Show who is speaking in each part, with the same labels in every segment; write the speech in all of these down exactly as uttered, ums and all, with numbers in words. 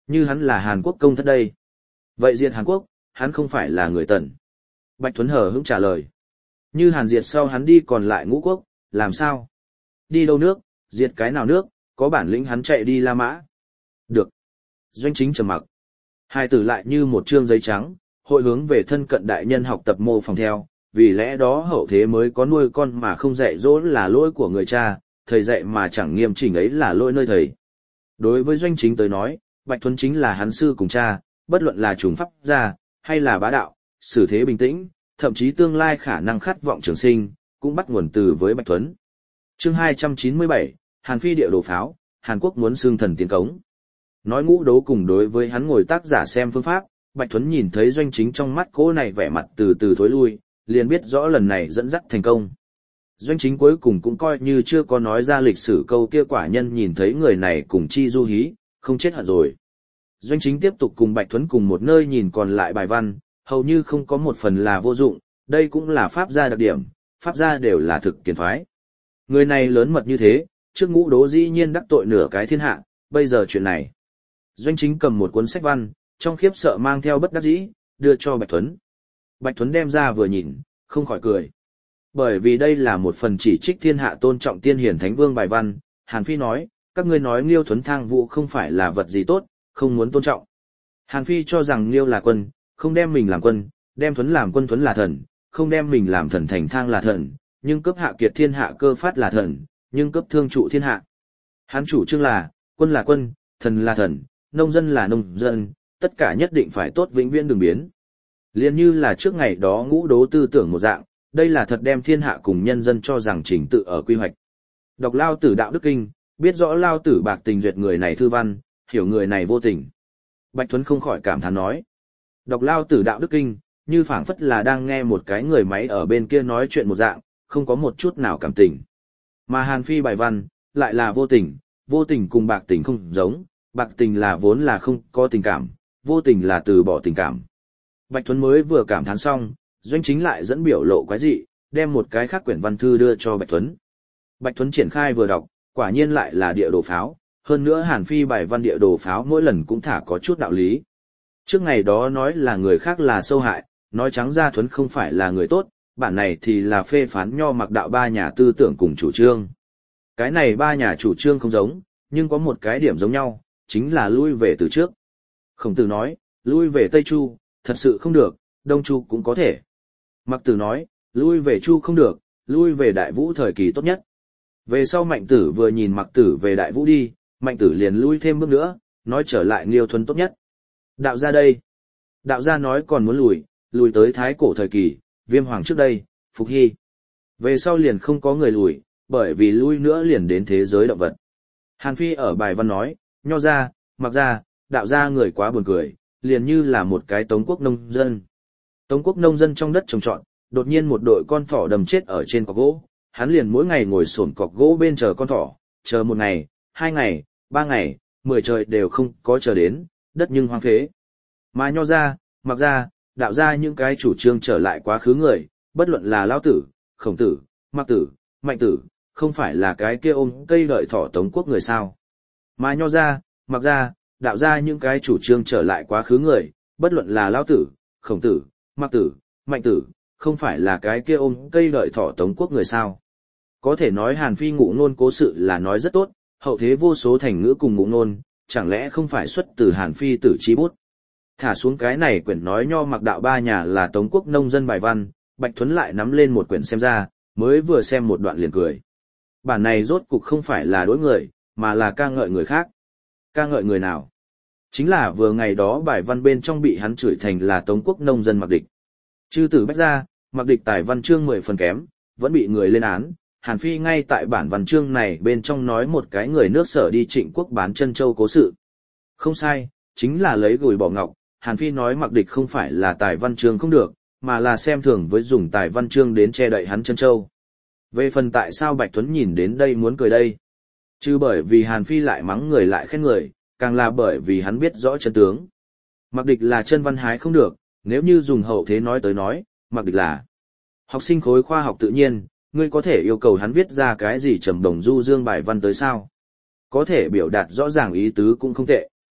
Speaker 1: Như hắn là Hàn Quốc công thất đây. Vậy diệt Hàn Quốc, hắn không phải là người Tần. Bạch Thuấn hờ hững trả lời. Như Hàn diệt sau hắn đi còn lại ngũ quốc, làm sao? Đi đâu nước, diệt cái nào nước, có bản lĩnh hắn chạy đi La Mã. Được. Doanh Chính trầm mặc. Hai tử lại như một trương giấy trắng, hội hướng về thân cận đại nhân học tập mô phỏng theo, vì lẽ đó hậu thế mới có nuôi con mà không dạy dỗ là lỗi của người cha, thầy dạy mà chẳng nghiêm chỉnh ấy là lỗi nơi thầy. Đối với Doanh Chính tới nói, Bạch Thuấn chính là hắn sư cùng cha, bất luận là trùng pháp gia, hay là bá đạo, xử thế bình tĩnh, thậm chí tương lai khả năng khát vọng trường sinh, cũng bắt nguồn từ với Bạch Thuấn. Chương hai trăm chín mươi bảy, Hàn Phi địa đồ pháo, Hàn Quốc muốn xương thần tiến cống. Nói ngũ đấu cùng đối với hắn ngồi tác giả xem phương pháp, Bạch Thuấn nhìn thấy Doanh Chính trong mắt cô này vẻ mặt từ từ thối lui, liền biết rõ lần này dẫn dắt thành công. Doanh Chính cuối cùng cũng coi như chưa có nói ra lịch sử câu kia quả nhân nhìn thấy người này cùng chi du hí, không chết hận rồi. Doanh Chính tiếp tục cùng Bạch Thuấn cùng một nơi nhìn còn lại bài văn, hầu như không có một phần là vô dụng, đây cũng là pháp gia đặc điểm, pháp gia đều là thực kiền phái. Người này lớn mật như thế, trước ngũ đố dĩ nhiên đắc tội nửa cái thiên hạ, bây giờ chuyện này. Doanh Chính cầm một cuốn sách văn, trong khiếp sợ mang theo bất đắc dĩ, đưa cho Bạch Thuấn. Bạch Thuấn đem ra vừa nhìn, không khỏi cười. Bởi vì đây là một phần chỉ trích thiên hạ tôn trọng tiên hiển thánh vương bài văn, Hàn Phi nói, các ngươi nói Liêu Thuấn Thang Vũ không phải là vật gì tốt, không muốn tôn trọng. Hàn Phi cho rằng Liêu là quân, không đem mình làm quân, đem Thuấn làm quân Thuấn là thần, không đem mình làm thần thành thang là thần, nhưng cấp hạ kiệt thiên hạ cơ phát là thần, nhưng cấp thương trụ thiên hạ. Hắn chủ trương là, quân là quân, thần là thần, nông dân là nông dân, tất cả nhất định phải tốt vĩnh viễn đừng biến. Liên như là trước ngày đó ngũ đố tư tưởng một dạng, đây là thật đem thiên hạ cùng nhân dân cho rằng trình tự ở quy hoạch. Đọc Lao Tử Đạo Đức Kinh, biết rõ Lao Tử bạc tình duyệt người này thư văn, hiểu người này vô tình. Bạch Thuấn không khỏi cảm thán nói. Đọc Lao Tử Đạo Đức Kinh, như phảng phất là đang nghe một cái người máy ở bên kia nói chuyện một dạng, không có một chút nào cảm tình. Mà Hàn Phi bài văn, lại là vô tình, vô tình cùng bạc tình không giống, bạc tình là vốn là không có tình cảm, vô tình là từ bỏ tình cảm. Bạch Thuấn mới vừa cảm thán xong, Doanh Chính lại dẫn biểu lộ quái dị, đem một cái khác quyển văn thư đưa cho Bạch Thuấn. Bạch Thuấn triển khai vừa đọc, quả nhiên lại là địa đồ pháo, hơn nữa Hàn Phi bài văn địa đồ pháo mỗi lần cũng thả có chút đạo lý. Trước ngày đó nói là người khác là sâu hại, nói trắng ra Thuấn không phải là người tốt, bản này thì là phê phán Nho Mặc đạo ba nhà tư tưởng cùng chủ trương. Cái này ba nhà chủ trương không giống, nhưng có một cái điểm giống nhau, chính là lui về từ trước. Khổng Tử nói, lui về Tây Chu, thật sự không được, Đông Chu cũng có thể. Mặc Tử nói, lui về Chu không được, lui về Đại Vũ thời kỳ tốt nhất. Về sau Mạnh Tử vừa nhìn Mặc Tử về Đại Vũ đi, Mạnh Tử liền lui thêm bước nữa, nói trở lại Liêu Thuấn tốt nhất. Đạo gia đây. Đạo gia nói còn muốn lùi, lùi tới Thái Cổ thời kỳ, Viêm Hoàng trước đây, Phục Hy. Về sau liền không có người lùi, bởi vì lui nữa liền đến thế giới động vật. Hàn Phi ở bài văn nói, Nho gia, Mặc gia, đạo gia người quá buồn cười, liền như là một cái Tống quốc nông dân. Tống quốc nông dân trong đất trồng trọt, đột nhiên một đội con thỏ đầm chết ở trên cọc gỗ, hắn liền mỗi ngày ngồi xổm cọc gỗ bên chờ con thỏ, chờ một ngày, hai ngày, ba ngày, mười trời đều không có chờ đến, đất nhưng hoang phế. Mà Nho gia, Mặc gia, đạo gia những cái chủ trương trở lại quá khứ người, bất luận là Lão Tử, Khổng Tử, Mặc Tử, Mạnh Tử, không phải là cái kia ôm cây đợi thỏ Tống quốc người sao. Mà Nho gia, Mặc gia, đạo gia những cái chủ trương trở lại quá khứ người, bất luận là Lão Tử, Khổng Tử, Mặc Tử, Mạnh Tử, không phải là cái kia ôm cây đợi thỏ Tống quốc người sao. Có thể nói Hàn Phi ngụ ngôn cố sự là nói rất tốt, hậu thế vô số thành ngữ cùng ngụ ngôn, chẳng lẽ không phải xuất từ Hàn Phi tử chí bút. Thả xuống cái này quyển nói Nho Mặc đạo ba nhà là Tống quốc nông dân bài văn, Bạch Thuấn lại nắm lên một quyển xem ra, mới vừa xem một đoạn liền cười. Bản này rốt cục không phải là đối người, mà là ca ngợi người khác. Ca ngợi người nào? Chính là vừa ngày đó bài văn bên trong bị hắn chửi thành là Tống quốc nông dân Mặc Địch. Chư tử bách gia, Mặc Địch tài văn chương mười phần kém, vẫn bị người lên án. Hàn Phi ngay tại bản văn chương này bên trong nói một cái người nước Sở đi Trịnh quốc bán chân châu cố sự. Không sai, chính là lấy gùi bỏ ngọc. Hàn Phi nói Mặc Địch không phải là tài văn chương không được, mà là xem thường với dùng tài văn chương đến che đậy hắn chân châu. Về phần tại sao Bạch Thuấn nhìn đến đây muốn cười đây? Chứ bởi vì Hàn Phi lại mắng người lại khen người, càng là bởi vì hắn biết rõ chân tướng. Mặc Địch là chân văn hái không được, nếu như dùng hậu thế nói tới nói, Mặc Địch là học sinh khối khoa học tự nhiên, ngươi có thể yêu cầu hắn viết ra cái gì trầm đồng du dương bài văn tới sao? Có thể biểu đạt rõ ràng ý tứ cũng không tệ.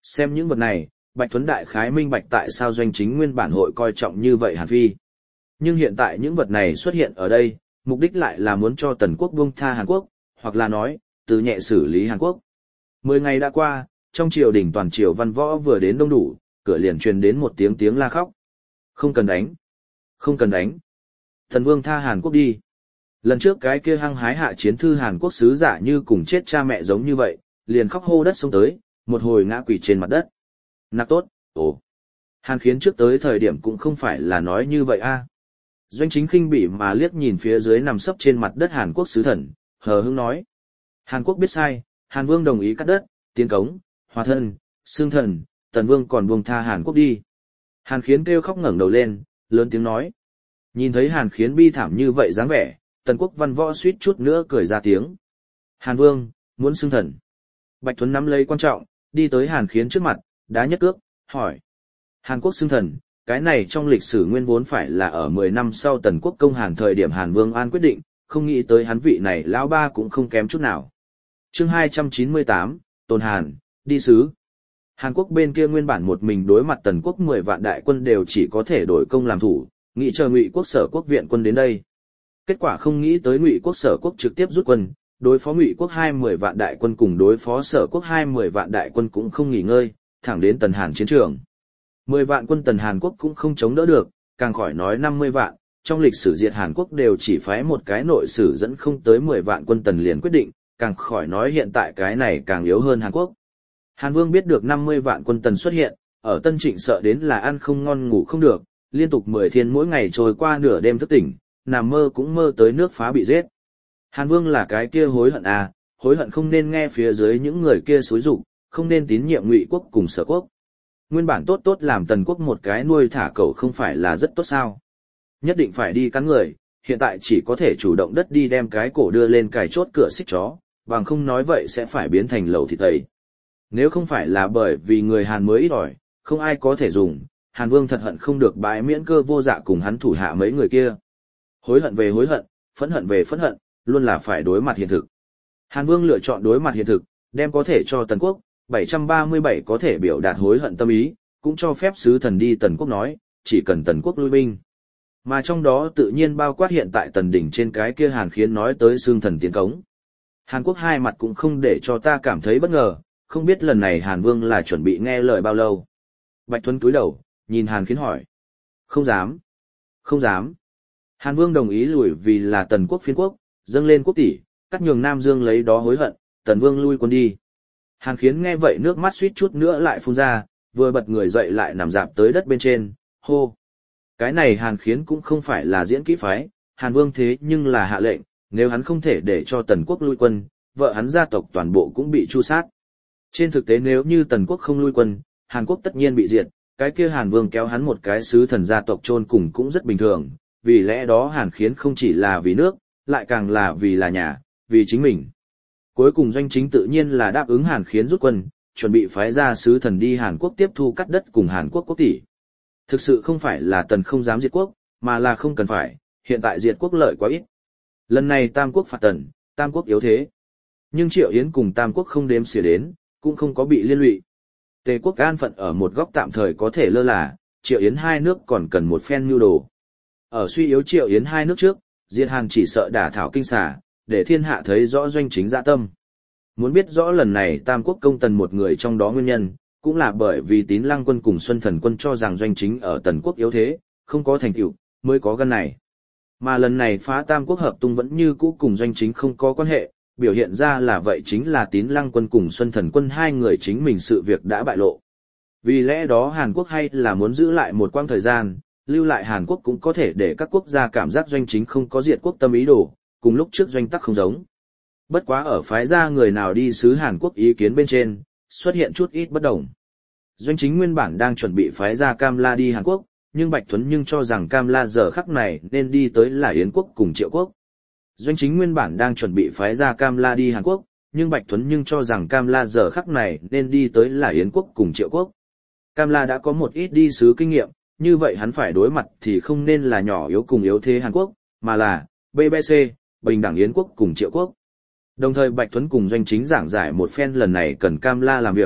Speaker 1: Xem những vật này, Bạch Thuấn đại khái minh bạch tại sao Doanh Chính nguyên bản hội coi trọng như vậy Hàn Phi. Nhưng hiện tại những vật này xuất hiện ở đây, mục đích lại là muốn cho Tần quốc buông tha Hàn Quốc, hoặc là nói, từ nhẹ xử lý Hàn Quốc. Mười ngày đã qua, trong triều đình toàn triều văn võ vừa đến đông đủ, cửa liền truyền đến một tiếng tiếng la khóc. Không cần đánh. Không cần đánh. Thần vương tha Hàn Quốc đi. Lần trước cái kia hăng hái hạ chiến thư Hàn Quốc sứ giả như cùng chết cha mẹ giống như vậy, liền khóc hô đất xông tới, một hồi ngã quỵ trên mặt đất. Nạc tốt, ồ. Hàn Khiến trước tới thời điểm cũng không phải là nói như vậy a. Doanh Chính khinh bỉ mà liếc nhìn phía dưới nằm sấp trên mặt đất Hàn Quốc sứ thần, hờ hững nói. Hàn Quốc biết sai, Hàn Vương đồng ý cắt đất, tiến cống, hòa thân, xương thần, Tần Vương còn buông tha Hàn Quốc đi. Hàn Khiến kêu khóc ngẩng đầu lên, lớn tiếng nói. Nhìn thấy Hàn Khiến bi thảm như vậy dáng vẻ, Tần quốc văn võ suýt chút nữa cười ra tiếng. Hàn Vương, muốn xưng thần. Bạch Thuấn nắm lấy quan trọng, đi tới Hàn Khiến trước mặt, đá nhất cước, hỏi. Hàn Quốc xưng thần, cái này trong lịch sử nguyên vốn phải là ở mười năm sau Tần quốc công Hàn thời điểm Hàn Vương An quyết định, không nghĩ tới hắn vị này lão ba cũng không kém chút nào. Chương hai trăm chín mươi tám, Tôn Hàn, đi sứ. Hàn Quốc bên kia nguyên bản một mình đối mặt Tần quốc mười vạn đại quân đều chỉ có thể đổi công làm thủ, nghĩ chờ Ngụy quốc Sở quốc viện quân đến đây. Kết quả không nghĩ tới Ngụy quốc Sở quốc trực tiếp rút quân, đối phó Ngụy quốc hai mươi vạn đại quân cùng đối phó Sở quốc hai mươi vạn đại quân cũng không nghỉ ngơi, thẳng đến Tần Hàn chiến trường. mười vạn quân Tần Hàn quốc cũng không chống đỡ được, càng khỏi nói năm mươi vạn, trong lịch sử diệt Hàn quốc đều chỉ phái một cái nội sử dẫn không tới mười vạn quân Tần liền quyết định, càng khỏi nói hiện tại cái này càng yếu hơn Hàn Quốc. Hàn Vương biết được năm mươi vạn quân Tần xuất hiện, ở Tân Trịnh sợ đến là ăn không ngon ngủ không được, liên tục mười thiên mỗi ngày trôi qua nửa đêm thức tỉnh, nằm mơ cũng mơ tới nước phá bị giết. Hàn Vương là cái kia hối hận à, hối hận không nên nghe phía dưới những người kia xúi rụng, không nên tín nhiệm Ngụy quốc cùng Sở quốc. Nguyên bản tốt tốt làm Tần quốc một cái nuôi thả cẩu không phải là rất tốt sao? Nhất định phải đi cắn người, hiện tại chỉ có thể chủ động đất đi đem cái cổ đưa lên cài chốt cửa xích chó, bằng không nói vậy sẽ phải biến thành lẩu thịt tẩy. Nếu không phải là bởi vì người Hàn mới ít ỏi, không ai có thể dùng, Hàn Vương thật hận không được bãi miễn cơ vô dạ cùng hắn thủ hạ mấy người kia. Hối hận về hối hận, phẫn hận về phẫn hận, luôn là phải đối mặt hiện thực. Hàn Vương lựa chọn đối mặt hiện thực, đem có thể cho Tần quốc, bảy trăm ba mươi bảy có thể biểu đạt hối hận tâm ý, cũng cho phép sứ thần đi Tần quốc nói, chỉ cần Tần quốc lui binh. Mà trong đó tự nhiên bao quát hiện tại Tần đỉnh trên cái kia Hàn Khiến nói tới xương thần tiến cống. Hàn Quốc hai mặt cũng không để cho ta cảm thấy bất ngờ, không biết lần này Hàn Vương là chuẩn bị nghe lời bao lâu. Bạch Thuấn cúi đầu, nhìn Hàn Khiến hỏi. Không dám. Không dám. Hàn Vương đồng ý lùi vì là Tần quốc phiên quốc, dâng lên quốc tỷ, cắt nhường Nam Dương lấy đó hối hận, Tần Vương lui quân đi. Hàn Khiến nghe vậy nước mắt suýt chút nữa lại phun ra, vừa bật người dậy lại nằm dạp tới đất bên trên, hô. Cái này Hàn Khiến cũng không phải là diễn kỹ phái, Hàn Vương thế nhưng là hạ lệnh, nếu hắn không thể để cho Tần quốc lui quân, vợ hắn gia tộc toàn bộ cũng bị tru sát. Trên thực tế nếu như Tần quốc không lui quân, Hàn Quốc tất nhiên bị diệt, cái kia Hàn Vương kéo hắn một cái sứ thần gia tộc chôn cùng cũng rất bình thường, vì lẽ đó Hàn Khiến không chỉ là vì nước, lại càng là vì là nhà, vì chính mình. Cuối cùng Doanh Chính tự nhiên là đáp ứng Hàn Khiến rút quân, chuẩn bị phái ra sứ thần đi Hàn Quốc tiếp thu cắt đất cùng Hàn Quốc quốc tỷ. Thực sự không phải là Tần không dám diệt quốc, mà là không cần phải, hiện tại diệt quốc lợi quá ít. Lần này Tam quốc phạt Tần, Tam quốc yếu thế. Nhưng Triệu Yến cùng Tam quốc không đếm xỉa đến, cũng không có bị liên lụy. Tề quốc an phận ở một góc tạm thời có thể lơ là, Triệu Yến hai nước còn cần một phen mưu đồ. Ở suy yếu Triệu Yến hai nước trước, diệt Hàn chỉ sợ đả thảo kinh xà, để thiên hạ thấy rõ Doanh Chính dạ tâm. Muốn biết rõ lần này Tam quốc công Tần một người trong đó nguyên nhân, cũng là bởi vì Tín Lăng quân cùng Xuân Thần quân cho rằng Doanh Chính ở Tần quốc yếu thế, không có thành tựu, mới có gan này. Mà lần này phá Tam quốc hợp tung vẫn như cũ cùng Doanh Chính không có quan hệ, biểu hiện ra là vậy chính là Tín Lăng quân cùng Xuân Thần quân hai người chính mình sự việc đã bại lộ. Vì lẽ đó Hàn Quốc hay là muốn giữ lại một quãng thời gian, lưu lại Hàn Quốc cũng có thể để các quốc gia cảm giác Doanh Chính không có diệt quốc tâm ý đồ, cùng lúc trước Doanh Tắc không giống. Bất quá ở phái ra người nào đi sứ Hàn Quốc ý kiến bên trên, xuất hiện chút ít bất đồng. Doanh Chính nguyên bản đang chuẩn bị phái ra Cam La đi Hàn Quốc, nhưng Bạch Thuấn nhưng cho rằng Cam La giờ khắc này nên đi tới là Yến quốc cùng Triệu quốc. Doanh Chính nguyên bản đang chuẩn bị phái ra Cam La đi Hàn Quốc, nhưng Bạch Thuấn nhưng cho rằng Cam La giờ khắc này nên đi tới là Yến quốc cùng Triệu quốc. Cam La đã có một ít đi sứ kinh nghiệm, như vậy hắn phải đối mặt thì không nên là nhỏ yếu cùng yếu thế Hàn Quốc, mà là bê bê xê, bình đẳng Yến quốc cùng Triệu quốc. Đồng thời Bạch Thuấn cùng Doanh Chính giảng giải một phen lần này cần Cam La làm việc,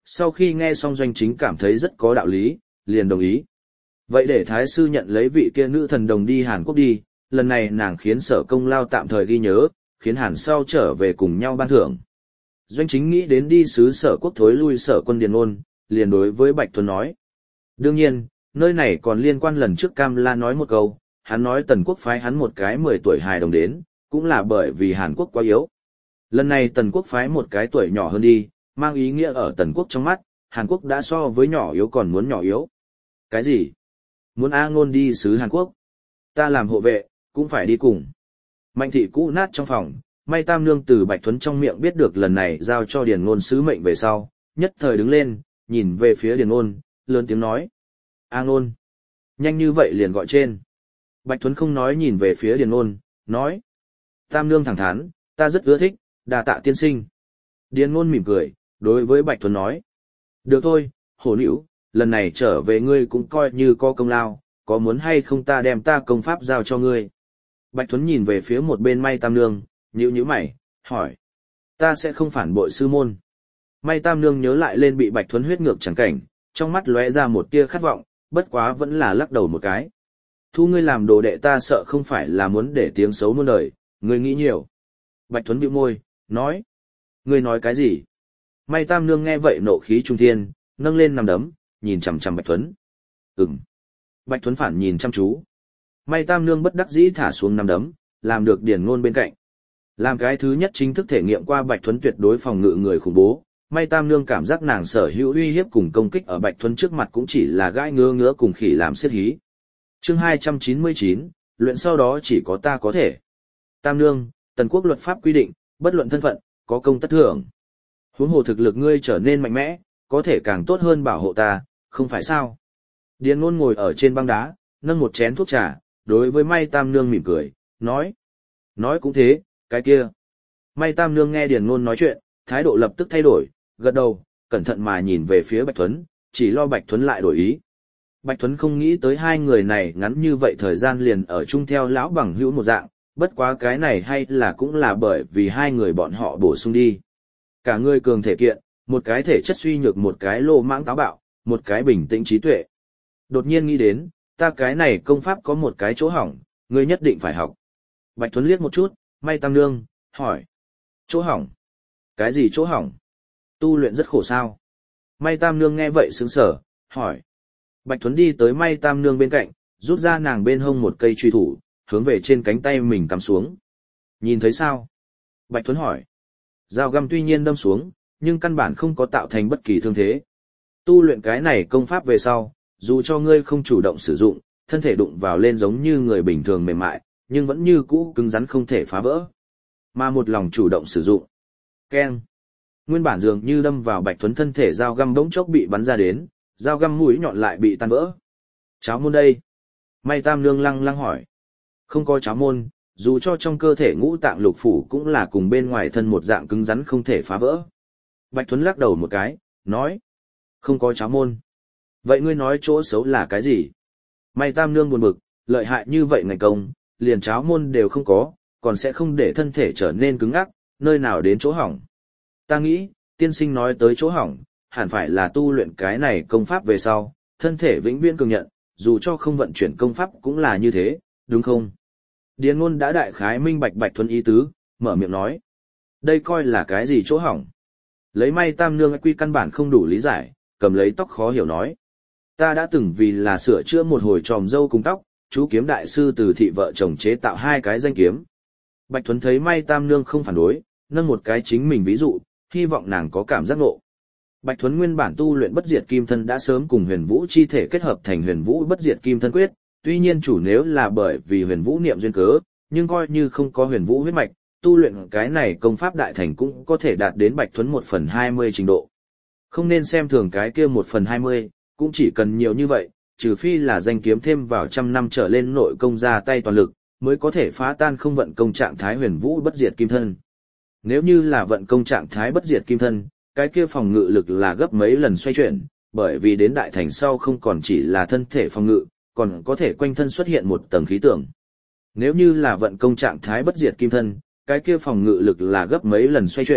Speaker 1: Sau khi nghe xong Doanh Chính cảm thấy rất có đạo lý, liền đồng ý. Vậy để Thái sư nhận lấy vị kia nữ thần đồng đi Hàn Quốc đi, lần này nàng khiến Sở Công Lao tạm thời ghi nhớ, khiến Hàn sau trở về cùng nhau ban thưởng. Doanh Chính nghĩ đến đi sứ Sở Quốc thối lui Sở Quân Điền Ngôn, liền đối với Bạch Thuấn nói. Đương nhiên, nơi này còn liên quan lần trước Cam La nói một câu, hắn nói Tần Quốc phái hắn một cái mười tuổi hài đồng đến, cũng là bởi vì Hàn Quốc quá yếu. Lần này Tần Quốc phái một cái tuổi nhỏ hơn đi, mang ý nghĩa ở Tần Quốc trong mắt, Hàn Quốc đã so với nhỏ yếu còn muốn nhỏ yếu. Cái gì? Muốn A Ngôn đi sứ Hàn Quốc? Ta làm hộ vệ, cũng phải đi cùng. Mạnh thị cũ nát trong phòng, May Tam Nương từ Bạch Thuấn trong miệng biết được lần này giao cho Điền Ngôn sứ mệnh về sau, nhất thời đứng lên, nhìn về phía Điền Ngôn, lớn tiếng nói. A Ngôn! Nhanh như vậy liền gọi trên. Bạch Thuấn không nói nhìn về phía Điền Ngôn, nói. Tam Nương thẳng thắn, ta rất ưa thích, đà tạ tiên sinh. Điền Ngôn mỉm cười, đối với Bạch Thuấn nói. Được thôi, hổ nữ, lần này trở về ngươi cũng coi như có công lao, có muốn hay không ta đem ta công pháp giao cho ngươi. Bạch Thuấn nhìn về phía một bên May Tam Nương, nhíu nhíu mày, hỏi. Ta sẽ không phản bội sư môn. May Tam Nương nhớ lại lên bị Bạch Thuấn huyết ngược chẳng cảnh, trong mắt lóe ra một tia khát vọng, bất quá vẫn là lắc đầu một cái. Thu ngươi làm đồ đệ ta sợ không phải là muốn để tiếng xấu muôn đời, ngươi nghĩ nhiều. Bạch Thuấn bĩu môi, nói. Ngươi nói cái gì? May Tam Nương nghe vậy nộ khí trung thiên, nâng lên nằm đấm, nhìn chằm chằm Bạch Thuấn. Ừm. Bạch Thuấn phản nhìn chăm chú. May Tam Nương bất đắc dĩ thả xuống nằm đấm, làm được Điền Ngôn bên cạnh. Làm cái thứ nhất chính thức thể nghiệm qua Bạch Thuấn tuyệt đối phòng ngự người khủng bố, May Tam Nương cảm giác nàng sở hữu uy hiếp cùng công kích ở Bạch Thuấn trước mặt cũng chỉ là gãi ngứa ngứa cùng khỉ làm xiết hí. Chương hai trăm chín mươi chín, luyện sau đó chỉ có ta có thể. Tam Nương, Tần Quốc luật pháp quy định, bất luận thân phận, có công tất thưởng. Huống hồ thực lực ngươi trở nên mạnh mẽ, có thể càng tốt hơn bảo hộ ta, không phải sao? Điền Ngôn ngồi ở trên băng đá, nâng một chén thuốc trà, đối với May Tam Nương mỉm cười, nói. Nói cũng thế, cái kia. May Tam Nương nghe Điền Ngôn nói chuyện, thái độ lập tức thay đổi, gật đầu, cẩn thận mà nhìn về phía Bạch Thuấn, chỉ lo Bạch Thuấn lại đổi ý. Bạch Thuấn không nghĩ tới hai người này ngắn như vậy thời gian liền ở chung theo lão bằng hữu một dạng, bất quá cái này hay là cũng là bởi vì hai người bọn họ bổ sung đi. Cả người cường thể kiện, một cái thể chất suy nhược, một cái lô mãng táo bạo, một cái bình tĩnh trí tuệ. Đột nhiên nghĩ đến, ta cái này công pháp có một cái chỗ hỏng, ngươi nhất định phải học. Bạch Thuấn liếc một chút, May Tam Nương, hỏi. Chỗ hỏng? Cái gì chỗ hỏng? Tu luyện rất khổ sao? May Tam Nương nghe vậy sững sờ, hỏi. Bạch Thuấn đi tới May Tam Nương bên cạnh, rút ra nàng bên hông một cây truy thủ, hướng về trên cánh tay mình cắm xuống. Nhìn thấy sao? Bạch Thuấn hỏi. Dao găm tuy nhiên đâm xuống, nhưng căn bản không có tạo thành bất kỳ thương thế. Tu luyện cái này công pháp về sau, dù cho ngươi không chủ động sử dụng, thân thể đụng vào lên giống như người bình thường mềm mại, nhưng vẫn như cũ cứng rắn không thể phá vỡ. Mà một lòng chủ động sử dụng. Keng. Nguyên bản dường như đâm vào Bạch Thuấn thân thể dao găm bỗng chốc bị bắn ra đến, dao găm mũi nhọn lại bị tan vỡ. Cháo môn đây. May Tam Nương lăng lăng hỏi. Không có cháo môn, dù cho trong cơ thể ngũ tạng lục phủ cũng là cùng bên ngoài thân một dạng cứng rắn không thể phá vỡ. Bạch Thuấn lắc đầu một cái, nói. Không có cháo môn. Vậy ngươi nói chỗ xấu là cái gì? May Tam Nương buồn bực, lợi hại như vậy ngành công, liền cháo môn đều không có, còn sẽ không để thân thể trở nên cứng ngắc, nơi nào đến chỗ hỏng. Ta nghĩ, tiên sinh nói tới chỗ hỏng, hẳn phải là tu luyện cái này công pháp về sau, thân thể vĩnh viễn cường nhận, dù cho không vận chuyển công pháp cũng là như thế, đúng không? Điền Ngôn đã đại khái minh bạch Bạch Thuấn ý tứ, mở miệng nói. Đây coi là cái gì chỗ hỏng? Lấy May Tam Nương quy căn bản không đủ lý giải, cầm lấy tóc khó hiểu nói. Ta đã từng vì là sửa chữa một hồi tròm râu cùng tóc, chú kiếm đại sư từ thị vợ chồng chế tạo hai cái danh kiếm. Bạch Thuấn thấy May Tam Nương không phản đối, nâng một cái chính mình ví dụ, hy vọng nàng có cảm giác ngộ. Bạch Thuấn nguyên bản tu luyện bất diệt kim thân đã sớm cùng huyền vũ chi thể kết hợp thành huyền vũ bất diệt kim thân quyết, tuy nhiên chủ nếu là bởi vì huyền vũ niệm duyên cớ, nhưng coi như không có huyền vũ huyết mạch, tu luyện cái này công pháp đại thành cũng có thể đạt đến Bạch Thuấn một phần hai mươi trình độ. Không nên xem thường cái kia một phần hai mươi, cũng chỉ cần nhiều như vậy, trừ phi là danh kiếm thêm vào trăm năm trở lên nội công ra tay toàn lực, mới có thể phá tan không vận công trạng thái huyền vũ bất diệt kim thân. Nếu như là vận công trạng thái bất diệt kim thân, cái kia phòng ngự lực là gấp mấy lần xoay chuyển, bởi vì đến đại thành sau không còn chỉ là thân thể phòng ngự, còn có thể quanh thân xuất hiện một tầng khí tượng. Nếu như là vận công trạng thái bất diệt kim thân, cái kia phòng ngự lực là gấp mấy lần xoay chuyển,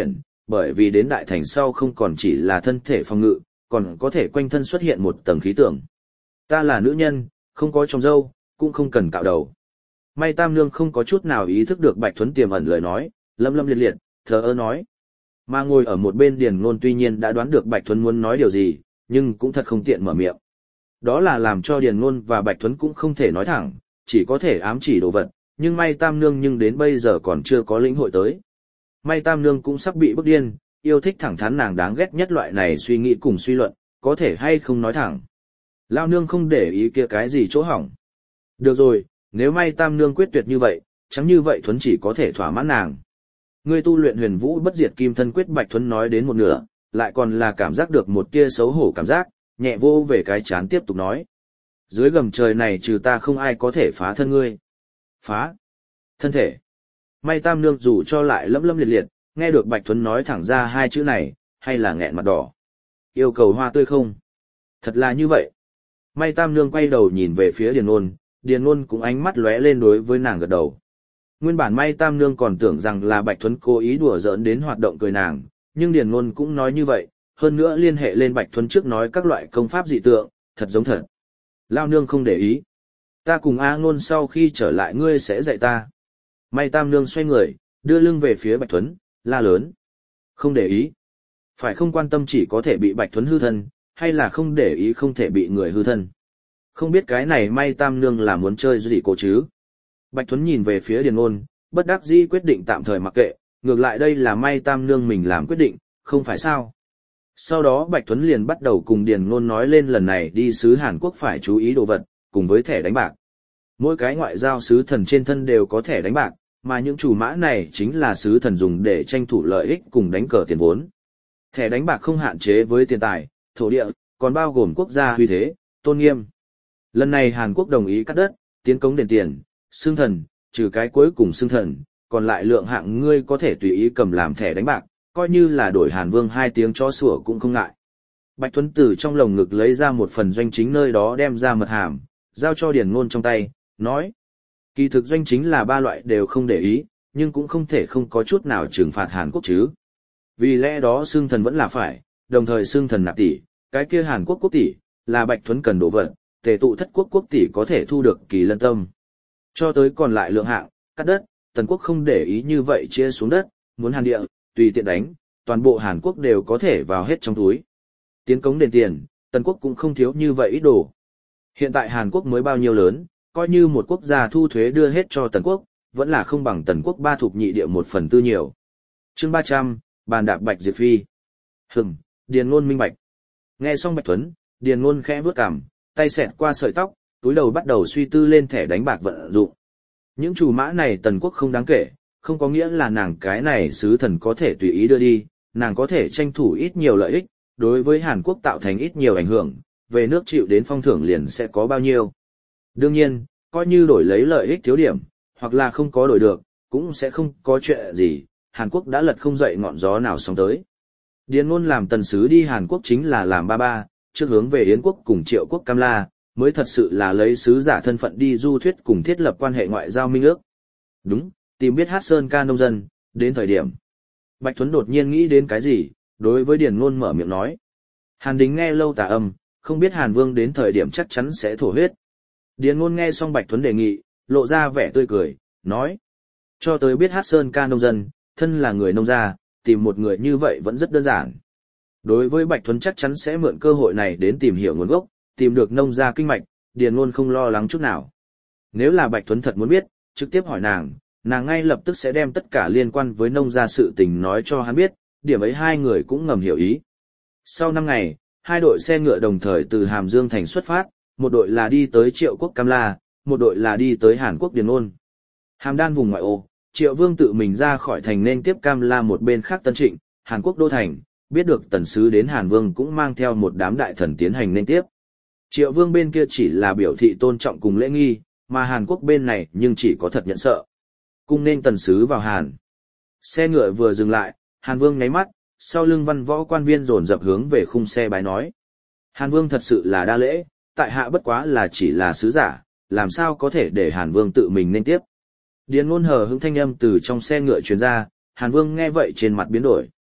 Speaker 1: bởi vì đến đại thành sau không còn chỉ là thân thể phòng ngự, còn có thể quanh thân xuất hiện một tầng khí tượng. Ta là nữ nhân, không có trồng dâu, cũng không cần cạo đầu. May Tam Nương không có chút nào ý thức được Bạch Thuấn tiềm ẩn lời nói, lâm lâm liệt liệt, thờ ơ nói. Mà ngồi ở một bên Điền Ngôn tuy nhiên đã đoán được Bạch Thuấn muốn nói điều gì, nhưng cũng thật không tiện mở miệng. Đó là làm cho Điền Ngôn và Bạch Thuấn cũng không thể nói thẳng, chỉ có thể ám chỉ đồ vật, nhưng May Tam Nương nhưng đến bây giờ còn chưa có lĩnh hội tới. May Tam Nương cũng sắp bị bức điên, yêu thích thẳng thắn nàng đáng ghét nhất loại này suy nghĩ cùng suy luận, có thể hay không nói thẳng. Lao nương không để ý kia cái gì chỗ hỏng. Được rồi, nếu May Tam Nương quyết tuyệt như vậy, chẳng như vậy Thuấn chỉ có thể thỏa mãn nàng. Ngươi tu luyện huyền vũ bất diệt kim thân quyết, Bạch Thuấn nói đến một nửa, lại còn là cảm giác được một tia xấu hổ cảm giác, nhẹ vô về cái chán tiếp tục nói. Dưới gầm trời này trừ ta không ai có thể phá thân ngươi. Phá? Thân thể? May Tam Nương dù cho lại lấm lấm liệt liệt, nghe được Bạch Thuấn nói thẳng ra hai chữ này, hay là nghẹn mặt đỏ. Yêu cầu hoa tươi không? Thật là như vậy. May Tam Nương quay đầu nhìn về phía Điền Ngôn, Điền Ngôn cũng ánh mắt lóe lên đối với nàng gật đầu. Nguyên bản May Tam Nương còn tưởng rằng là Bạch Thuấn cố ý đùa giỡn đến hoạt động cười nàng, nhưng Điền Ngôn cũng nói như vậy, hơn nữa liên hệ lên Bạch Thuấn trước nói các loại công pháp dị tượng, thật giống thật. Lao nương không để ý. Ta cùng A Ngôn sau khi trở lại ngươi sẽ dạy ta. May Tam Nương xoay người, đưa lưng về phía Bạch Thuấn, la lớn. Không để ý. Phải không quan tâm chỉ có thể bị Bạch Thuấn hư thân, hay là không để ý không thể bị người hư thân. Không biết cái này May Tam Nương là muốn chơi gì cô chứ. Bạch Thuấn nhìn về phía Điền Ngôn, bất đắc dĩ quyết định tạm thời mặc kệ, ngược lại đây là May Tam Nương mình làm quyết định, không phải sao. Sau đó Bạch Thuấn liền bắt đầu cùng Điền Ngôn nói lên lần này đi sứ Hàn Quốc phải chú ý đồ vật, cùng với thẻ đánh bạc. Mỗi cái ngoại giao sứ thần trên thân đều có thẻ đánh bạc, mà những chủ mã này chính là sứ thần dùng để tranh thủ lợi ích cùng đánh cờ tiền vốn. Thẻ đánh bạc không hạn chế với tiền tài, thổ địa, còn bao gồm quốc gia uy thế, tôn nghiêm. Lần này Hàn Quốc đồng ý cắt đất, tiến cống đền tiền, xương thần, trừ cái cuối cùng xương thần, còn lại lượng hạng ngươi có thể tùy ý cầm làm thẻ đánh bạc, coi như là đổi Hàn Vương hai tiếng cho sủa cũng không ngại. Bạch Thuấn từ trong lồng ngực lấy ra một phần doanh chính nơi đó đem ra mật hàm, giao cho Điền Ngôn trong tay, nói. Kỳ thực doanh chính là ba loại đều không để ý, nhưng cũng không thể không có chút nào trừng phạt Hàn Quốc chứ. Vì lẽ đó xương thần vẫn là phải, đồng thời xương thần nạp tỷ, cái kia Hàn Quốc quốc tỷ, là Bạch Thuấn cần đổ vật, tề tụ thất quốc quốc tỷ có thể thu được kỳ lân tâm. Cho tới còn lại lượng hạng, cắt đất, Tần quốc không để ý như vậy chia xuống đất, muốn Hàn địa, tùy tiện đánh, toàn bộ Hàn Quốc đều có thể vào hết trong túi. Tiến cống đền tiền, Tần quốc cũng không thiếu như vậy ít đồ. Hiện tại Hàn Quốc mới bao nhiêu lớn, coi như một quốc gia thu thuế đưa hết cho Tần quốc, vẫn là không bằng Tần quốc ba thục nhị địa một phần tư nhiều. Chương ba trăm, bàn đạp Bạch Diệp Phi. Hừm, Điền Ngôn minh bạch. Nghe xong Bạch Thuấn, Điền Ngôn khẽ vuốt cằm, tay xẹt qua sợi tóc, túi đầu bắt đầu suy tư lên thẻ đánh bạc vận dụng. Những chủ mã này Tần quốc không đáng kể, không có nghĩa là nàng cái này sứ thần có thể tùy ý đưa đi, nàng có thể tranh thủ ít nhiều lợi ích, đối với Hàn Quốc tạo thành ít nhiều ảnh hưởng, về nước chịu đến phong thưởng liền sẽ có bao nhiêu. Đương nhiên, coi như đổi lấy lợi ích thiếu điểm, hoặc là không có đổi được, cũng sẽ không có chuyện gì, Hàn Quốc đã lật không dậy ngọn gió nào sóng tới. Điền Ngôn làm tần sứ đi Hàn Quốc chính là làm ba ba, trước hướng về Yến quốc cùng Triệu quốc Cam La, mới thật sự là lấy sứ giả thân phận đi du thuyết cùng thiết lập quan hệ ngoại giao minh ước. Đúng, tìm biết hát sơn ca nông dân, đến thời điểm. Bạch Thuấn đột nhiên nghĩ đến cái gì, đối với Điền Ngôn mở miệng nói. Hàn Đính nghe lâu tà âm, không biết Hàn Vương đến thời điểm chắc chắn sẽ thổ huyết. Điền Ngôn nghe xong Bạch Thuấn đề nghị, lộ ra vẻ tươi cười, nói. Cho tới biết hát sơn ca nông dân, thân là người nông gia, tìm một người như vậy vẫn rất đơn giản. Đối với Bạch Thuấn chắc chắn sẽ mượn cơ hội này đến tìm hiểu nguồn gốc, tìm được nông gia kinh mạch, Điền Ngôn không lo lắng chút nào. Nếu là Bạch Thuấn thật muốn biết, trực tiếp hỏi nàng, nàng ngay lập tức sẽ đem tất cả liên quan với nông gia sự tình nói cho hắn biết, điểm ấy hai người cũng ngầm hiểu ý. Sau năm ngày, hai đội xe ngựa đồng thời từ Hàm Dương thành xuất phát, một đội là đi tới Triệu quốc Cam La, một đội là đi tới Hàn Quốc Điền Ngôn. Hàm Đan vùng ngoại ô, Triệu Vương tự mình ra khỏi thành nên tiếp Cam La một bên khác Tân Trịnh, Hàn Quốc đô thành, biết được tần sứ đến Hàn Vương cũng mang theo một đám đại thần tiến hành nên tiếp. Triệu Vương bên kia chỉ là biểu thị tôn trọng cùng lễ nghi, mà Hàn Quốc bên này nhưng chỉ có thật nhận sợ. Cung nên tần sứ vào Hàn. Xe ngựa vừa dừng lại, Hàn Vương nháy mắt, sau lưng văn võ quan viên dồn dập hướng về khung xe bái nói. Hàn Vương thật sự là đa lễ, tại hạ bất quá là chỉ là sứ giả, làm sao có thể để Hàn Vương tự mình nên tiếp. Điền Ngôn hờ hững thanh âm từ trong xe ngựa truyền ra, Hàn Vương nghe vậy trên mặt biến đổi.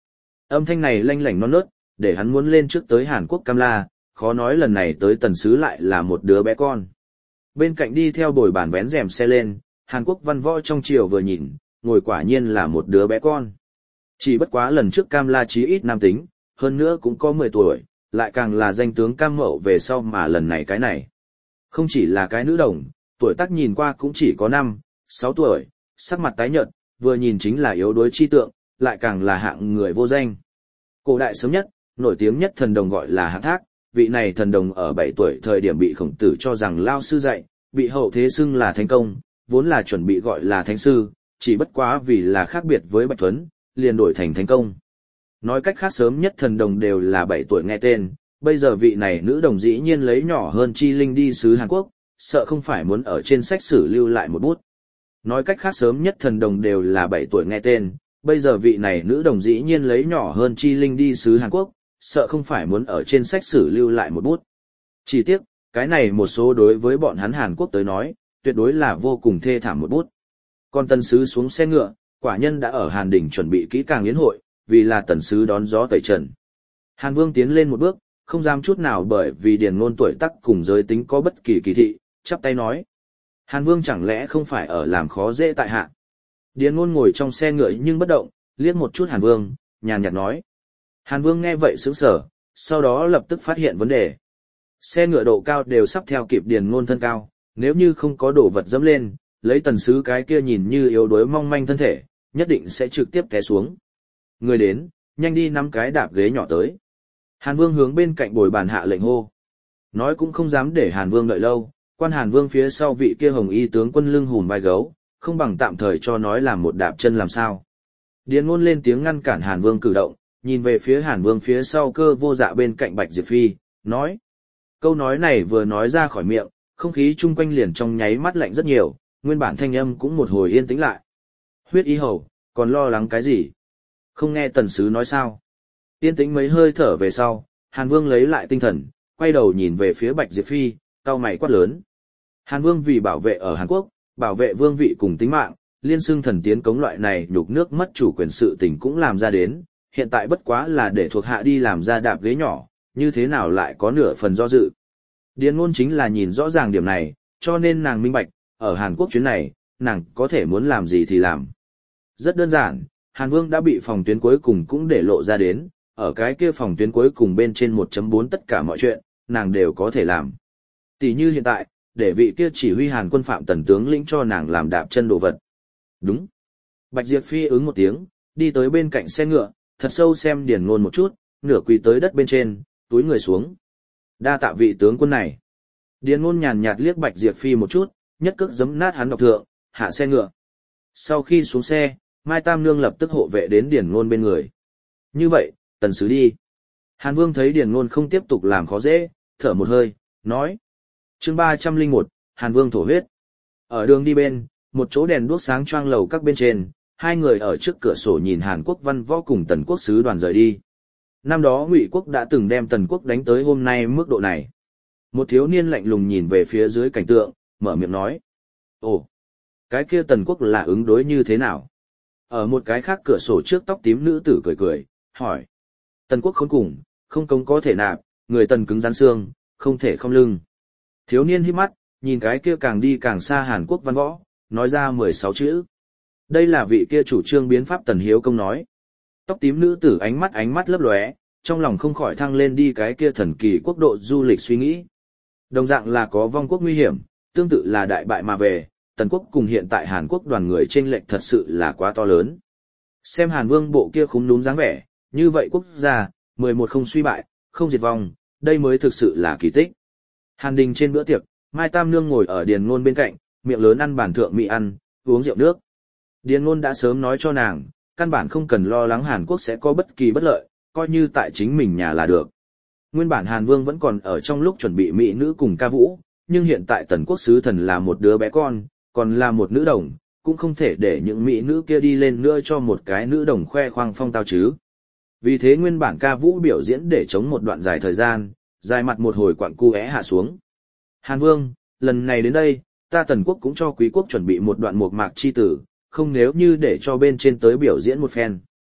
Speaker 1: Âm thanh này lanh lảnh non nớt, để hắn muốn lên trước tới Hàn Quốc Cam La, khó nói lần này tới tần sứ lại là một đứa bé con. Bên cạnh đi theo bồi bàn vén rèm xe lên, Hàn Quốc văn võ trong triều vừa nhìn, ngồi quả nhiên là một đứa bé con. Chỉ bất quá lần trước Cam La chí ít nam tính, hơn nữa cũng có mười tuổi, lại càng là danh tướng Cam Mậu về sau mà lần này cái này. Không chỉ là cái nữ đồng, tuổi tác nhìn qua cũng chỉ có năm, sáu tuổi, sắc mặt tái nhợt, vừa nhìn chính là yếu đuối chi tượng, lại càng là hạng người vô danh. Cổ đại sớm nhất, nổi tiếng nhất thần đồng gọi là Hạng Thác, vị này thần đồng ở bảy tuổi thời điểm bị Khổng Tử cho rằng lao sư dạy, bị hậu thế xưng là thánh công, vốn là chuẩn bị gọi là thánh sư, chỉ bất quá vì là khác biệt với Bạch Thuấn, liền đổi thành thánh công. Nói cách khác sớm nhất thần đồng đều là bảy tuổi nghe tên, bây giờ vị này nữ đồng dĩ nhiên lấy nhỏ hơn Chi Linh đi sứ Hàn Quốc, sợ không phải muốn ở trên sách sử lưu lại một bút. Nói cách khác sớm nhất thần đồng đều là bảy tuổi nghe tên, bây giờ vị này nữ đồng dĩ nhiên lấy nhỏ hơn Chi Linh đi sứ Hàn Quốc, sợ không phải muốn ở trên sách sử lưu lại một bút. Chỉ tiếc, cái này một số đối với bọn hắn Hàn Quốc tới nói, tuyệt đối là vô cùng thê thảm một bút. Còn tần sứ xuống xe ngựa, quả nhân đã ở Hàn Đình chuẩn bị kỹ càng yến hội, vì là tần sứ đón gió tẩy trần. Hàn Vương tiến lên một bước, không dám chút nào bởi vì Điền Ngôn tuổi tác cùng giới tính có bất kỳ kỳ thị, chắp tay nói. Hàn Vương chẳng lẽ không phải ở làm khó dễ tại hạ. Điền Ngôn ngồi trong xe ngựa nhưng bất động, liếc một chút Hàn Vương, nhàn nhạt nói. Hàn Vương nghe vậy sững sờ, sau đó lập tức phát hiện vấn đề. Xe ngựa độ cao đều sắp theo kịp Điền Ngôn thân cao, nếu như không có đồ vật dẫm lên, lấy tần sứ cái kia nhìn như yếu đuối mong manh thân thể, nhất định sẽ trực tiếp té xuống. Người đến, nhanh đi nắm cái đạp ghế nhỏ tới. Hàn Vương hướng bên cạnh bồi bàn hạ lệnh hô. Nói cũng không dám để Hàn Vương đợi lâu, quan Hàn Vương phía sau vị kia hồng y tướng quân lưng hùm vai gấu, không bằng tạm thời cho nói làm một đạp chân làm sao. Điền Ngôn lên tiếng ngăn cản Hàn Vương cử động, nhìn về phía Hàn Vương phía sau Cơ Vô Dạ bên cạnh Bạch Diệp Phi, nói. Câu nói này vừa nói ra khỏi miệng, không khí chung quanh liền trong nháy mắt lạnh rất nhiều, nguyên bản thanh âm cũng một hồi yên tĩnh lại. Huyết ý hầu, còn lo lắng cái gì? Không nghe tần sứ nói sao? Yên tĩnh mấy hơi thở về sau, Hàn Vương lấy lại tinh thần, quay đầu nhìn về phía Bạch Diệp Phi, cau mày quát lớn. Hàn Vương vì bảo vệ ở Hàn Quốc, bảo vệ vương vị cùng tính mạng, liên xưng thần tiến cống loại này nhục nước mất chủ quyền sự tình cũng làm ra đến, hiện tại bất quá là để thuộc hạ đi làm ra đạp ghế nhỏ, như thế nào lại có nửa phần do dự. Điền Ngôn chính là nhìn rõ ràng điểm này, cho nên nàng minh bạch, ở Hàn Quốc chuyến này, nàng có thể muốn làm gì thì làm. Rất đơn giản, Hàn Vương đã bị phòng tuyến cuối cùng cũng để lộ ra đến, ở cái kia phòng tuyến cuối cùng bên trên một chấm bốn tất cả mọi chuyện, nàng đều có thể làm. Tỷ như hiện tại, để vị kia chỉ huy Hàn quân Phạm Tần tướng lĩnh cho nàng làm đạp chân đồ vật. Đúng. Bạch Diệp Phi ứng một tiếng, đi tới bên cạnh xe ngựa, thật sâu xem Điền Ngôn một chút, nửa quỳ tới đất bên trên, túi người xuống. Đa tạ vị tướng quân này. Điền Ngôn nhàn nhạt liếc Bạch Diệp Phi một chút, nhất cước giẫm nát hắn độc thượng, hạ xe ngựa. Sau khi xuống xe, Mai Tam Nương lập tức hộ vệ đến Điền Ngôn bên người. Như vậy, tần sứ đi. Hàn Vương thấy Điền Ngôn không tiếp tục làm khó dễ, thở một hơi, nói. Chương ba trăm lẻ một, Hàn Vương thổ huyết. Ở đường đi bên, một chỗ đèn đuốc sáng choang lầu các bên trên, hai người ở trước cửa sổ nhìn Hàn Quốc văn võ cùng Tần quốc sứ đoàn rời đi. Năm đó Ngụy quốc đã từng đem Tần quốc đánh tới hôm nay mức độ này. Một thiếu niên lạnh lùng nhìn về phía dưới cảnh tượng, mở miệng nói. Ồ, cái kia Tần quốc là ứng đối như thế nào? Ở một cái khác cửa sổ trước tóc tím nữ tử cười cười, hỏi. Tần quốc khốn cùng, không công có thể nạp, người Tần cứng rắn xương, không thể không lưng. Thiếu niên hít mắt, nhìn cái kia càng đi càng xa Hàn Quốc văn võ, nói ra mười sáu chữ. Đây là vị kia chủ trương biến pháp Tần Hiếu Công nói. Tóc tím nữ tử ánh mắt ánh mắt lấp lóe, trong lòng không khỏi thăng lên đi cái kia thần kỳ quốc độ du lịch suy nghĩ. Đồng dạng là có vong quốc nguy hiểm, tương tự là đại bại mà về, Tần quốc cùng hiện tại Hàn Quốc đoàn người chênh lệch thật sự là quá to lớn. Xem Hàn Vương bộ kia khúm núm dáng vẻ, như vậy quốc gia, mười một không suy bại, không diệt vong, đây mới thực sự là kỳ tích. Hàn Đình trên bữa tiệc, Mai Tam Nương ngồi ở Điền Ngôn bên cạnh, miệng lớn ăn bàn thượng mỹ ăn, uống rượu nước. Điền Ngôn đã sớm nói cho nàng, căn bản không cần lo lắng Hàn Quốc sẽ có bất kỳ bất lợi, coi như tại chính mình nhà là được. Nguyên bản Hàn Vương vẫn còn ở trong lúc chuẩn bị mỹ nữ cùng ca vũ, nhưng hiện tại Tần quốc sứ thần là một đứa bé con, còn là một nữ đồng, cũng không thể để những mỹ nữ kia đi lên nữa cho một cái nữ đồng khoe khoang phong tao chứ. Vì thế nguyên bản ca vũ biểu diễn để chống một đoạn dài thời gian, dài mặt một hồi quặng cu é hạ xuống. Hàn Vương, lần này đến đây, ta Tần quốc cũng cho quý quốc chuẩn bị một đoạn mộc mạc chi tử, không nếu như để cho bên trên tới biểu diễn một phen.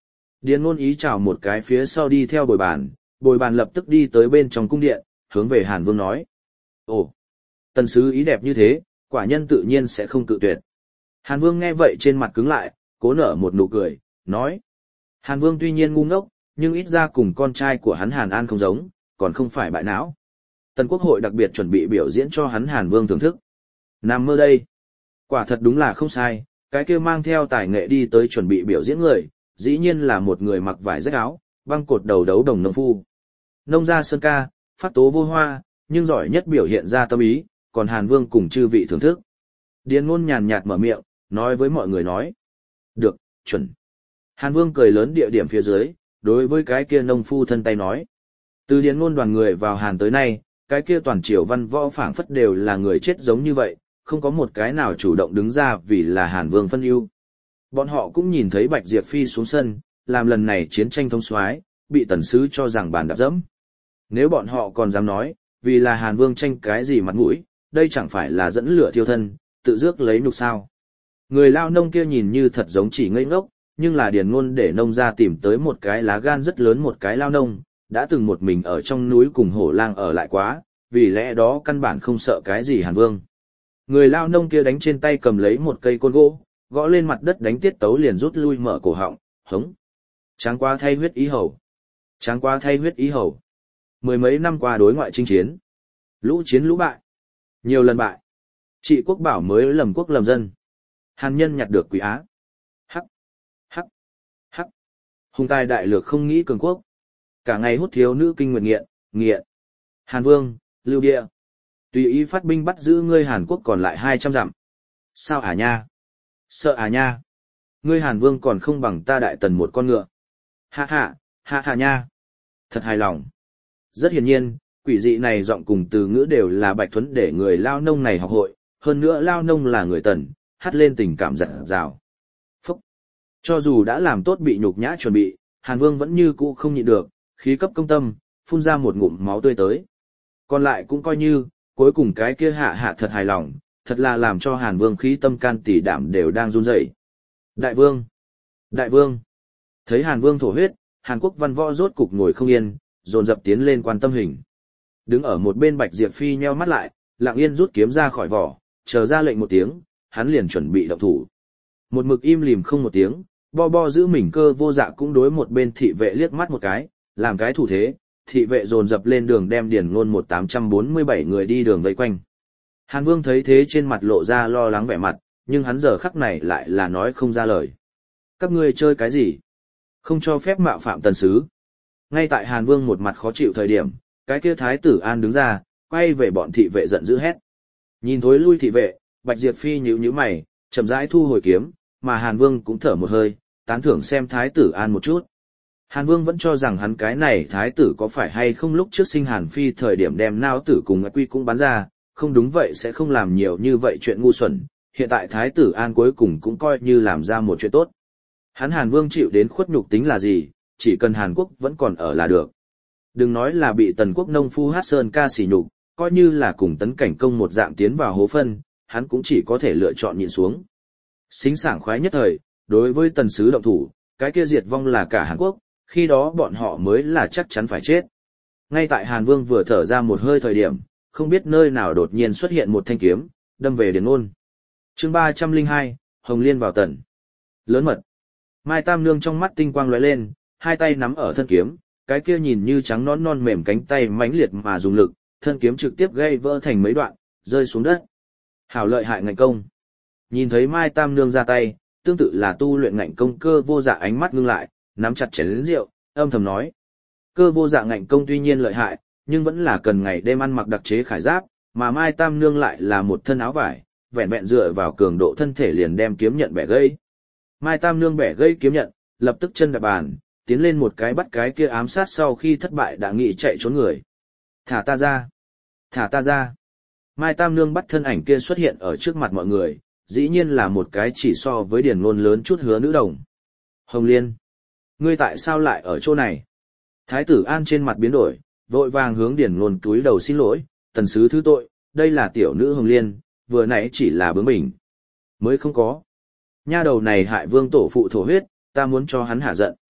Speaker 1: Điền Ngôn ý chào một cái phía sau đi theo bồi bàn, bồi bàn lập tức đi tới bên trong cung điện, hướng về Hàn Vương nói. Ồ, tần sứ ý đẹp như thế, quả nhân tự nhiên sẽ không cự tuyệt. Hàn Vương nghe vậy trên mặt cứng lại, cố nở một nụ cười, nói. Hàn Vương tuy nhiên ngu ngốc, nhưng ít ra cùng con trai của hắn Hàn An không giống, còn không phải bại não. Tần Quốc hội đặc biệt chuẩn bị biểu diễn cho hắn Hàn Vương thưởng thức. Nằm mơ đây. Quả thật đúng là không sai, cái kia mang theo tài nghệ đi tới chuẩn bị biểu diễn người, dĩ nhiên là một người mặc vải rách áo, băng cột đầu đấu đồng nông phu. Nông gia sơn ca, phát tố vô hoa, nhưng giỏi nhất biểu hiện ra tâm ý, còn Hàn Vương cùng chư vị thưởng thức. Điền Ngôn nhàn nhạt mở miệng, nói với mọi người nói. Được, chuẩn. Hàn Vương cười lớn địa điểm phía dưới, đối với cái kia nông phu thân tay nói. Từ Điền Ngôn đoàn người vào Hàn tới nay, cái kia toàn triều văn võ phảng phất đều là người chết giống như vậy, không có một cái nào chủ động đứng ra vì là Hàn Vương phân ưu. Bọn họ cũng nhìn thấy Bạch Diệp Phi xuống sân, làm lần này chiến tranh thông soái, bị tần sứ cho rằng bàn đạp dẫm. Nếu bọn họ còn dám nói, vì là Hàn Vương tranh cái gì mặt mũi, đây chẳng phải là dẫn lửa thiêu thân, tự rước lấy nhục sao. Người lao nông kia nhìn như thật giống chỉ ngây ngốc, nhưng là Điền Ngôn để nông ra tìm tới một cái lá gan rất lớn một cái lao nông, đã từng một mình ở trong núi cùng hổ lang ở lại quá, vì lẽ đó căn bản không sợ cái gì Hàn Vương. Người lao nông kia đánh trên tay cầm lấy một cây côn gỗ, gõ lên mặt đất đánh tiết tấu liền rút lui mở cổ họng, hống. Tráng quá thay huyết ý hầu. Tráng quá thay huyết ý hầu. Mười mấy năm qua đối ngoại chinh chiến. Lũ chiến lũ bại. Nhiều lần bại. Trị quốc bảo mới lầm quốc lầm dân. Hàn nhân nhặt được quý á. Hắc. Hắc. Hắc. Hùng tài đại lược không nghĩ cường quốc. Cả ngày hút thiếu nữ kinh nguyệt nghiện, nghiện. Hàn Vương, Lưu Địa. Tùy ý phát binh bắt giữ ngươi Hàn Quốc còn lại hai trăm dặm. Sao à nha? Sợ à nha? Ngươi Hàn Vương còn không bằng ta đại tần một con ngựa. Ha ha, ha ha nha. Thật hài lòng. Rất hiển nhiên, quỷ dị này giọng cùng từ ngữ đều là Bạch Thuấn để người lao nông này học hội, hơn nữa lao nông là người tần, hát lên tình cảm giật rào. Phúc! Cho dù đã làm tốt bị nhục nhã chuẩn bị, Hàn Vương vẫn như cũ không nhịn được, khí cấp công tâm, phun ra một ngụm máu tươi tới. Còn lại cũng coi như, cuối cùng cái kia hạ hạ thật hài lòng, thật là làm cho Hàn Vương khí tâm can tỷ đảm đều đang run rẩy. Đại Vương! Đại Vương! Thấy Hàn Vương thổ huyết, Hàn Quốc văn võ rốt cục ngồi không yên, dồn dập tiến lên quan tâm hình. Đứng ở một bên Bạch Diệp Phi nheo mắt lại, lặng yên rút kiếm ra khỏi vỏ, chờ ra lệnh một tiếng, hắn liền chuẩn bị động thủ. Một mực im lìm không một tiếng, bo bo giữ mình Cơ Vô Dạ cũng đối một bên thị vệ liếc mắt một cái, làm cái thủ thế, thị vệ dồn dập lên đường đem Điền Ngôn một tám trăm bốn mươi bảy người đi đường vây quanh. Hàn Vương thấy thế trên mặt lộ ra lo lắng vẻ mặt, nhưng hắn giờ khắc này lại là nói không ra lời. Các ngươi chơi cái gì? Không cho phép mạo phạm tần sứ. Ngay tại Hàn Vương một mặt khó chịu thời điểm, cái kia Thái tử An đứng ra, quay về bọn thị vệ giận dữ hét. Nhìn thối lui thị vệ, Bạch Diệp Phi nhíu nhíu mày, chậm rãi thu hồi kiếm, mà Hàn Vương cũng thở một hơi, tán thưởng xem Thái tử An một chút. Hàn Vương vẫn cho rằng hắn cái này Thái tử có phải hay không lúc trước sinh Hàn Phi thời điểm đem nao tử cùng Ngạch Quy cũng bắn ra, không đúng vậy sẽ không làm nhiều như vậy chuyện ngu xuẩn, hiện tại Thái tử An cuối cùng cũng coi như làm ra một chuyện tốt. Hắn Hàn Vương chịu đến khuất nhục tính là gì, chỉ cần Hàn Quốc vẫn còn ở là được. Đừng nói là bị Tần Quốc nông phu hát sơn ca sỉ nhục, coi như là cùng Tấn Cảnh Công một dạng tiến vào hố phân, hắn cũng chỉ có thể lựa chọn nhịn xuống. Xính sảng khoái nhất thời, đối với tần sứ động thủ, cái kia diệt vong là cả Hàn Quốc, khi đó bọn họ mới là chắc chắn phải chết. Ngay tại Hàn Vương vừa thở ra một hơi thời điểm, không biết nơi nào đột nhiên xuất hiện một thanh kiếm, đâm về Điền Ngôn. Chương ba trăm lẻ hai, Hồng Liên vào tần. Lớn mật. Mai Tam Nương trong mắt tinh quang lóe lên, hai tay nắm ở thân kiếm, cái kia nhìn như trắng nõn non mềm cánh tay mãnh liệt mà dùng lực, thân kiếm trực tiếp gây vỡ thành mấy đoạn, rơi xuống đất. Hảo lợi hại ngạnh công. Nhìn thấy Mai Tam Nương ra tay, tương tự là tu luyện ngạnh công Cơ Vô Dạ ánh mắt ngưng lại, nắm chặt chén rượu, âm thầm nói: Cơ Vô Dạ ngạnh công tuy nhiên lợi hại, nhưng vẫn là cần ngày đêm ăn mặc đặc chế khải giáp, mà Mai Tam Nương lại là một thân áo vải, vẹn vẹn dựa vào cường độ thân thể liền đem kiếm nhận bẻ gãy. Mai Tam Nương bẻ gãy kiếm nhận, lập tức chân đạp bàn, tiến lên một cái bắt cái kia ám sát sau khi thất bại đã nghị chạy trốn người. Thả ta ra! Thả ta ra! Mai Tam Nương bắt thân ảnh kia xuất hiện ở trước mặt mọi người, dĩ nhiên là một cái chỉ so với Điền Ngôn lớn chút hứa nữ đồng. Hồng Liên! Ngươi tại sao lại ở chỗ này? Thái tử An trên mặt biến đổi, vội vàng hướng Điền Ngôn túi đầu xin lỗi, tần sứ thứ tội, đây là tiểu nữ Hồng Liên, vừa nãy chỉ là bướng bỉnh. Mới không có. Nha đầu này hại vương tổ phụ thổ huyết, ta muốn cho hắn hạ giận.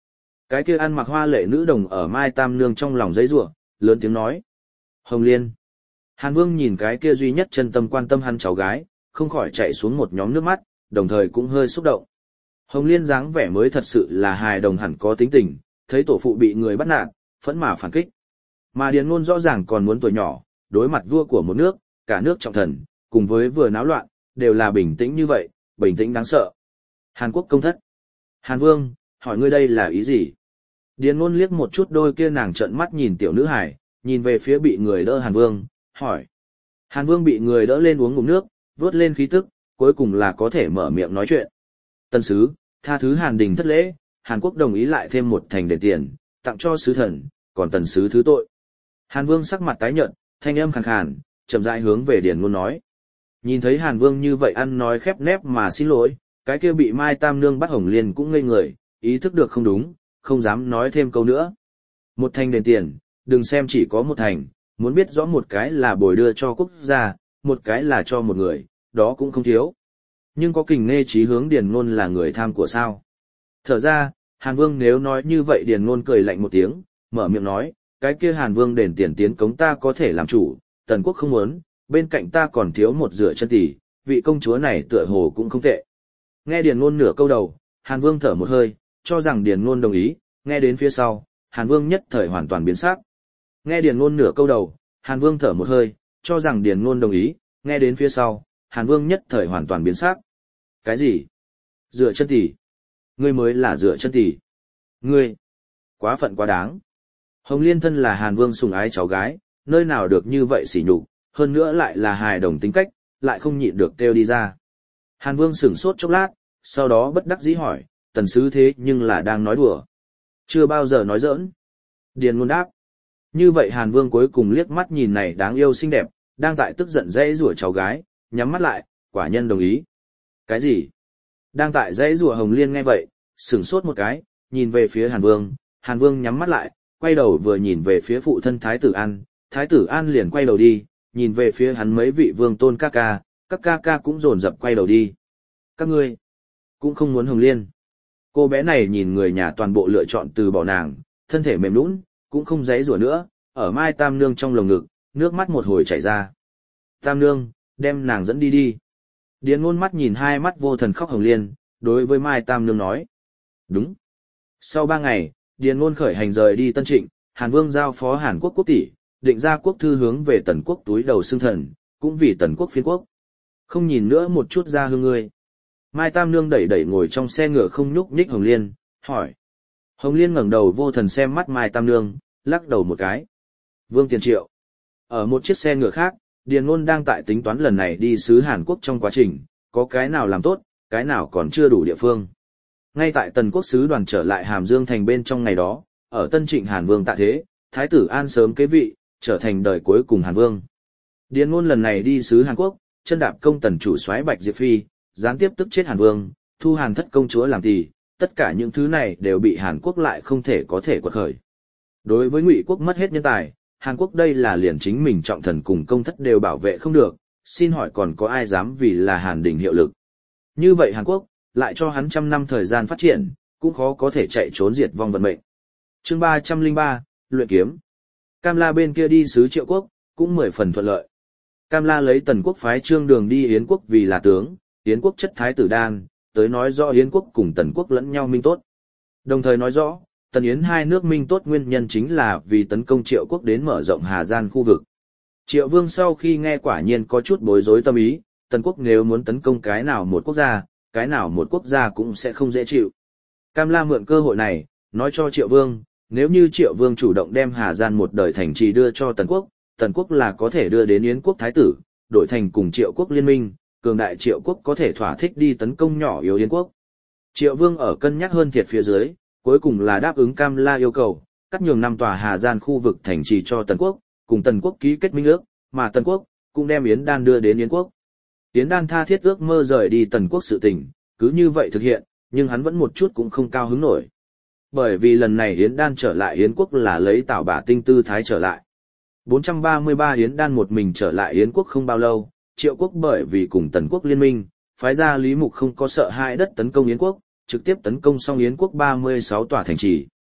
Speaker 1: Cái kia ăn mặc hoa lệ nữ đồng ở Mai Tam Nương trong lòng giấy rủa, lớn tiếng nói. Hồng Liên. Hàn Vương nhìn cái kia duy nhất chân tâm quan tâm hắn cháu gái, không khỏi chạy xuống một nhóm nước mắt, đồng thời cũng hơi xúc động. Hồng Liên dáng vẻ mới thật sự là hài đồng hẳn có tính tình, thấy tổ phụ bị người bắt nạt, phẫn mà phản kích. Mà Điền Ngôn rõ ràng còn muốn tuổi nhỏ, đối mặt vua của một nước, cả nước trọng thần, cùng với vừa náo loạn, đều là bình tĩnh như vậy, bình tĩnh đáng sợ. Hàn Quốc công thất. Hàn Vương, hỏi ngươi đây là ý gì? Điền Ngôn liếc một chút đôi kia nàng trợn mắt nhìn tiểu nữ hài, nhìn về phía bị người đỡ Hàn Vương, hỏi. Hàn Vương bị người đỡ lên uống ngụm nước, vớt lên khí tức, cuối cùng là có thể mở miệng nói chuyện. Tân sứ, tha thứ Hàn Đình thất lễ, Hàn Quốc đồng ý lại thêm một thành đền tiền, tặng cho sứ thần, còn tần sứ thứ tội. Hàn Vương sắc mặt tái nhợt, thanh âm khàn khàn, chậm rãi hướng về Điền Ngôn nói. Nhìn thấy Hàn Vương như vậy ăn nói khép nép mà xin lỗi, cái kia bị Mai Tam Nương bắt Hồng Liên cũng ngây người, ý thức được không đúng, không dám nói thêm câu nữa. Một thành đền tiền, đừng xem chỉ có một thành, muốn biết rõ một cái là bồi đưa cho quốc gia, một cái là cho một người, đó cũng không thiếu. Nhưng có kình nê chí hướng Điền Ngôn là người tham của sao. Thở ra, Hàn Vương nếu nói như vậy Điền Ngôn cười lạnh một tiếng, mở miệng nói, cái kia Hàn Vương đền tiền tiến cống ta có thể làm chủ, tần quốc không muốn, bên cạnh ta còn thiếu một rửa chân tỷ, vị công chúa này tựa hồ cũng không tệ. Nghe Điền Ngôn nửa câu đầu, Hàn Vương thở một hơi, cho rằng Điền Ngôn đồng ý, nghe đến phía sau, Hàn Vương nhất thời hoàn toàn biến sắc. Nghe Điền Ngôn nửa câu đầu, Hàn Vương thở một hơi, cho rằng Điền Ngôn đồng ý, nghe đến phía sau, Hàn Vương nhất thời hoàn toàn biến sắc. Cái gì? Rửa chân tỷ? Ngươi mới là rửa chân tỷ. Ngươi, quá phận quá đáng. Hồng Liên thân là Hàn Vương sủng ái cháu gái, nơi nào được như vậy sỉ nhục, hơn nữa lại là hài đồng tính cách, lại không nhịn được kêu đi ra. Hàn Vương sửng sốt chốc lát, sau đó bất đắc dĩ hỏi, tần sứ thế nhưng là đang nói đùa. Chưa bao giờ nói giỡn. Điền Ngôn đáp. Như vậy Hàn Vương cuối cùng liếc mắt nhìn này đáng yêu xinh đẹp, đang tại tức giận dãy rủa cháu gái, nhắm mắt lại, quả nhân đồng ý. Cái gì? Đang tại dãy rủa Hồng Liên nghe vậy, sửng sốt một cái, nhìn về phía Hàn Vương, Hàn Vương nhắm mắt lại, quay đầu vừa nhìn về phía phụ thân Thái tử An, Thái tử An liền quay đầu đi, nhìn về phía hắn mấy vị vương tôn ca ca, các ca ca cũng dồn dập quay đầu đi. Các ngươi cũng không muốn Hồng Liên. Cô bé này nhìn người nhà toàn bộ lựa chọn từ bỏ nàng, thân thể mềm nhũn, cũng không giãy giụa nữa, ở Mai Tam Nương trong lồng ngực, nước mắt một hồi chảy ra. Tam Nương, đem nàng dẫn đi đi. Điền Ngôn mắt nhìn hai mắt vô thần khóc Hồng Liên, đối với Mai Tam Nương nói. Đúng. Sau ba ngày, Điền Ngôn khởi hành rời đi Tân Trịnh, Hàn Vương giao phó Hàn Quốc quốc tỷ, định ra quốc thư hướng về Tần quốc túi đầu xưng thần, cũng vì Tần quốc phiên quốc. Không nhìn nữa một chút ra hương ngươi. Mai Tam Nương đẩy đẩy ngồi trong xe ngựa không nhúc nhích Hồng Liên, hỏi. Hồng Liên ngẩng đầu vô thần xem mắt Mai Tam Nương, lắc đầu một cái. Vương Tiền Triệu. Ở một chiếc xe ngựa khác, Điền Ngôn đang tại tính toán lần này đi sứ Hàn Quốc trong quá trình, có cái nào làm tốt, cái nào còn chưa đủ địa phương. Ngay tại Tần quốc sứ đoàn trở lại Hàm Dương thành bên trong ngày đó, ở Tân Trịnh Hàn Vương tạ thế, Thái tử An sớm kế vị, trở thành đời cuối cùng Hàn Vương. Điền Ngôn lần này đi sứ Hàn Quốc, chân đạp công tần chủ soái Bạch Diệp Phi, gián tiếp tức chết Hàn Vương, thu Hàn thất công chúa làm tỷ, tất cả những thứ này đều bị Hàn Quốc lại không thể có thể quật khởi. Đối với Ngụy quốc mất hết nhân tài, Hàn Quốc đây là liền chính mình trọng thần cùng công thất đều bảo vệ không được, xin hỏi còn có ai dám vì là Hàn Đình hiệu lực. Như vậy Hàn Quốc, lại cho hắn trăm năm thời gian phát triển, cũng khó có thể chạy trốn diệt vong vận mệnh. Chương ba trăm lẻ ba, luyện kiếm. Cam La bên kia đi sứ Triệu quốc, cũng mười phần thuận lợi. Cam La lấy Tần quốc phái Trương Đường đi Yến quốc vì là tướng, Yến quốc chất thái tử đan, tới nói rõ Yến quốc cùng Tần quốc lẫn nhau minh tốt. Đồng thời nói rõ, Tần Yến hai nước minh tốt nguyên nhân chính là vì tấn công Triệu quốc đến mở rộng Hà Gian khu vực. Triệu Vương sau khi nghe quả nhiên có chút bối rối tâm ý, Tần quốc nếu muốn tấn công cái nào một quốc gia, cái nào một quốc gia cũng sẽ không dễ chịu. Cam La mượn cơ hội này, nói cho Triệu Vương, nếu như Triệu Vương chủ động đem Hà Gian một đời thành trì đưa cho Tần quốc, Tần quốc là có thể đưa đến Yến quốc thái tử, đổi thành cùng Triệu quốc liên minh, cường đại Triệu quốc có thể thỏa thích đi tấn công nhỏ yếu Yến quốc. Triệu Vương ở cân nhắc hơn thiệt phía dưới, cuối cùng là đáp ứng Cam La yêu cầu, cắt nhường năm tòa Hà Gian khu vực thành trì cho Tần quốc, cùng Tần quốc ký kết minh ước, mà Tần quốc cũng đem Yến Đan đưa đến Yến quốc. Yến Đan tha thiết ước mơ rời đi Tần quốc sự tình, cứ như vậy thực hiện, nhưng hắn vẫn một chút cũng không cao hứng nổi. Bởi vì lần này Yến Đan trở lại Yến quốc là lấy Tảo Bả Tinh tư thái trở lại. bốn trăm ba mươi ba Yến Đan một mình trở lại Yến quốc không bao lâu, Triệu quốc bởi vì cùng Tần quốc liên minh, phái ra Lý Mục không có sợ hãi đất tấn công Yến quốc, trực tiếp tấn công xong Yến quốc ba mươi sáu tòa thành trì.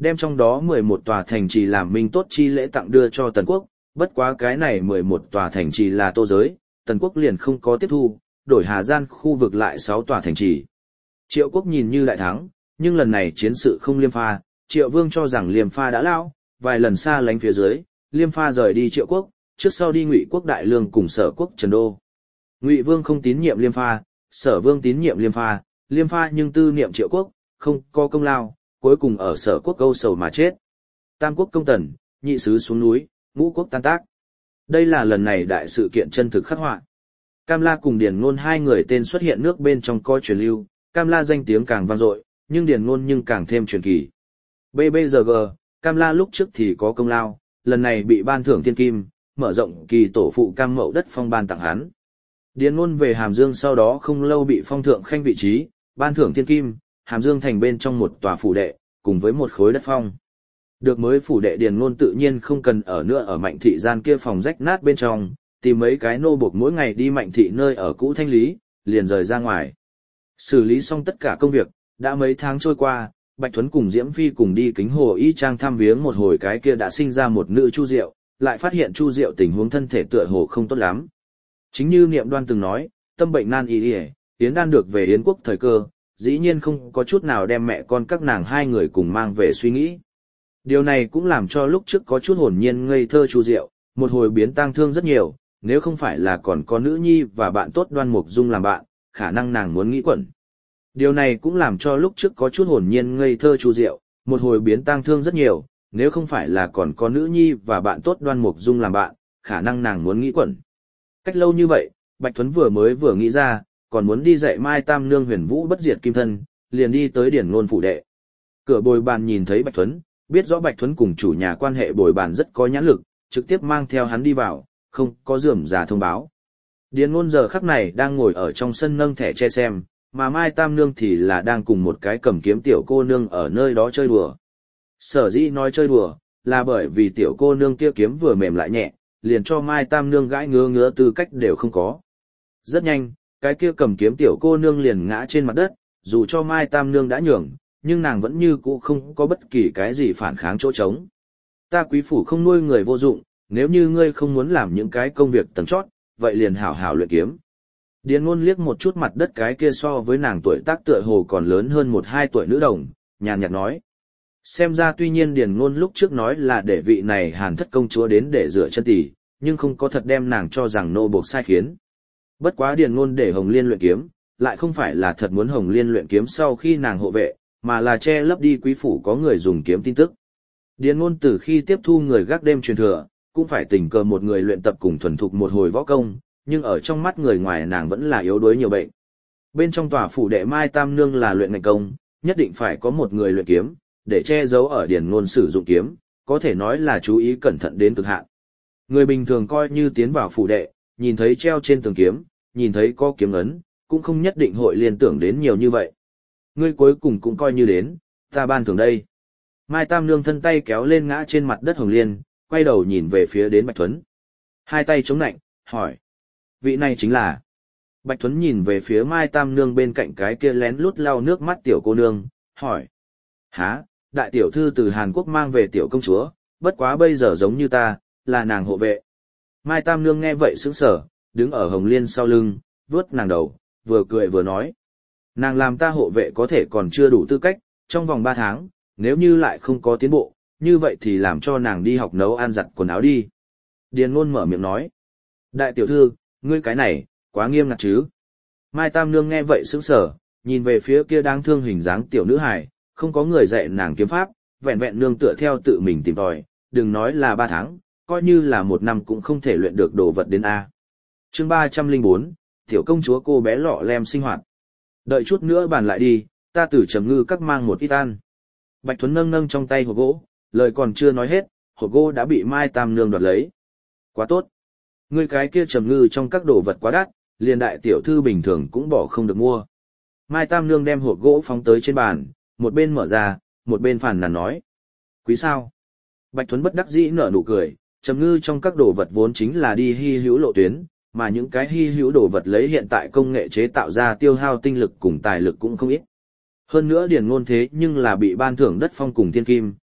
Speaker 1: Đem trong đó mười một tòa thành trì làm minh tốt chi lễ tặng đưa cho Tần quốc, bất quá cái này mười một tòa thành trì là Tô giới, Tần quốc liền không có tiếp thu, đổi Hà Gian khu vực lại sáu tòa thành trì. Triệu quốc nhìn như đại thắng, nhưng lần này chiến sự không Liêm Pha, Triệu Vương cho rằng Liêm Pha đã lao, vài lần xa lánh phía dưới, Liêm Pha rời đi Triệu quốc, trước sau đi Ngụy quốc Đại Lương cùng Sở quốc Trần Đô. Ngụy Vương không tín nhiệm Liêm Pha, Sở Vương tín nhiệm Liêm Pha, Liêm Pha nhưng tư niệm Triệu quốc, không có công lao, cuối cùng ở Sở quốc câu sầu mà chết. Tam quốc công tần, nhị sứ xuống núi, ngũ quốc tan tác. Đây là lần này đại sự kiện chân thực khắc họa. Cam La cùng Điền Ngôn hai người tên xuất hiện nước bên trong coi truyền lưu, Cam La danh tiếng càng vang dội, nhưng Điền Ngôn nhưng càng thêm truyền kỳ. bê bê giê giê, Cam La lúc trước thì có công lao, lần này bị ban thưởng thiên kim, mở rộng kỳ tổ phụ Cam Mậu đất phong ban tặng hắn. Điền Ngôn về Hàm Dương sau đó không lâu bị phong thượng khanh vị trí, ban thưởng thiên kim, Hàm Dương thành bên trong một tòa phủ đệ, cùng với một khối đất phong. Được mới phủ đệ Điền Ngôn tự nhiên không cần ở nữa ở Mạnh thị gian kia phòng rách nát bên trong, tìm mấy cái nô buộc mỗi ngày đi Mạnh thị nơi ở cũ thanh lý, liền rời ra ngoài. Xử lý xong tất cả công việc, đã mấy tháng trôi qua, Bạch Thuấn cùng Diễm Phi cùng đi Kính Hồ Y Trang thăm viếng một hồi cái kia đã sinh ra một nữ Chu Diệu, lại phát hiện Chu Diệu tình huống thân thể tựa hồ không tốt lắm. Chính như Niệm Đoan từng nói, tâm bệnh nan y y, Yến Đan được về Yến quốc thời cơ, dĩ nhiên không có chút nào đem mẹ con các nàng hai người cùng mang về suy nghĩ. Điều này cũng làm cho lúc trước có chút hồn nhiên ngây thơ Chu Diệu, một hồi biến tang thương rất nhiều, nếu không phải là còn có nữ nhi và bạn tốt Đoan Mục Dung làm bạn, khả năng nàng muốn nghĩ quẩn. Điều này cũng làm cho lúc trước có chút hồn nhiên ngây thơ Chu Diệu, một hồi biến tang thương rất nhiều, nếu không phải là còn có nữ nhi và bạn tốt Đoan Mục Dung làm bạn, khả năng nàng muốn nghĩ quẩn. Cách lâu như vậy, Bạch Thuấn vừa mới vừa nghĩ ra, còn muốn đi dạy Mai Tam Nương Huyền Vũ bất diệt kim thân, liền đi tới Điển Ngôn phủ đệ. Cửa bồi bàn nhìn thấy Bạch Thuấn, biết rõ Bạch Thuấn cùng chủ nhà quan hệ bồi bàn rất có nhãn lực, trực tiếp mang theo hắn đi vào, không có rườm rà thông báo. Điền Ngôn giờ khắc này đang ngồi ở trong sân nâng thẻ che xem, mà Mai Tam Nương thì là đang cùng một cái cầm kiếm tiểu cô nương ở nơi đó chơi đùa. Sở dĩ nói chơi đùa, là bởi vì tiểu cô nương kia kiếm vừa mềm lại nhẹ, liền cho Mai Tam Nương gãi ngứa ngứa tư cách đều không có. Rất nhanh, cái kia cầm kiếm tiểu cô nương liền ngã trên mặt đất, dù cho Mai Tam Nương đã nhường, nhưng nàng vẫn như cũ không có bất kỳ cái gì phản kháng chỗ trống. Ta quý phủ không nuôi người vô dụng, nếu như ngươi không muốn làm những cái công việc tầng chót, vậy liền hảo hảo luyện kiếm. Điền Ngôn liếc một chút mặt đất cái kia so với nàng tuổi tác tựa hồ còn lớn hơn một hai tuổi nữ đồng, nhàn nhạt nói. Xem ra tuy nhiên Điền Ngôn lúc trước nói là để vị này Hàn thất công chúa đến để rửa chân tỉ, nhưng không có thật đem nàng cho rằng nô buộc sai khiến. Bất quá Điền Ngôn để Hồng Liên luyện kiếm, lại không phải là thật muốn Hồng Liên luyện kiếm sau khi nàng hộ vệ, mà là che lấp đi quý phủ có người dùng kiếm tin tức. Điền Ngôn từ khi tiếp thu người gác đêm truyền thừa, cũng phải tình cờ một người luyện tập cùng thuần thục một hồi võ công, nhưng ở trong mắt người ngoài nàng vẫn là yếu đuối nhiều bệnh. Bên trong tòa phủ đệ Mai Tam Nương là luyện ngành công, nhất định phải có một người luyện kiếm, để che giấu ở Điền Ngôn sử dụng kiếm, có thể nói là chú ý cẩn thận đến cực hạn. Người bình thường coi như tiến vào phủ đệ, nhìn thấy treo trên tường kiếm, nhìn thấy có kiếm ấn, cũng không nhất định hội liên tưởng đến nhiều như vậy. Ngươi cuối cùng cũng coi như đến, ta ban thưởng đây. Mai Tam Nương thân tay kéo lên ngã trên mặt đất Hồng Liên, quay đầu nhìn về phía đến Bạch Thuấn. Hai tay chống nạnh, hỏi. Vị này chính là. Bạch Thuấn nhìn về phía Mai Tam Nương bên cạnh cái kia lén lút lau nước mắt tiểu cô nương, hỏi. Hả, đại tiểu thư từ Hàn Quốc mang về tiểu công chúa, bất quá bây giờ giống như ta, là nàng hộ vệ. Mai Tam Nương nghe vậy sững sờ, đứng ở Hồng Liên sau lưng, vuốt nàng đầu, vừa cười vừa nói. Nàng làm ta hộ vệ có thể còn chưa đủ tư cách, trong vòng ba tháng, nếu như lại không có tiến bộ, như vậy thì làm cho nàng đi học nấu ăn giặt quần áo đi. Điền Ngôn mở miệng nói. Đại tiểu thư, ngươi cái này, quá nghiêm ngặt chứ. Mai Tam Nương nghe vậy sững sờ, nhìn về phía kia đang thương hình dáng tiểu nữ hài, không có người dạy nàng kiếm pháp, vẹn vẹn nương tựa theo tự mình tìm tòi, đừng nói là ba tháng, coi như là một năm cũng không thể luyện được đồ vật đến A. Chương ba trăm lẻ bốn, tiểu công chúa cô bé lọ lem sinh hoạt. Đợi chút nữa bàn lại đi, ta từ Trầm Ngư các mang một ít ăn. Bạch Thuấn nâng nâng trong tay hộp gỗ, lời còn chưa nói hết, hộp gỗ đã bị Mai Tam Nương đoạt lấy. Quá tốt. Ngươi cái kia Trầm Ngư trong các đồ vật quá đắt, liền đại tiểu thư bình thường cũng bỏ không được mua. Mai Tam Nương đem hộp gỗ phóng tới trên bàn, một bên mở ra, một bên phàn nàn nói. Quý sao? Bạch Thuấn bất đắc dĩ nở nụ cười, Trầm Ngư trong các đồ vật vốn chính là đi hy hữu lộ tuyến, mà những cái hy hữu đồ vật lấy hiện tại công nghệ chế tạo ra tiêu hao tinh lực cùng tài lực cũng không ít. Hơn nữa Điền Ngôn thế nhưng là bị ban thưởng đất phong cùng thiên kim,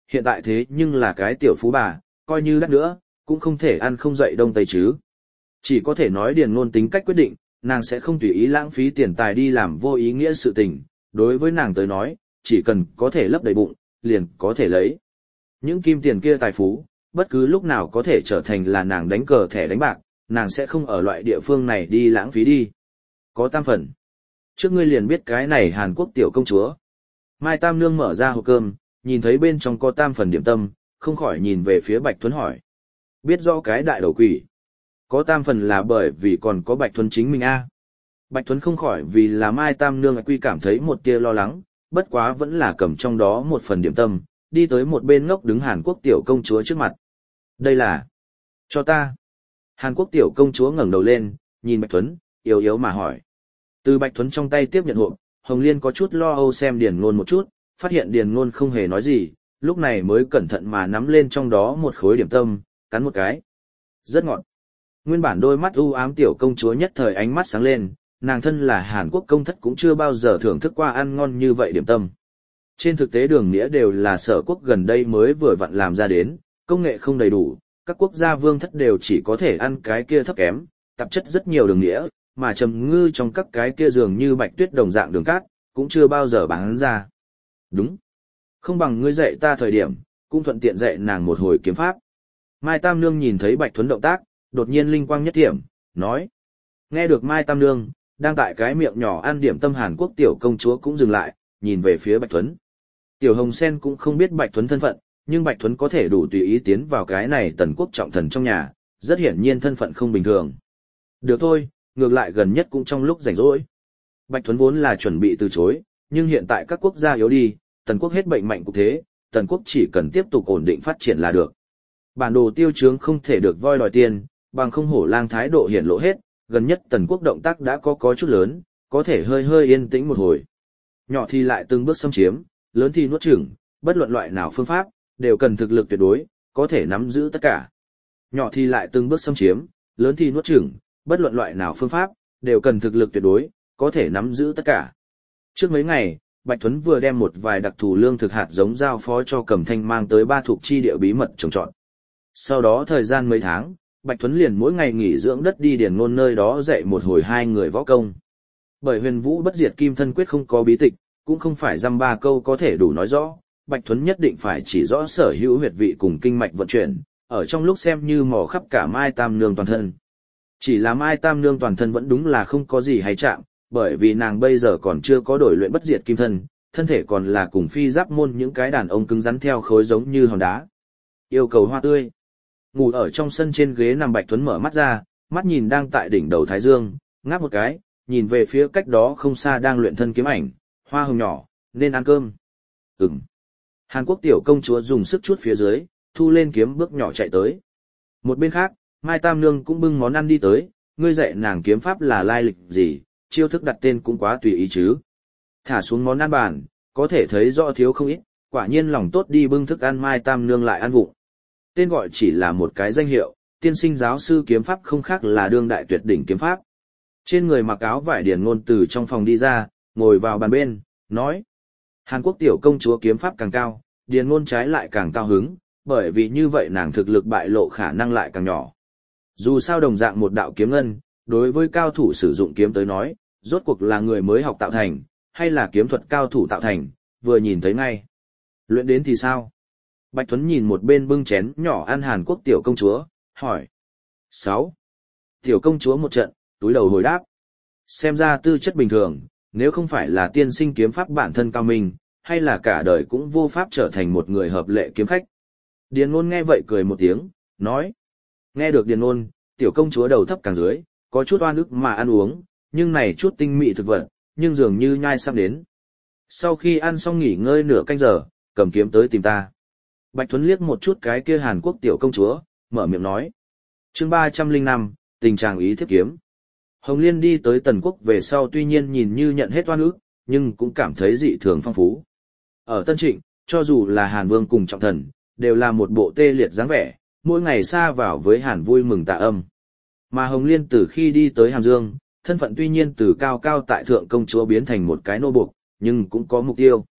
Speaker 1: hiện tại thế nhưng là cái tiểu phú bà, coi như đắt nữa, cũng không thể ăn không dậy đông tây chứ. Chỉ có thể nói Điền Ngôn tính cách quyết định, nàng sẽ không tùy ý lãng phí tiền tài đi làm vô ý nghĩa sự tình, đối với nàng tới nói, chỉ cần có thể lấp đầy bụng, liền có thể lấy. Những kim tiền kia tài phú, bất cứ lúc nào có thể trở thành là nàng đánh cờ thẻ đánh bạc, nàng sẽ không ở loại địa phương này đi lãng phí đi. Có tam phần. Trước ngươi liền biết cái này Hàn Quốc tiểu công chúa. Mai Tam Nương mở ra hộp cơm, nhìn thấy bên trong có tam phần điểm tâm, không khỏi nhìn về phía Bạch Thuấn hỏi. Biết rõ cái đại đầu quỷ. Có tam phần là bởi vì còn có Bạch Thuấn chính mình a. À. Bạch Thuấn không khỏi vì là Mai Tam Nương quy cảm thấy một tia lo lắng, bất quá vẫn là cầm trong đó một phần điểm tâm, đi tới một bên ngốc đứng Hàn Quốc tiểu công chúa trước mặt. Đây là... cho ta. Hàn Quốc tiểu công chúa ngẩng đầu lên, nhìn Bạch Thuấn, yếu yếu mà hỏi. Từ Bạch Thuấn trong tay tiếp nhận hộp, Hồng Liên có chút lo âu xem Điền Ngôn một chút, phát hiện Điền Ngôn không hề nói gì, lúc này mới cẩn thận mà nắm lên trong đó một khối điểm tâm, cắn một cái. Rất ngọt. Nguyên bản đôi mắt u ám tiểu công chúa nhất thời ánh mắt sáng lên, nàng thân là Hàn Quốc công thất cũng chưa bao giờ thưởng thức qua ăn ngon như vậy điểm tâm. Trên thực tế đường nghĩa đều là sở quốc gần đây mới vừa vặn làm ra đến, công nghệ không đầy đủ, các quốc gia vương thất đều chỉ có thể ăn cái kia thấp kém, tạp chất rất nhiều đường nghĩa, mà trầm ngư trong các cái kia dường như bạch tuyết đồng dạng đường cát, cũng chưa bao giờ bán ra. Đúng. Không bằng ngươi dạy ta thời điểm, cũng thuận tiện dạy nàng một hồi kiếm pháp. Mai Tam Nương nhìn thấy Bạch Thuấn động tác, đột nhiên linh quang nhất điểm, nói. Nghe được Mai Tam Nương, đang tại cái miệng nhỏ ăn điểm tâm Hàn Quốc tiểu công chúa cũng dừng lại, nhìn về phía Bạch Thuấn. Tiểu Hồng Sen cũng không biết Bạch Thuấn thân phận, nhưng Bạch Thuấn có thể đủ tùy ý tiến vào cái này tần quốc trọng thần trong nhà, rất hiển nhiên thân phận không bình thường. Được thôi, ngược lại gần nhất cũng trong lúc rảnh rỗi. Bạch Thuấn vốn là chuẩn bị từ chối, nhưng hiện tại các quốc gia yếu đi, tần quốc hết bệnh mạnh cục thế, tần quốc chỉ cần tiếp tục ổn định phát triển là được. Bản đồ tiêu chướng không thể được voi đòi tiền, bằng không hổ lang thái độ hiển lộ hết, gần nhất tần quốc động tác đã có có chút lớn, có thể hơi hơi yên tĩnh một hồi. Nhỏ thì lại từng bước xâm chiếm, lớn thì nuốt chửng, bất luận loại nào phương pháp, đều cần thực lực tuyệt đối, có thể nắm giữ tất cả. Nhỏ thì lại từng bước xâm chiếm, lớn thì nuốt chửng, bất luận loại nào phương pháp, đều cần thực lực tuyệt đối, có thể nắm giữ tất cả. Trước mấy ngày, Bạch Thuấn vừa đem một vài đặc thù lương thực hạt giống giao phó cho Cẩm Thanh mang tới ba thuộc chi địa bí mật trồng trọt. Sau đó thời gian mấy tháng, Bạch Thuấn liền mỗi ngày nghỉ dưỡng đất đi Điền Ngôn nơi đó dạy một hồi hai người võ công. Bởi Huyền Vũ bất diệt kim thân quyết không có bí tịch, cũng không phải dăm ba câu có thể đủ nói rõ, Bạch Thuấn nhất định phải chỉ rõ sở hữu huyệt vị cùng kinh mạch vận chuyển, ở trong lúc xem như mò khắp cả Mai Tam Nương toàn thân. Chỉ là Mai Tam Nương toàn thân vẫn đúng là không có gì hay chạm, bởi vì nàng bây giờ còn chưa có đổi luyện bất diệt kim thân, thân thể còn là cùng phi giáp môn những cái đàn ông cứng rắn theo khối giống như hòn đá. Yêu cầu hoa tươi. Ngủ ở trong sân trên ghế nằm Bạch Thuấn mở mắt ra, mắt nhìn đang tại đỉnh đầu Thái Dương, ngáp một cái, nhìn về phía cách đó không xa đang luyện thân kiếm ảnh, hoa hồng nhỏ, nên ăn cơm. Ừm. Hàn Quốc tiểu công chúa dùng sức chút phía dưới, thu lên kiếm bước nhỏ chạy tới. Một bên khác, Mai Tam Nương cũng bưng món ăn đi tới, ngươi dạy nàng kiếm pháp là lai lịch gì, chiêu thức đặt tên cũng quá tùy ý chứ. Thả xuống món ăn bàn, có thể thấy rõ thiếu không ít, quả nhiên lòng tốt đi bưng thức ăn Mai Tam Nương lại ăn vụng. Tên gọi chỉ là một cái danh hiệu, tiên sinh giáo sư kiếm pháp không khác là đương đại tuyệt đỉnh kiếm pháp. Trên người mặc áo vải Điền Ngôn từ trong phòng đi ra, ngồi vào bàn bên, nói. Hàn Quốc tiểu công chúa kiếm pháp càng cao, Điền Ngôn trái lại càng cao hứng, bởi vì như vậy nàng thực lực bại lộ khả năng lại càng nhỏ. Dù sao đồng dạng một đạo kiếm ngân, đối với cao thủ sử dụng kiếm tới nói, rốt cuộc là người mới học tạo thành, hay là kiếm thuật cao thủ tạo thành, vừa nhìn thấy ngay. Luyện đến thì sao? Bạch Thuấn nhìn một bên bưng chén nhỏ ăn Hàn Quốc tiểu công chúa, hỏi. Sáu. Tiểu công chúa một trận, túi đầu hồi đáp. Xem ra tư chất bình thường, nếu không phải là tiên sinh kiếm pháp bản thân cao minh, hay là cả đời cũng vô pháp trở thành một người hợp lệ kiếm khách. Điền Ngôn nghe vậy cười một tiếng, nói. Nghe được Điền Ngôn, tiểu công chúa đầu thấp càng dưới, có chút oan ức mà ăn uống, nhưng này chút tinh mị thực vật, nhưng dường như nhai sắp đến. Sau khi ăn xong nghỉ ngơi nửa canh giờ, cầm kiếm tới tìm ta. Bạch Thuấn liếc một chút cái kia Hàn Quốc tiểu công chúa, mở miệng nói. Chương ba trăm lẻ năm, tình trạng ý thiếp kiếm. Hồng Liên đi tới Tần Quốc về sau tuy nhiên nhìn như nhận hết oan ức, nhưng cũng cảm thấy dị thường phong phú. Ở Tân Trịnh, cho dù là Hàn Vương cùng Trọng Thần, đều là một bộ tê liệt dáng vẻ, mỗi ngày xa vào với Hàn vui mừng tạ âm. Mà Hồng Liên từ khi đi tới Hàm Dương, thân phận tuy nhiên từ cao cao tại thượng công chúa biến thành một cái nô buộc, nhưng cũng có mục tiêu.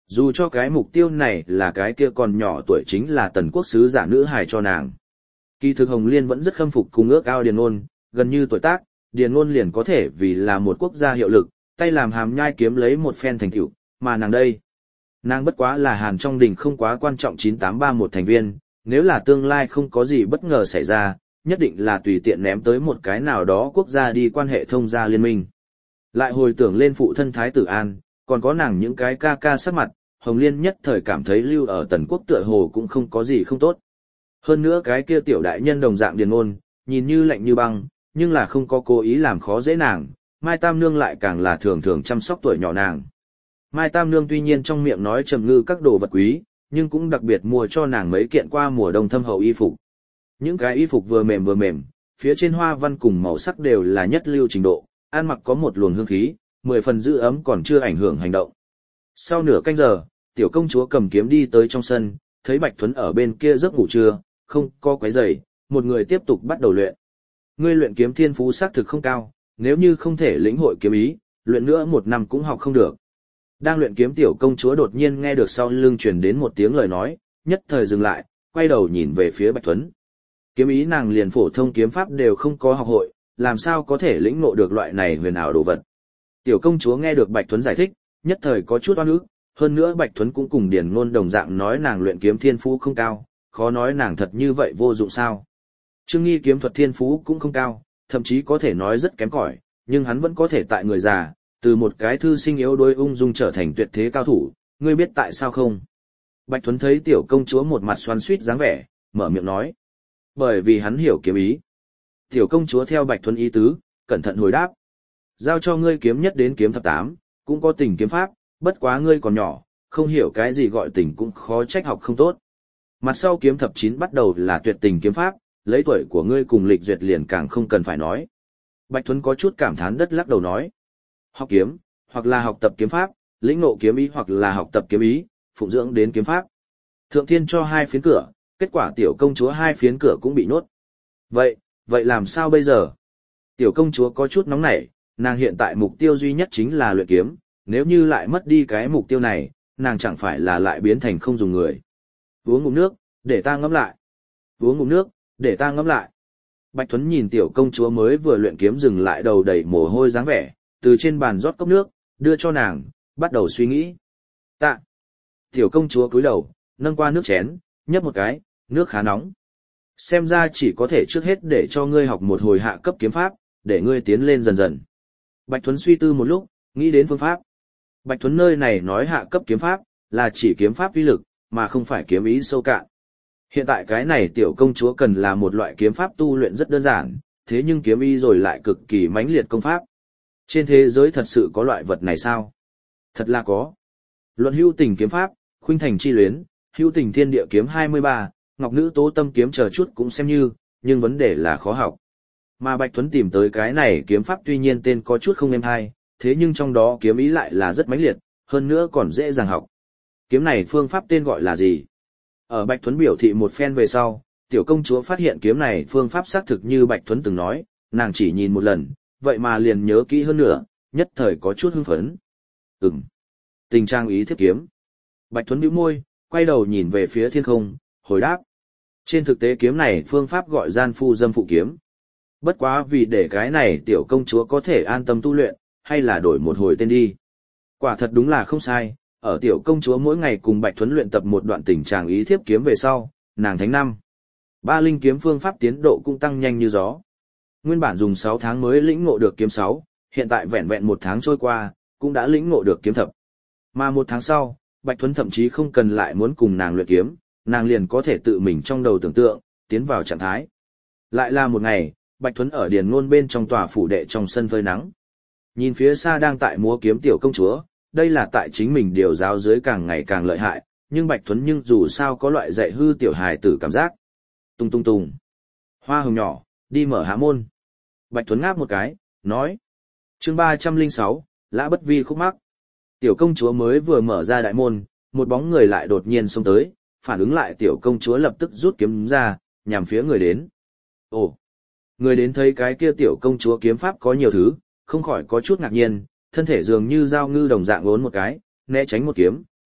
Speaker 1: Dù cho cái mục tiêu này là cái kia còn nhỏ tuổi chính là tần quốc sứ giả nữ hài cho nàng. Kỳ thực Hồng Liên vẫn rất khâm phục cùng ước ao Điền Ngôn, gần như tuổi tác, Điền Ngôn liền có thể vì là một quốc gia hiệu lực, tay làm hàm nhai kiếm lấy một phen thành tựu, mà nàng đây. Nàng bất quá là Hàn trong đình không quá quan trọng chín tám ba một thành viên, nếu là tương lai không có gì bất ngờ xảy ra, nhất định là tùy tiện ném tới một cái nào đó quốc gia đi quan hệ thông gia liên minh. Lại hồi tưởng lên phụ thân Thái tử An, còn có nàng những cái ca ca sắc mặt, Hồng Liên nhất thời cảm thấy lưu ở tần quốc tựa hồ cũng không có gì không tốt. Hơn nữa cái kia tiểu đại nhân đồng dạng Điền Ngôn, nhìn như lạnh như băng, nhưng là không có cố ý làm khó dễ nàng, Mai Tam Nương lại càng là thường thường chăm sóc tuổi nhỏ nàng. Mai Tam Nương tuy nhiên trong miệng nói trầm ngư các đồ vật quý, nhưng cũng đặc biệt mua cho nàng mấy kiện qua mùa đông thâm hậu y phục. Những cái y phục vừa mềm vừa mềm, phía trên hoa văn cùng màu sắc đều là nhất lưu trình độ, ăn mặc có một luồng hương khí, mười phần giữ ấm còn chưa ảnh hưởng hành động. Sau nửa canh giờ, tiểu công chúa cầm kiếm đi tới trong sân, thấy Bạch Thuấn ở bên kia giấc ngủ trưa, không có quấy rầy, một người tiếp tục bắt đầu luyện. Ngươi luyện kiếm thiên phú xác thực không cao, nếu như không thể lĩnh hội kiếm ý, luyện nữa một năm cũng học không được. Đang luyện kiếm tiểu công chúa đột nhiên nghe được sau lưng truyền đến một tiếng lời nói, nhất thời dừng lại, quay đầu nhìn về phía Bạch Thuấn. Kiếm ý nàng liền phổ thông kiếm pháp đều không có học hội, làm sao có thể lĩnh ngộ được loại này huyền ảo đồ vật. Tiểu công chúa nghe được Bạch Thuấn giải thích, nhất thời có chút oan ức, hơn nữa Bạch Thuấn cũng cùng Điền Ngôn đồng dạng nói nàng luyện kiếm thiên phú không cao, khó nói nàng thật như vậy vô dụng sao. Trương Nghi kiếm thuật thiên phú cũng không cao, thậm chí có thể nói rất kém cỏi, nhưng hắn vẫn có thể tại người già, từ một cái thư sinh yếu đuối ung dung trở thành tuyệt thế cao thủ, ngươi biết tại sao không? Bạch Thuấn thấy tiểu công chúa một mặt xoắn xuýt dáng vẻ, mở miệng nói. Bởi vì hắn hiểu kiếm ý. Tiểu công chúa theo Bạch Thuấn ý tứ, cẩn thận hồi đáp. Giao cho ngươi kiếm nhất đến kiếm thập tám, cũng có tình kiếm pháp, bất quá ngươi còn nhỏ, không hiểu cái gì gọi tình cũng khó trách học không tốt. Mặt sau kiếm thập chín bắt đầu là tuyệt tình kiếm pháp, lấy tuổi của ngươi cùng lịch duyệt liền càng không cần phải nói. Bạch Thuấn có chút cảm thán đất lắc đầu nói. Học kiếm, hoặc là học tập kiếm pháp, lĩnh ngộ kiếm ý hoặc là học tập kiếm ý, phụng dưỡng đến kiếm pháp. Thượng thiên cho hai phiến cửa, kết quả tiểu công chúa hai phiến cửa cũng bị nhốt. Vậy, vậy làm sao bây giờ? Tiểu công chúa có chút nóng nảy, nàng hiện tại mục tiêu duy nhất chính là luyện kiếm, nếu như lại mất đi cái mục tiêu này, nàng chẳng phải là lại biến thành không dùng người. Uống ngụm nước, để ta ngẫm lại. Uống ngụm nước, để ta ngẫm lại. Bạch Thuấn nhìn tiểu công chúa mới vừa luyện kiếm dừng lại đầu đầy mồ hôi dáng vẻ, từ trên bàn rót cốc nước, đưa cho nàng, bắt đầu suy nghĩ. Tạ. Tiểu công chúa cúi đầu, nâng qua nước chén, nhấp một cái, nước khá nóng. Xem ra chỉ có thể trước hết để cho ngươi học một hồi hạ cấp kiếm pháp, để ngươi tiến lên dần dần. Bạch Thuấn suy tư một lúc, nghĩ đến phương pháp. Bạch Thuấn nơi này nói hạ cấp kiếm pháp, là chỉ kiếm pháp uy lực, mà không phải kiếm ý sâu cạn. Hiện tại cái này tiểu công chúa cần là một loại kiếm pháp tu luyện rất đơn giản, thế nhưng kiếm ý rồi lại cực kỳ mãnh liệt công pháp. Trên thế giới thật sự có loại vật này sao? Thật là có. Luận hữu tình kiếm pháp, khuynh thành chi luyến, hữu tình thiên địa kiếm hai mươi ba, ngọc nữ tố tâm kiếm chờ chút cũng xem như, nhưng vấn đề là khó học. Mà Bạch Thuấn tìm tới cái này kiếm pháp tuy nhiên tên có chút không êm hay, thế nhưng trong đó kiếm ý lại là rất mãnh liệt, hơn nữa còn dễ dàng học. Kiếm này phương pháp tên gọi là gì? Ở Bạch Thuấn biểu thị một phen về sau, tiểu công chúa phát hiện kiếm này phương pháp xác thực như Bạch Thuấn từng nói, nàng chỉ nhìn một lần, vậy mà liền nhớ kỹ hơn nữa, nhất thời có chút hưng phấn. Ừm. Tình trang ý thiết kiếm. Bạch Thuấn bĩu môi, quay đầu nhìn về phía thiên không, hồi đáp. Trên thực tế kiếm này phương pháp gọi gian phu dâm phụ kiếm. Bất quá vì để cái này tiểu công chúa có thể an tâm tu luyện, hay là đổi một hồi tên đi. Quả thật đúng là không sai, ở tiểu công chúa mỗi ngày cùng Bạch Thuấn luyện tập một đoạn tình trạng ý thiếp kiếm về sau, nàng thánh năm. Ba linh kiếm phương pháp tiến độ cũng tăng nhanh như gió. Nguyên bản dùng sáu tháng mới lĩnh ngộ được kiếm sáu, hiện tại vẹn vẹn một tháng trôi qua, cũng đã lĩnh ngộ được kiếm thập. Mà một tháng sau, Bạch Thuấn thậm chí không cần lại muốn cùng nàng luyện kiếm, nàng liền có thể tự mình trong đầu tưởng tượng, tiến vào trạng thái. Lại là một ngày, Bạch Thuấn ở Điền Ngôn bên trong tòa phủ đệ trong sân phơi nắng. Nhìn phía xa đang tại múa kiếm tiểu công chúa, đây là tại chính mình điều giáo dưới càng ngày càng lợi hại, nhưng Bạch Thuấn nhưng dù sao có loại dạy hư tiểu hài tử cảm giác. Tung tung tung. Hoa hồng nhỏ, đi mở hạ môn. Bạch Thuấn ngáp một cái, nói. Chương ba trăm lẻ sáu, Lã Bất Vi khúc mắc. Tiểu công chúa mới vừa mở ra đại môn, một bóng người lại đột nhiên xông tới, phản ứng lại tiểu công chúa lập tức rút kiếm ra, nhằm phía người đến. Ồ! Người đến thấy cái kia tiểu công chúa kiếm pháp có nhiều thứ, không khỏi có chút ngạc nhiên, thân thể dường như dao ngư đồng dạng ốn một cái, né tránh một kiếm,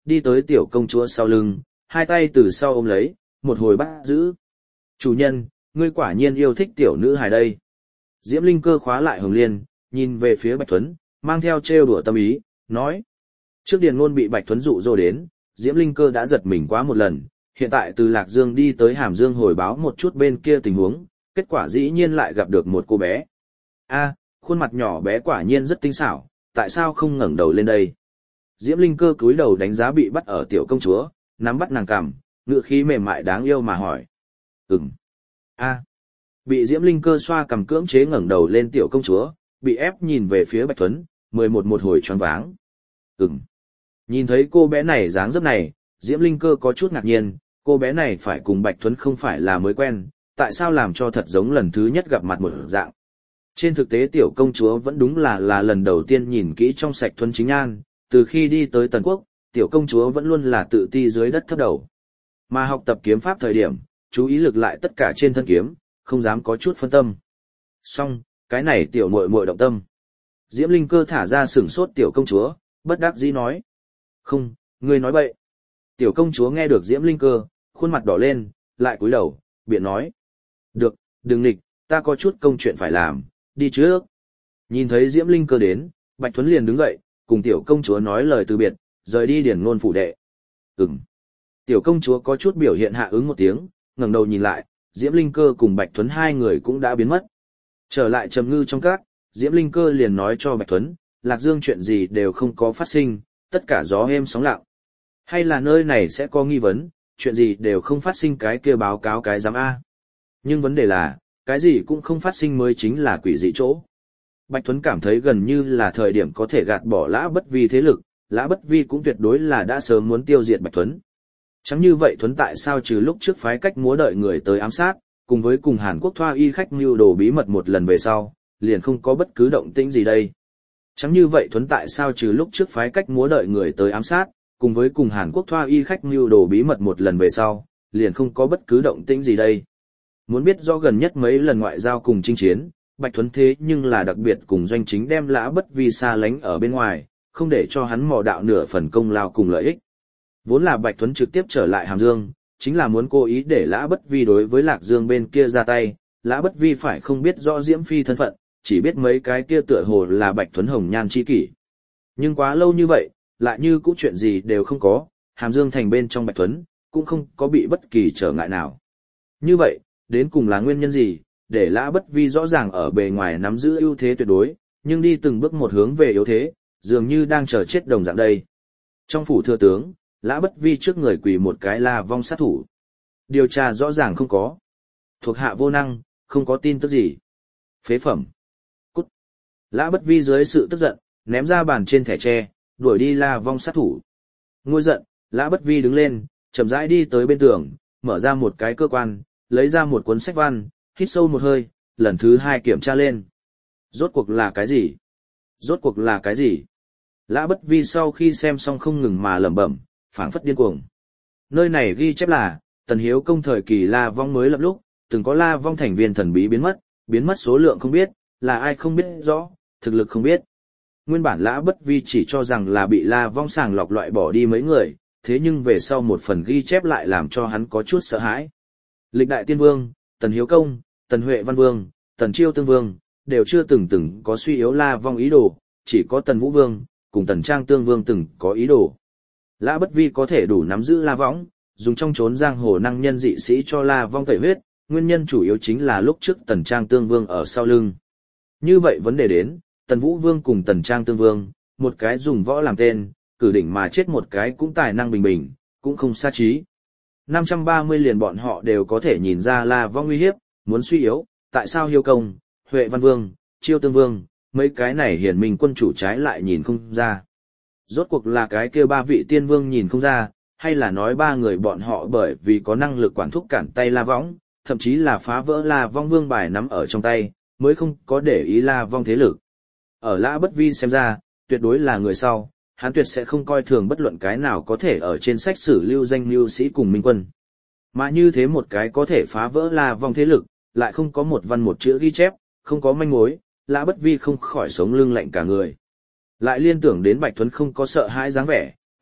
Speaker 1: đi tới tiểu công chúa sau lưng, hai tay từ sau ôm lấy, một hồi bắt giữ. Chủ nhân, ngươi quả nhiên yêu thích tiểu nữ hài đây. Diễm Linh Cơ khóa lại Hồng Liên, nhìn về phía Bạch Thuấn, mang theo trêu đùa tâm ý, nói. Trước Điền Ngôn bị Bạch Thuấn dụ dỗ đến, Diễm Linh Cơ đã giật mình quá một lần, hiện tại từ Lạc Dương đi tới Hàm Dương hồi báo một chút bên kia tình huống, kết quả dĩ nhiên lại gặp được một cô bé. A, khuôn mặt nhỏ bé quả nhiên rất tinh xảo, tại sao không ngẩng đầu lên đây? Diễm Linh Cơ cúi đầu đánh giá bị bắt ở tiểu công chúa, nắm bắt nàng cằm, ngựa khí mềm mại đáng yêu mà hỏi. Ừm. A. Bị Diễm Linh Cơ xoa cằm cưỡng chế ngẩng đầu lên tiểu công chúa, bị ép nhìn về phía Bạch Thuấn, mười một một hồi choáng váng. Ừm. Nhìn thấy cô bé này dáng dấp này, Diễm Linh Cơ có chút ngạc nhiên, cô bé này phải cùng Bạch Thuấn không phải là mới quen, tại sao làm cho thật giống lần thứ nhất gặp mặt một dạng. Trên thực tế tiểu công chúa vẫn đúng là là lần đầu tiên nhìn kỹ trong sạch Thuấn Chính An, từ khi đi tới Tần Quốc, tiểu công chúa vẫn luôn là tự ti dưới đất thấp đầu. Mà học tập kiếm pháp thời điểm, chú ý lực lại tất cả trên thân kiếm, không dám có chút phân tâm. Xong, cái này tiểu muội muội động tâm. Diễm Linh Cơ thả ra sửng sốt tiểu công chúa, bất đắc dĩ nói. Không, ngươi nói bậy. Tiểu công chúa nghe được Diễm Linh Cơ, khuôn mặt đỏ lên, lại cúi đầu, biện nói. Được, đừng nghịch, ta có chút công chuyện phải làm, đi trước. Nhìn thấy Diễm Linh Cơ đến, Bạch Thuấn liền đứng dậy, cùng tiểu công chúa nói lời từ biệt, rời đi Điển Ngôn phủ đệ. Ừm. Tiểu công chúa có chút biểu hiện hạ ứng một tiếng, ngẩng đầu nhìn lại, Diễm Linh Cơ cùng Bạch Thuấn hai người cũng đã biến mất. Trở lại trầm ngư trong các, Diễm Linh Cơ liền nói cho Bạch Thuấn, Lạc Dương chuyện gì đều không có phát sinh, tất cả gió êm sóng lặng. Hay là nơi này sẽ có nghi vấn, chuyện gì đều không phát sinh cái kia báo cáo cái giám A. Nhưng vấn đề là, cái gì cũng không phát sinh mới chính là quỷ dị chỗ. Bạch Thuấn cảm thấy gần như là thời điểm có thể gạt bỏ Lã Bất Vi thế lực, Lã Bất Vi cũng tuyệt đối là đã sớm muốn tiêu diệt Bạch Thuấn. Chẳng như vậy Thuấn tại sao trừ lúc trước phái cách múa đợi người tới ám sát, cùng với cùng Hàn Quốc thoa y khách mưu đồ bí mật một lần về sau, liền không có bất cứ động tĩnh gì đây. Chẳng như vậy Thuấn tại sao trừ lúc trước phái cách múa đợi người tới ám sát, cùng với cùng Hàn Quốc thoa y khách mưu đồ bí mật một lần về sau, liền không có bất cứ động tĩnh gì đây. Muốn biết do gần nhất mấy lần ngoại giao cùng chinh chiến, Bạch Thuấn thế nhưng là đặc biệt cùng doanh chính đem Lã Bất Vi xa lánh ở bên ngoài, không để cho hắn mò đạo nửa phần công lao cùng lợi ích. Vốn là Bạch Thuấn trực tiếp trở lại Hàm Dương, chính là muốn cố ý để Lã Bất Vi đối với Lạc Dương bên kia ra tay, Lã Bất Vi phải không biết rõ Diễm Phi thân phận, chỉ biết mấy cái kia tựa hồ là Bạch Thuấn hồng nhan chi kỷ. Nhưng quá lâu như vậy, lại như cũng chuyện gì đều không có, Hàm Dương thành bên trong Bạch Thuấn, cũng không có bị bất kỳ trở ngại nào. Như vậy, đến cùng là nguyên nhân gì, để Lã Bất Vi rõ ràng ở bề ngoài nắm giữ ưu thế tuyệt đối, nhưng đi từng bước một hướng về yếu thế, dường như đang chờ chết đồng dạng đây. Trong phủ thừa tướng, Lã Bất Vi trước người quỳ một cái La Vong sát thủ. Điều tra rõ ràng không có. Thuộc hạ vô năng, không có tin tức gì. Phế phẩm. Cút. Lã Bất Vi dưới sự tức giận, ném ra bàn trên thẻ tre, đuổi đi La Vong sát thủ. Ngôi giận, Lã Bất Vi đứng lên, chậm rãi đi tới bên tường, mở ra một cái cơ quan, lấy ra một cuốn sách văn, hít sâu một hơi, lần thứ hai kiểm tra lên. Rốt cuộc là cái gì? Rốt cuộc là cái gì? Lã Bất Vi sau khi xem xong không ngừng mà lẩm bẩm, phảng phất điên cuồng. Nơi này ghi chép là, Tần Hiếu công thời kỳ La Vong mới lập lúc, từng có La Vong thành viên thần bí biến mất, biến mất số lượng không biết, là ai không biết rõ, thực lực không biết. Nguyên bản Lã Bất Vi chỉ cho rằng là bị La Vong sàng lọc loại bỏ đi mấy người, thế nhưng về sau một phần ghi chép lại làm cho hắn có chút sợ hãi. Lịch đại tiên vương, Tần Hiếu công, Tần Huệ Văn Vương, Tần Chiêu Tương Vương, đều chưa từng từng có suy yếu La Vong ý đồ, chỉ có Tần Vũ Vương, cùng Tần Trang Tương Vương từng có ý đồ. Lã Bất Vi có thể đủ nắm giữ La Võng, dùng trong chốn giang hồ năng nhân dị sĩ cho La Vong tẩy huyết, nguyên nhân chủ yếu chính là lúc trước Tần Trang Tương Vương ở sau lưng. Như vậy vấn đề đến, Tần Vũ Vương cùng Tần Trang Tương Vương, một cái dùng võ làm tên, cử đỉnh mà chết một cái cũng tài năng bình bình, cũng không xa trí. năm trăm ba mươi liền bọn họ đều có thể nhìn ra La Vong uy hiếp, muốn suy yếu, tại sao Hiếu Công, Huệ Văn Vương, Chiêu Tương Vương, mấy cái này hiển minh quân chủ trái lại nhìn không ra. Rốt cuộc là cái kia ba vị tiên vương nhìn không ra, hay là nói ba người bọn họ bởi vì có năng lực quản thúc cản tay La Võng, thậm chí là phá vỡ La Vong vương bài nắm ở trong tay, mới không có để ý La Vong thế lực. Ở Lã Bất Vi xem ra, tuyệt đối là người sau, hắn tuyệt sẽ không coi thường bất luận cái nào có thể ở trên sách sử lưu danh lưu sĩ cùng minh quân. Mà như thế một cái có thể phá vỡ La Vong thế lực, lại không có một văn một chữ ghi chép, không có manh mối, Lã Bất Vi không khỏi sống lưng lạnh cả người. Lại liên tưởng đến Bạch Thuấn không có sợ hãi dáng vẻ,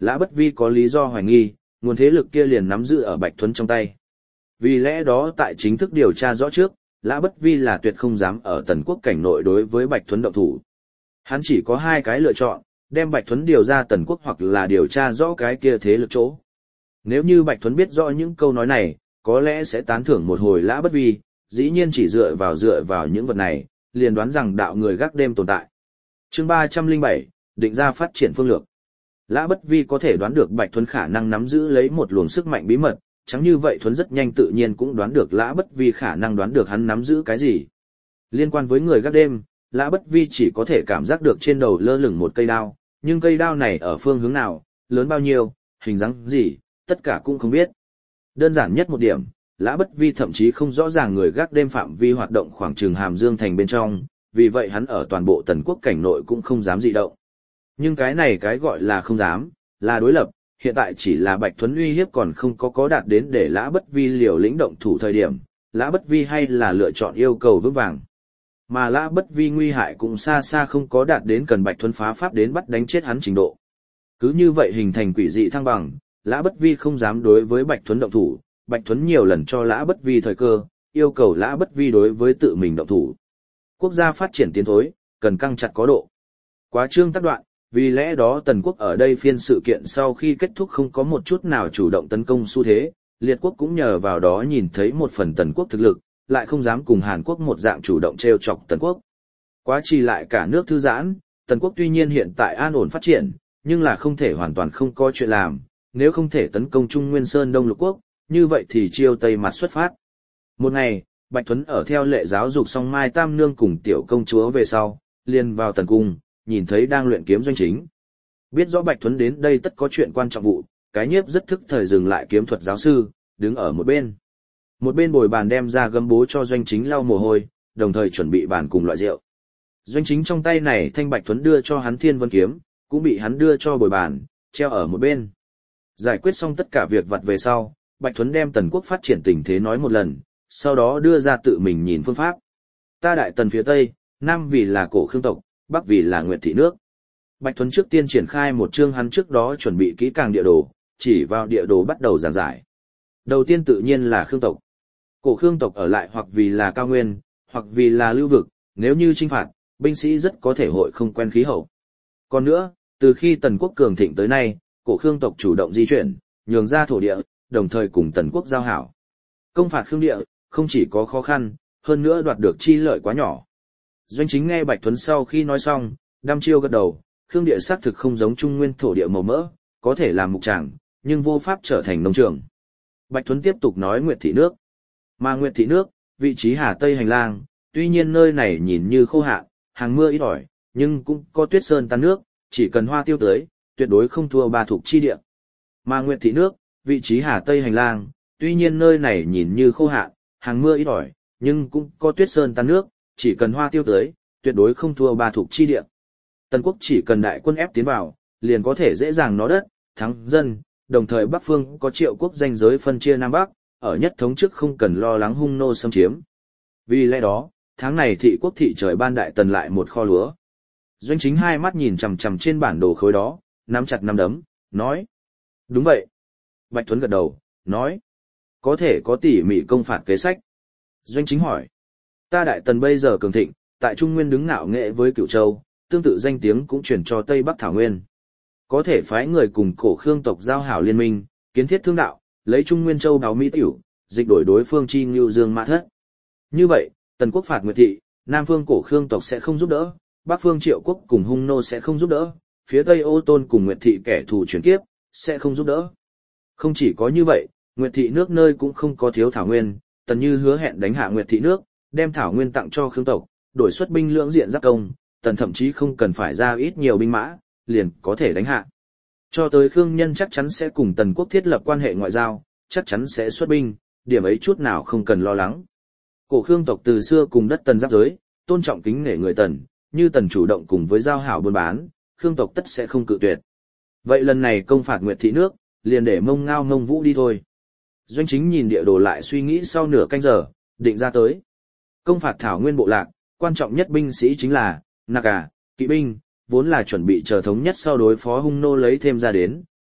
Speaker 1: Lã Bất Vi có lý do hoài nghi, nguồn thế lực kia liền nắm giữ ở Bạch Thuấn trong tay. Vì lẽ đó tại chính thức điều tra rõ trước, Lã Bất Vi là tuyệt không dám ở Tần Quốc cảnh nội đối với Bạch Thuấn động thủ. Hắn chỉ có hai cái lựa chọn, đem Bạch Thuấn điều ra Tần Quốc hoặc là điều tra rõ cái kia thế lực chỗ. Nếu như Bạch Thuấn biết rõ những câu nói này, có lẽ sẽ tán thưởng một hồi Lã Bất Vi, dĩ nhiên chỉ dựa vào dựa vào những vật này, liền đoán rằng đạo người gác đêm tồn tại. Chương ba trăm lẻ bảy, định ra phát triển phương lược. Lã Bất Vi có thể đoán được Bạch Thuấn khả năng nắm giữ lấy một luồng sức mạnh bí mật, chẳng như vậy Thuấn rất nhanh tự nhiên cũng đoán được Lã Bất Vi khả năng đoán được hắn nắm giữ cái gì. Liên quan với người gác đêm, Lã Bất Vi chỉ có thể cảm giác được trên đầu lơ lửng một cây đao, nhưng cây đao này ở phương hướng nào, lớn bao nhiêu, hình dáng gì, tất cả cũng không biết. Đơn giản nhất một điểm, Lã Bất Vi thậm chí không rõ ràng người gác đêm phạm vi hoạt động khoảng trường Hàm Dương thành bên trong, vì vậy hắn ở toàn bộ Tần Quốc cảnh nội cũng không dám dị động. Nhưng cái này cái gọi là không dám, là đối lập, hiện tại chỉ là Bạch Thuấn uy hiếp còn không có có đạt đến để Lã Bất Vi liều lĩnh động thủ thời điểm, Lã Bất Vi hay là lựa chọn yêu cầu vững vàng. Mà Lã Bất Vi nguy hại cũng xa xa không có đạt đến cần Bạch Thuấn phá pháp đến bắt đánh chết hắn trình độ. Cứ như vậy hình thành quỷ dị thăng bằng, Lã Bất Vi không dám đối với Bạch Thuấn động thủ, Bạch Thuấn nhiều lần cho Lã Bất Vi thời cơ, yêu cầu Lã Bất Vi đối với tự mình động thủ. Quốc gia phát triển tiến thối, cần căng chặt có độ. Quá trương tác đoạn, vì lẽ đó Tần Quốc ở đây phiên sự kiện sau khi kết thúc không có một chút nào chủ động tấn công xu thế, Liệt Quốc cũng nhờ vào đó nhìn thấy một phần Tần Quốc thực lực, lại không dám cùng Hàn Quốc một dạng chủ động trêu chọc Tần Quốc. Quá trì lại cả nước thư giãn, Tần Quốc tuy nhiên hiện tại an ổn phát triển, nhưng là không thể hoàn toàn không có chuyện làm, nếu không thể tấn công Trung Nguyên Sơn Đông Lục Quốc, như vậy thì chiêu Tây mặt xuất phát. Một ngày, Bạch Thuấn ở theo lệ giáo dục xong Mai Tam Nương cùng tiểu công chúa về sau, liền vào tần cung, nhìn thấy đang luyện kiếm Doanh Chính. Biết rõ Bạch Thuấn đến đây tất có chuyện quan trọng vụ, cái nhiếp rất thức thời dừng lại kiếm thuật giáo sư, đứng ở một bên. Một bên bồi bàn đem ra gấm bố cho Doanh Chính lau mồ hôi, đồng thời chuẩn bị bàn cùng loại rượu. Doanh Chính trong tay này thanh Bạch Thuấn đưa cho hắn Thiên Vân kiếm, cũng bị hắn đưa cho bồi bàn, treo ở một bên. Giải quyết xong tất cả việc vặt về sau, Bạch Thuấn đem Tần Quốc phát triển tình thế nói một lần, sau đó đưa ra tự mình nhìn phương pháp. Ta Đại Tần phía Tây, Nam vì là Cổ Khương tộc, Bắc vì là Nguyệt thị nước. Bạch Thuấn trước tiên triển khai một chương hắn trước đó chuẩn bị kỹ càng địa đồ, chỉ vào địa đồ bắt đầu giảng giải. Đầu tiên tự nhiên là Khương tộc. Cổ Khương tộc ở lại hoặc vì là cao nguyên, hoặc vì là lưu vực, nếu như chinh phạt, binh sĩ rất có thể hội không quen khí hậu. Còn nữa, từ khi Tần Quốc cường thịnh tới nay, Cổ Khương tộc chủ động di chuyển, nhường ra thổ địa, đồng thời cùng Tần Quốc giao hảo. Công phạt Khương địa, không chỉ có khó khăn, hơn nữa đoạt được chi lợi quá nhỏ. Doanh Chính nghe Bạch Thuấn sau khi nói xong, đăm chiêu gật đầu, Khương địa xác thực không giống Trung Nguyên thổ địa màu mỡ, có thể làm mục tràng, nhưng vô pháp trở thành nông trường. Bạch Thuấn tiếp tục nói Nguyệt thị nước. Mà Nguyệt thị nước, vị trí Hà Tây hành lang, tuy nhiên nơi này nhìn như khô hạn, hàng mưa ít ỏi, nhưng cũng có tuyết sơn tan nước, chỉ cần hoa tiêu tới, tuyệt đối không thua ba thuộc chi địa. Mà Nguyệt thị nước, vị trí Hà Tây hành lang, tuy nhiên nơi này nhìn như khô hạn, hàng mưa ít ỏi, nhưng cũng có tuyết sơn tan nước, chỉ cần hoa tiêu tới, tuyệt đối không thua ba thuộc chi địa. Tần Quốc chỉ cần đại quân ép tiến vào, liền có thể dễ dàng nó đất, thắng dân, đồng thời Bắc phương có Triệu quốc danh giới phân chia Nam Bắc, ở nhất thống trước không cần lo lắng hung nô xâm chiếm. Vì lẽ đó, tháng này thị quốc thị trời ban đại tần lại một kho lúa. Doanh Chính hai mắt nhìn chằm chằm trên bản đồ khối đó, nắm chặt nắm đấm, nói. Đúng vậy. Bạch Thuấn gật đầu, nói. Có thể có tỉ mỉ công phạt kế sách. Doanh Chính hỏi. Ta đại tần bây giờ cường thịnh, tại Trung Nguyên đứng ngạo nghệ với Cửu Châu, tương tự danh tiếng cũng truyền cho Tây Bắc Thảo Nguyên. Có thể phái người cùng Cổ Khương tộc giao hảo liên minh, kiến thiết thương đạo, lấy Trung Nguyên châu đáo mỹ tiểu, dịch đổi đối phương chi Ngưu Dương Mã Thất. Như vậy, Tần Quốc phạt Nguyệt thị, Nam phương Cổ Khương tộc sẽ không giúp đỡ, Bắc phương Triệu quốc cùng Hung nô sẽ không giúp đỡ, phía Tây Ô Tôn cùng Nguyệt thị kẻ thù chuyển kiếp, sẽ không giúp đỡ. Không chỉ có như vậy, Nguyệt thị nước nơi cũng không có thiếu thảo nguyên, Tần Như hứa hẹn đánh hạ Nguyệt thị nước, đem thảo nguyên tặng cho Khương tộc, đổi xuất binh lưỡng diện giáp công, Tần thậm chí không cần phải ra ít nhiều binh mã, liền có thể đánh hạ. Cho tới Khương nhân chắc chắn sẽ cùng Tần Quốc thiết lập quan hệ ngoại giao, chắc chắn sẽ xuất binh, điểm ấy chút nào không cần lo lắng. Cổ Khương tộc từ xưa cùng đất Tần giáp giới, tôn trọng kính nể người Tần, như Tần chủ động cùng với giao hảo buôn bán, Khương tộc tất sẽ không cự tuyệt. Vậy lần này công phạt Nguyệt thị nước, liền để Mông Ngao Mông Vũ đi thôi. Doanh Chính nhìn địa đồ lại suy nghĩ sau nửa canh giờ, định ra tới. Công phạt thảo nguyên bộ lạc, quan trọng nhất binh sĩ chính là Naga, kỵ binh, vốn là chuẩn bị chờ thống nhất sau đối phó Hung nô lấy thêm ra đến,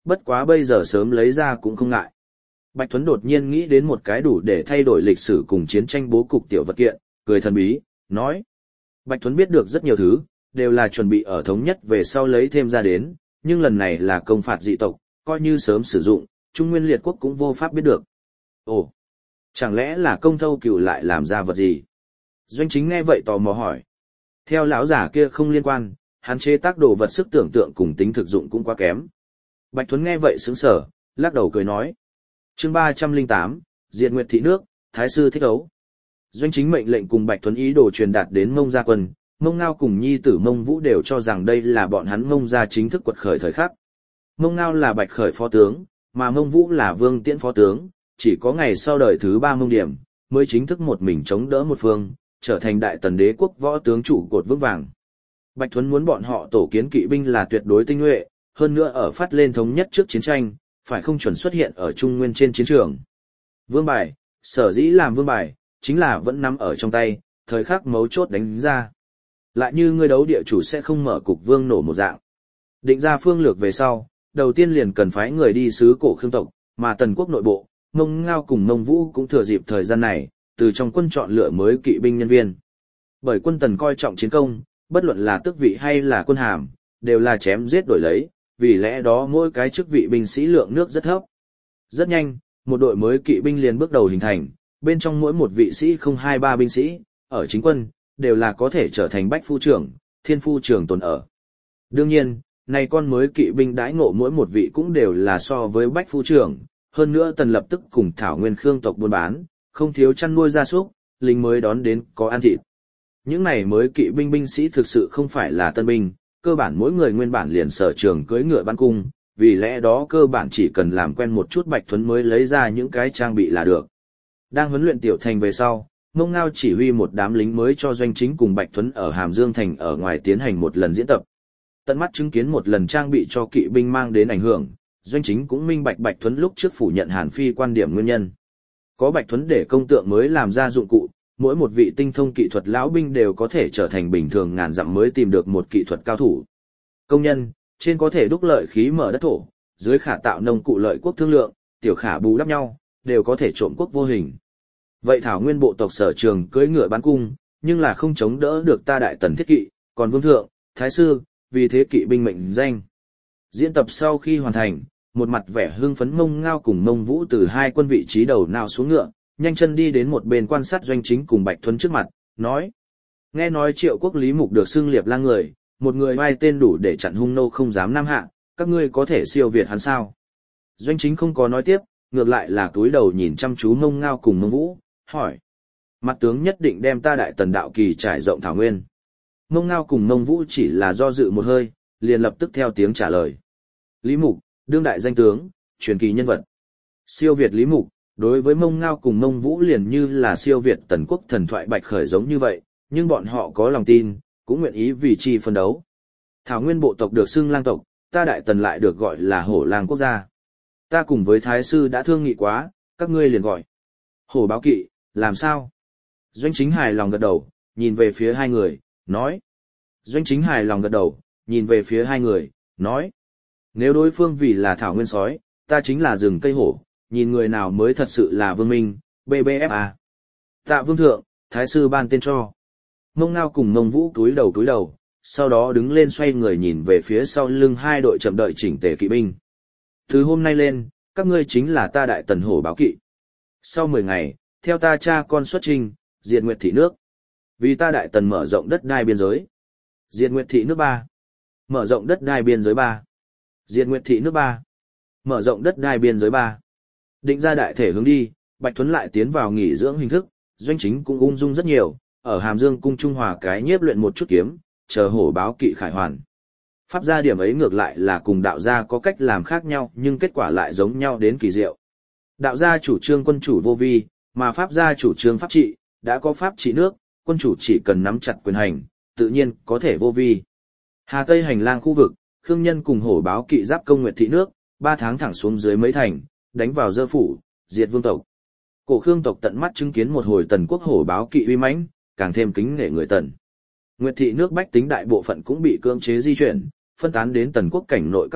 Speaker 1: bất quá bây giờ sớm lấy ra cũng không ngại. Bạch Thuấn đột nhiên nghĩ đến một cái đủ để thay đổi lịch sử cùng chiến tranh bố cục tiểu vật kiện, cười thần bí, nói. Bạch Thuấn biết được rất nhiều thứ, đều là chuẩn bị ở thống nhất về sau lấy thêm ra đến, nhưng lần này là công phạt dị tộc, coi như sớm sử dụng, Trung Nguyên Liệt Quốc cũng vô pháp biết được. Ồ, chẳng lẽ là công thâu cựu lại làm ra vật gì? Doanh Chính nghe vậy tò mò hỏi. Theo lão giả kia không liên quan, hắn chế tác đồ vật sức tưởng tượng cùng tính thực dụng cũng quá kém. Bạch Thuấn nghe vậy sững sờ, lắc đầu cười nói. Chương ba trăm lẻ tám, Diệt Nguyệt Thị Nước, Thái sư thích ấu. Doanh Chính mệnh lệnh cùng Bạch Thuấn ý đồ truyền đạt đến Mông Gia quân, Mông Ngao cùng nhi tử Mông Vũ đều cho rằng đây là bọn hắn Mông Gia chính thức quật khởi thời khắc. Mông Ngao là Bạch Khởi phó tướng, mà Mông Vũ là Vương Tiễn phó tướng, chỉ có ngày sau đời thứ ba Mông Điểm, mới chính thức một mình chống đỡ một phương, trở thành đại tần đế quốc võ tướng trụ cột vững vàng. Bạch Thuấn muốn bọn họ tổ kiến kỵ binh là tuyệt đối tinh nhuệ, hơn nữa ở phát lên thống nhất trước chiến tranh, phải không chuẩn xuất hiện ở Trung Nguyên trên chiến trường. Vương bài, sở dĩ làm vương bài, chính là vẫn nắm ở trong tay, thời khắc mấu chốt đánh ra. Lại như ngươi đấu địa chủ sẽ không mở cục vương nổ một dạng. Định ra phương lược về sau, đầu tiên liền cần phái người đi sứ cổ Khương tộc, mà tần quốc nội bộ, Mông Ngao cùng Mông Vũ cũng thừa dịp thời gian này, từ trong quân chọn lựa mới kỵ binh nhân viên. Bởi quân tần coi trọng chiến công, bất luận là tước vị hay là quân hàm, đều là chém giết đổi lấy, vì lẽ đó mỗi cái chức vị binh sĩ lượng nước rất thấp. Rất nhanh, một đội mới kỵ binh liền bước đầu hình thành, bên trong mỗi một vị sĩ không hai ba binh sĩ, ở chính quân, đều là có thể trở thành bách phu trưởng, thiên phu trưởng tồn ở. Đương nhiên, này con mới kỵ binh đãi ngộ mỗi một vị cũng đều là so với bách phu trưởng, hơn nữa tần lập tức cùng Thảo Nguyên Khương tộc buôn bán, không thiếu chăn nuôi gia súc, lính mới đón đến có ăn thịt. Những này mới kỵ binh binh sĩ thực sự không phải là tân binh, cơ bản mỗi người nguyên bản liền sở trường cưỡi ngựa bắn cung, vì lẽ đó cơ bản chỉ cần làm quen một chút Bạch Thuấn mới lấy ra những cái trang bị là được. Đang huấn luyện tiểu thành về sau, Mông Ngao chỉ huy một đám lính mới cho Doanh Chính cùng Bạch Thuấn ở Hàm Dương thành ở ngoài tiến hành một lần diễn tập. Tận mắt chứng kiến một lần trang bị cho kỵ binh mang đến ảnh hưởng, Doanh Chính cũng minh bạch Bạch Thuấn lúc trước phủ nhận Hàn Phi quan điểm nguyên nhân. Có Bạch Thuấn để công tượng mới làm ra dụng cụ, mỗi một vị tinh thông kỹ thuật lão binh đều có thể trở thành bình thường ngàn dặm mới tìm được một kỹ thuật cao thủ. Công nhân, trên có thể đúc lợi khí mở đất thổ, dưới khả tạo nông cụ lợi quốc thương lượng, tiểu khả bù đắp nhau, đều có thể trộm quốc vô hình. Vậy Thảo Nguyên bộ tộc sở trường cưỡi ngựa bắn cung, nhưng là không chống đỡ được ta đại tần thiết kỵ, còn vương thượng, thái sư, vì thế kỵ binh mệnh danh. Diễn tập sau khi hoàn thành, một mặt vẻ hưng phấn Mông Ngao cùng Mông Vũ từ hai quân vị trí đầu nào xuống ngựa, nhanh chân đi đến một bên quan sát Doanh Chính cùng Bạch Thuấn trước mặt, nói. Nghe nói Triệu Quốc Lý Mục được xưng liệp lang người, một người ai tên đủ để chặn hung nô không dám nam hạ, các ngươi có thể siêu việt hắn sao? Doanh Chính không có nói tiếp, ngược lại là túi đầu nhìn chăm chú Mông Ngao cùng Mông Vũ, hỏi. Mặt tướng nhất định đem ta đại tần đạo kỳ trải rộng Thảo Nguyên. Mông Ngao cùng Mông Vũ chỉ là do dự một hơi, liền lập tức theo tiếng trả lời. Lý Mục, đương đại danh tướng, truyền kỳ nhân vật. Siêu việt Lý Mục, đối với Mông Ngao cùng Mông Vũ liền như là siêu việt tần quốc thần thoại Bạch Khởi giống như vậy, nhưng bọn họ có lòng tin, cũng nguyện ý vì chi phân đấu. Thảo Nguyên bộ tộc được xưng lang tộc, ta đại tần lại được gọi là hổ lang quốc gia. Ta cùng với thái sư đã thương nghị quá, các ngươi liền gọi. Hổ báo kỵ, làm sao? Doanh Chính hài lòng gật đầu, nhìn về phía hai người, nói. Doanh Chính hài lòng gật đầu, nhìn về phía hai người, nói. Nếu đối phương vì là Thảo Nguyên sói, ta chính là rừng cây hổ, nhìn người nào mới thật sự là vương minh, bê bê ép a. Tạ vương thượng, thái sư ban tên cho. Mông Ngao cùng Mông Vũ cúi đầu cúi đầu, sau đó đứng lên xoay người nhìn về phía sau lưng hai đội chậm đợi chỉnh tề kỵ binh. Từ hôm nay lên, các ngươi chính là ta đại tần hổ báo kỵ. Sau mười ngày, theo ta cha con xuất trinh, diệt Nguyệt Thị nước. Vì ta đại tần mở rộng đất đai biên giới. Diệt Nguyệt Thị nước ba. Mở rộng đất đai biên giới ba. Diệt Nguyệt Thị nước ba. Mở rộng đất đai biên giới ba. Định ra đại thể hướng đi, Bạch Thuấn lại tiến vào nghỉ dưỡng hình thức, Doanh Chính cũng ung dung rất nhiều, ở Hàm Dương cung Trung Hòa cái nhiếp luyện một chút kiếm, chờ hổ báo kỵ khải hoàn. Pháp gia điểm ấy ngược lại là cùng đạo gia có cách làm khác nhau, nhưng kết quả lại giống nhau đến kỳ diệu. Đạo gia chủ trương quân chủ vô vi, mà pháp gia chủ trương pháp trị, đã có pháp trị nước, quân chủ chỉ cần nắm chặt quyền hành, tự nhiên có thể vô vi. Hà Tây hành lang khu vực, Khương Nhân cùng hổ báo kỵ giáp công Nguyệt Thị nước, ba tháng thẳng xuống dưới mấy thành, đánh vào Dơ phủ, diệt vương tộc. Cổ Khương tộc tận mắt chứng kiến một hồi tần quốc hổ báo kỵ uy mãnh, càng thêm kính nể người tần. Nguyệt Thị nước bách tính đại bộ phận cũng bị cưỡng chế di chuyển, phân tán đến tần quốc cảnh nội các bộ,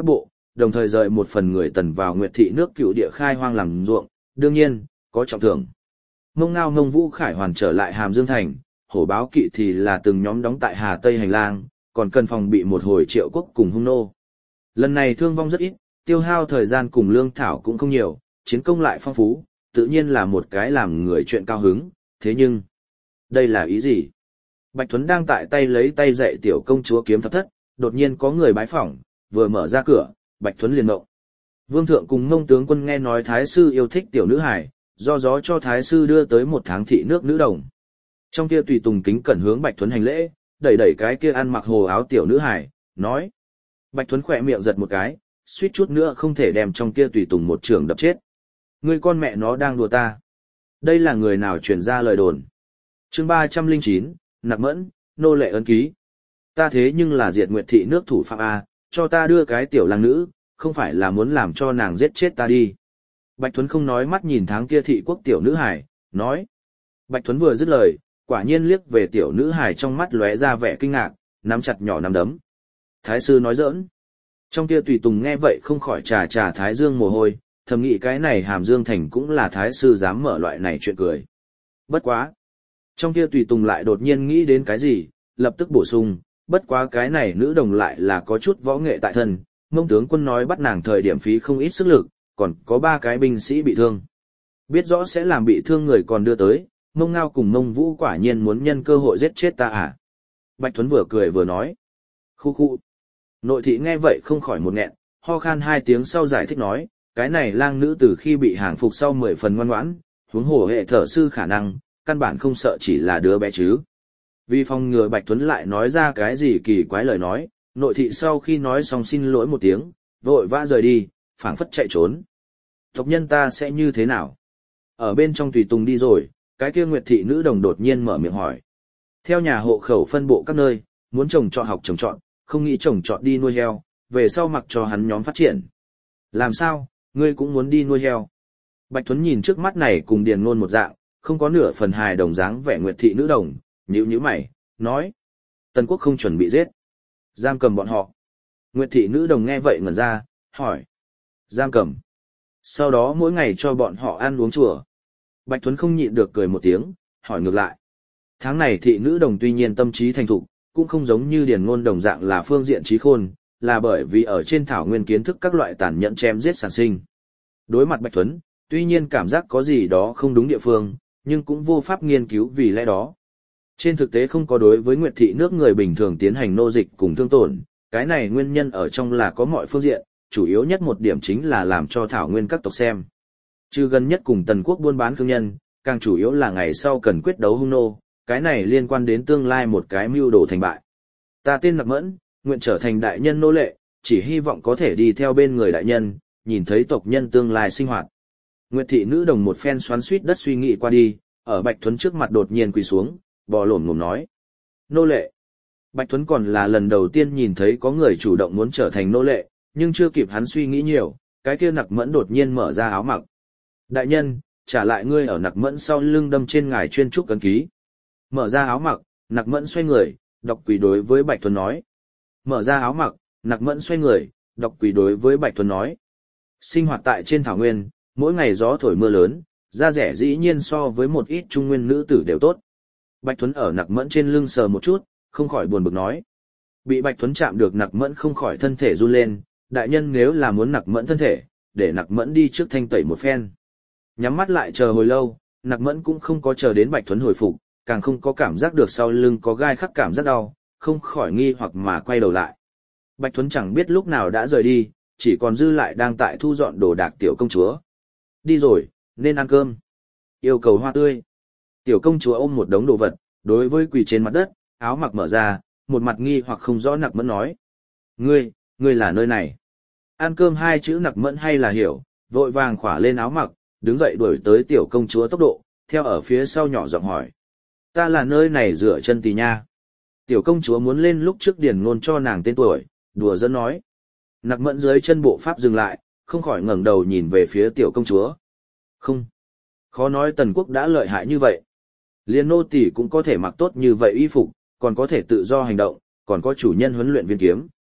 Speaker 1: đồng thời rời một phần người Tần vào Nguyệt thị nước cựu địa khai hoang làm ruộng, đương nhiên, có trọng thưởng. Mông Ngao Mông Vũ Khải hoàn trở lại Hàm Dương Thành, hổ báo kỵ thì là từng nhóm đóng tại Hà Tây hành lang, còn cần phòng bị một hồi Triệu Quốc cùng hung nô. Lần này thương vong rất ít, tiêu hao thời gian cùng lương thảo cũng không nhiều, chiến công lại phong phú, tự nhiên là một cái làm người chuyện cao hứng, thế nhưng, đây là ý gì? Bạch Thuấn đang tại tay lấy tay dạy tiểu công chúa kiếm thập thất, đột nhiên có người bái phỏng, vừa mở ra cửa, Bạch Thuấn liền động. Vương thượng cùng Mông tướng quân nghe nói thái sư yêu thích tiểu nữ hài, do gió cho thái sư đưa tới một tháng thị nước nữ đồng. Trong kia tùy tùng kính cẩn hướng Bạch Thuấn hành lễ, đẩy đẩy cái kia ăn mặc hồ áo tiểu nữ hài, nói. Bạch Thuấn khỏe miệng giật một cái, suýt chút nữa không thể đem trong kia tùy tùng một trường đập chết. Người con mẹ nó đang đùa ta. Đây là người nào truyền ra lời đồn. Chương ba trăm lẻ chín, Nặc Mẫn, nô lệ ấn ký. Ta thế nhưng là diệt Nguyệt thị nước thủ phạm A, cho ta đưa cái tiểu lang nữ, không phải là muốn làm cho nàng giết chết ta đi. Bạch Thuấn không nói, mắt nhìn tháng kia thị quốc tiểu nữ hải, nói. Bạch Thuấn vừa dứt lời, quả nhiên liếc về tiểu nữ hải, trong mắt lóe ra vẻ kinh ngạc, nắm chặt nhỏ nắm đấm. Thái sư nói giỡn. Trong kia tùy tùng nghe vậy không khỏi trà trà thái dương mồ hôi, thầm nghĩ cái này Hàm Dương Thành cũng là thái sư dám mở loại này chuyện cười. Bất quá. Trong kia tùy tùng lại đột nhiên nghĩ đến cái gì, lập tức bổ sung, bất quá cái này nữ đồng lại là có chút võ nghệ tại thân, Mông tướng quân nói bắt nàng thời điểm phí không ít sức lực, còn có ba cái binh sĩ bị thương. Biết rõ sẽ làm bị thương người còn đưa tới, Mông Ngao cùng Mông Vũ quả nhiên muốn nhân cơ hội giết chết ta à? Bạch Thuấn vừa cười vừa nói. Khu khu. Nội thị nghe vậy không khỏi một nghẹn, ho khan hai tiếng sau giải thích nói, cái này lang nữ từ khi bị hàng phục sau mười phần ngoan ngoãn, huống hồ hệ thở sư khả năng, căn bản không sợ chỉ là đứa bé chứ. Vì phòng ngừa Bạch Thuấn lại nói ra cái gì kỳ quái lời nói, nội thị sau khi nói xong xin lỗi một tiếng, vội vã rời đi, phảng phất chạy trốn. Tộc nhân ta sẽ như thế nào? Ở bên trong tùy tùng đi rồi, cái kia Nguyệt thị nữ đồng đột nhiên mở miệng hỏi. Theo nhà hộ khẩu phân bộ các nơi, muốn trồng trọt học trồng trọt, không nghĩ trồng trọt đi nuôi heo, về sau mặc cho hắn nhóm phát triển. Làm sao, ngươi cũng muốn đi nuôi heo? Bạch Thuấn nhìn trước mắt này cùng Điền Ngôn một dạng, không có nửa phần hài đồng dáng vẻ Nguyệt thị nữ đồng, nhíu nhíu mày, nói. Tần quốc không chuẩn bị giết. Giam cầm bọn họ. Nguyệt thị nữ đồng nghe vậy ngẩn ra, hỏi. Giam cầm. Sau đó mỗi ngày cho bọn họ ăn uống chùa. Bạch Thuấn không nhịn được cười một tiếng, hỏi ngược lại. Tháng này thị nữ đồng tuy nhiên tâm trí thành thục, cũng không giống như Điền Ngôn đồng dạng là phương diện trí khôn, là bởi vì ở trên thảo nguyên kiến thức các loại tàn nhẫn chém giết sản sinh. Đối mặt Bạch Thuấn, tuy nhiên cảm giác có gì đó không đúng địa phương, nhưng cũng vô pháp nghiên cứu vì lẽ đó. Trên thực tế không có đối với Nguyệt thị nước người bình thường tiến hành nô dịch cùng thương tổn, cái này nguyên nhân ở trong là có mọi phương diện, chủ yếu nhất một điểm chính là làm cho thảo nguyên các tộc xem. Trừ gần nhất cùng Tần quốc buôn bán thương nhân, càng chủ yếu là ngày sau cần quyết đấu hung nô, cái này liên quan đến tương lai một cái mưu đồ thành bại. Ta tên Nặc Mẫn, nguyện trở thành đại nhân nô lệ, chỉ hy vọng có thể đi theo bên người đại nhân, nhìn thấy tộc nhân tương lai sinh hoạt. Nguyệt thị nữ đồng một phen xoắn suýt đất suy nghĩ qua đi, ở Bạch Thuấn trước mặt đột nhiên quỳ xuống, bò lổm ngồm nói. Nô lệ. Bạch Thuấn còn là lần đầu tiên nhìn thấy có người chủ động muốn trở thành nô lệ, nhưng chưa kịp hắn suy nghĩ nhiều, cái kia Nặc Mẫn đột nhiên mở ra áo mặc. Đại nhân, trả lại ngươi ở Nặc Mẫn sau lưng đâm trên ngài chuyên trúc ấn ký. Mở ra áo mặc, Nặc Mẫn xoay người, đọc quỳ đối với Bạch Thuấn nói. Mở ra áo mặc, Nặc Mẫn xoay người, đọc quỳ đối với Bạch Thuấn nói. Sinh hoạt tại trên thảo nguyên, mỗi ngày gió thổi mưa lớn, da rẻ dĩ nhiên so với một ít trung nguyên nữ tử đều tốt. Bạch Thuấn ở Nặc Mẫn trên lưng sờ một chút, không khỏi buồn bực nói. Bị Bạch Thuấn chạm được Nặc Mẫn không khỏi thân thể run lên, đại nhân nếu là muốn Nặc Mẫn thân thể, để Nặc Mẫn đi trước thanh tẩy một phen. Nhắm mắt lại chờ hồi lâu, Nặc Mẫn cũng không có chờ đến Bạch Thuấn hồi phục, càng không có cảm giác được sau lưng có gai khắc cảm giác đau, không khỏi nghi hoặc mà quay đầu lại. Bạch Thuấn chẳng biết lúc nào đã rời đi, chỉ còn dư lại đang tại thu dọn đồ đạc tiểu công chúa. Đi rồi, nên ăn cơm. Yêu cầu hoa tươi. Tiểu công chúa ôm một đống đồ vật, đối với quỳ trên mặt đất, áo mặc mở ra, một mặt nghi hoặc không rõ Nặc Mẫn nói. Ngươi, ngươi là nơi này. Ăn cơm hai chữ Nặc Mẫn hay là hiểu, vội vàng khỏa lên áo mặc, đứng dậy đuổi tới tiểu công chúa tốc độ, theo ở phía sau nhỏ giọng hỏi. Ta là nơi này rửa chân tì nha. Tiểu công chúa muốn lên lúc trước Điền Ngôn cho nàng tên tuổi, đùa giỡn nói. Nặc Mẫn dưới chân bộ pháp dừng lại, không khỏi ngẩng đầu nhìn về phía tiểu công chúa. Không. Khó nói Tần quốc đã lợi hại như vậy. Liên nô tỳ cũng có thể mặc tốt như vậy y phục, còn có thể tự do hành động, còn có chủ nhân huấn luyện viên kiếm.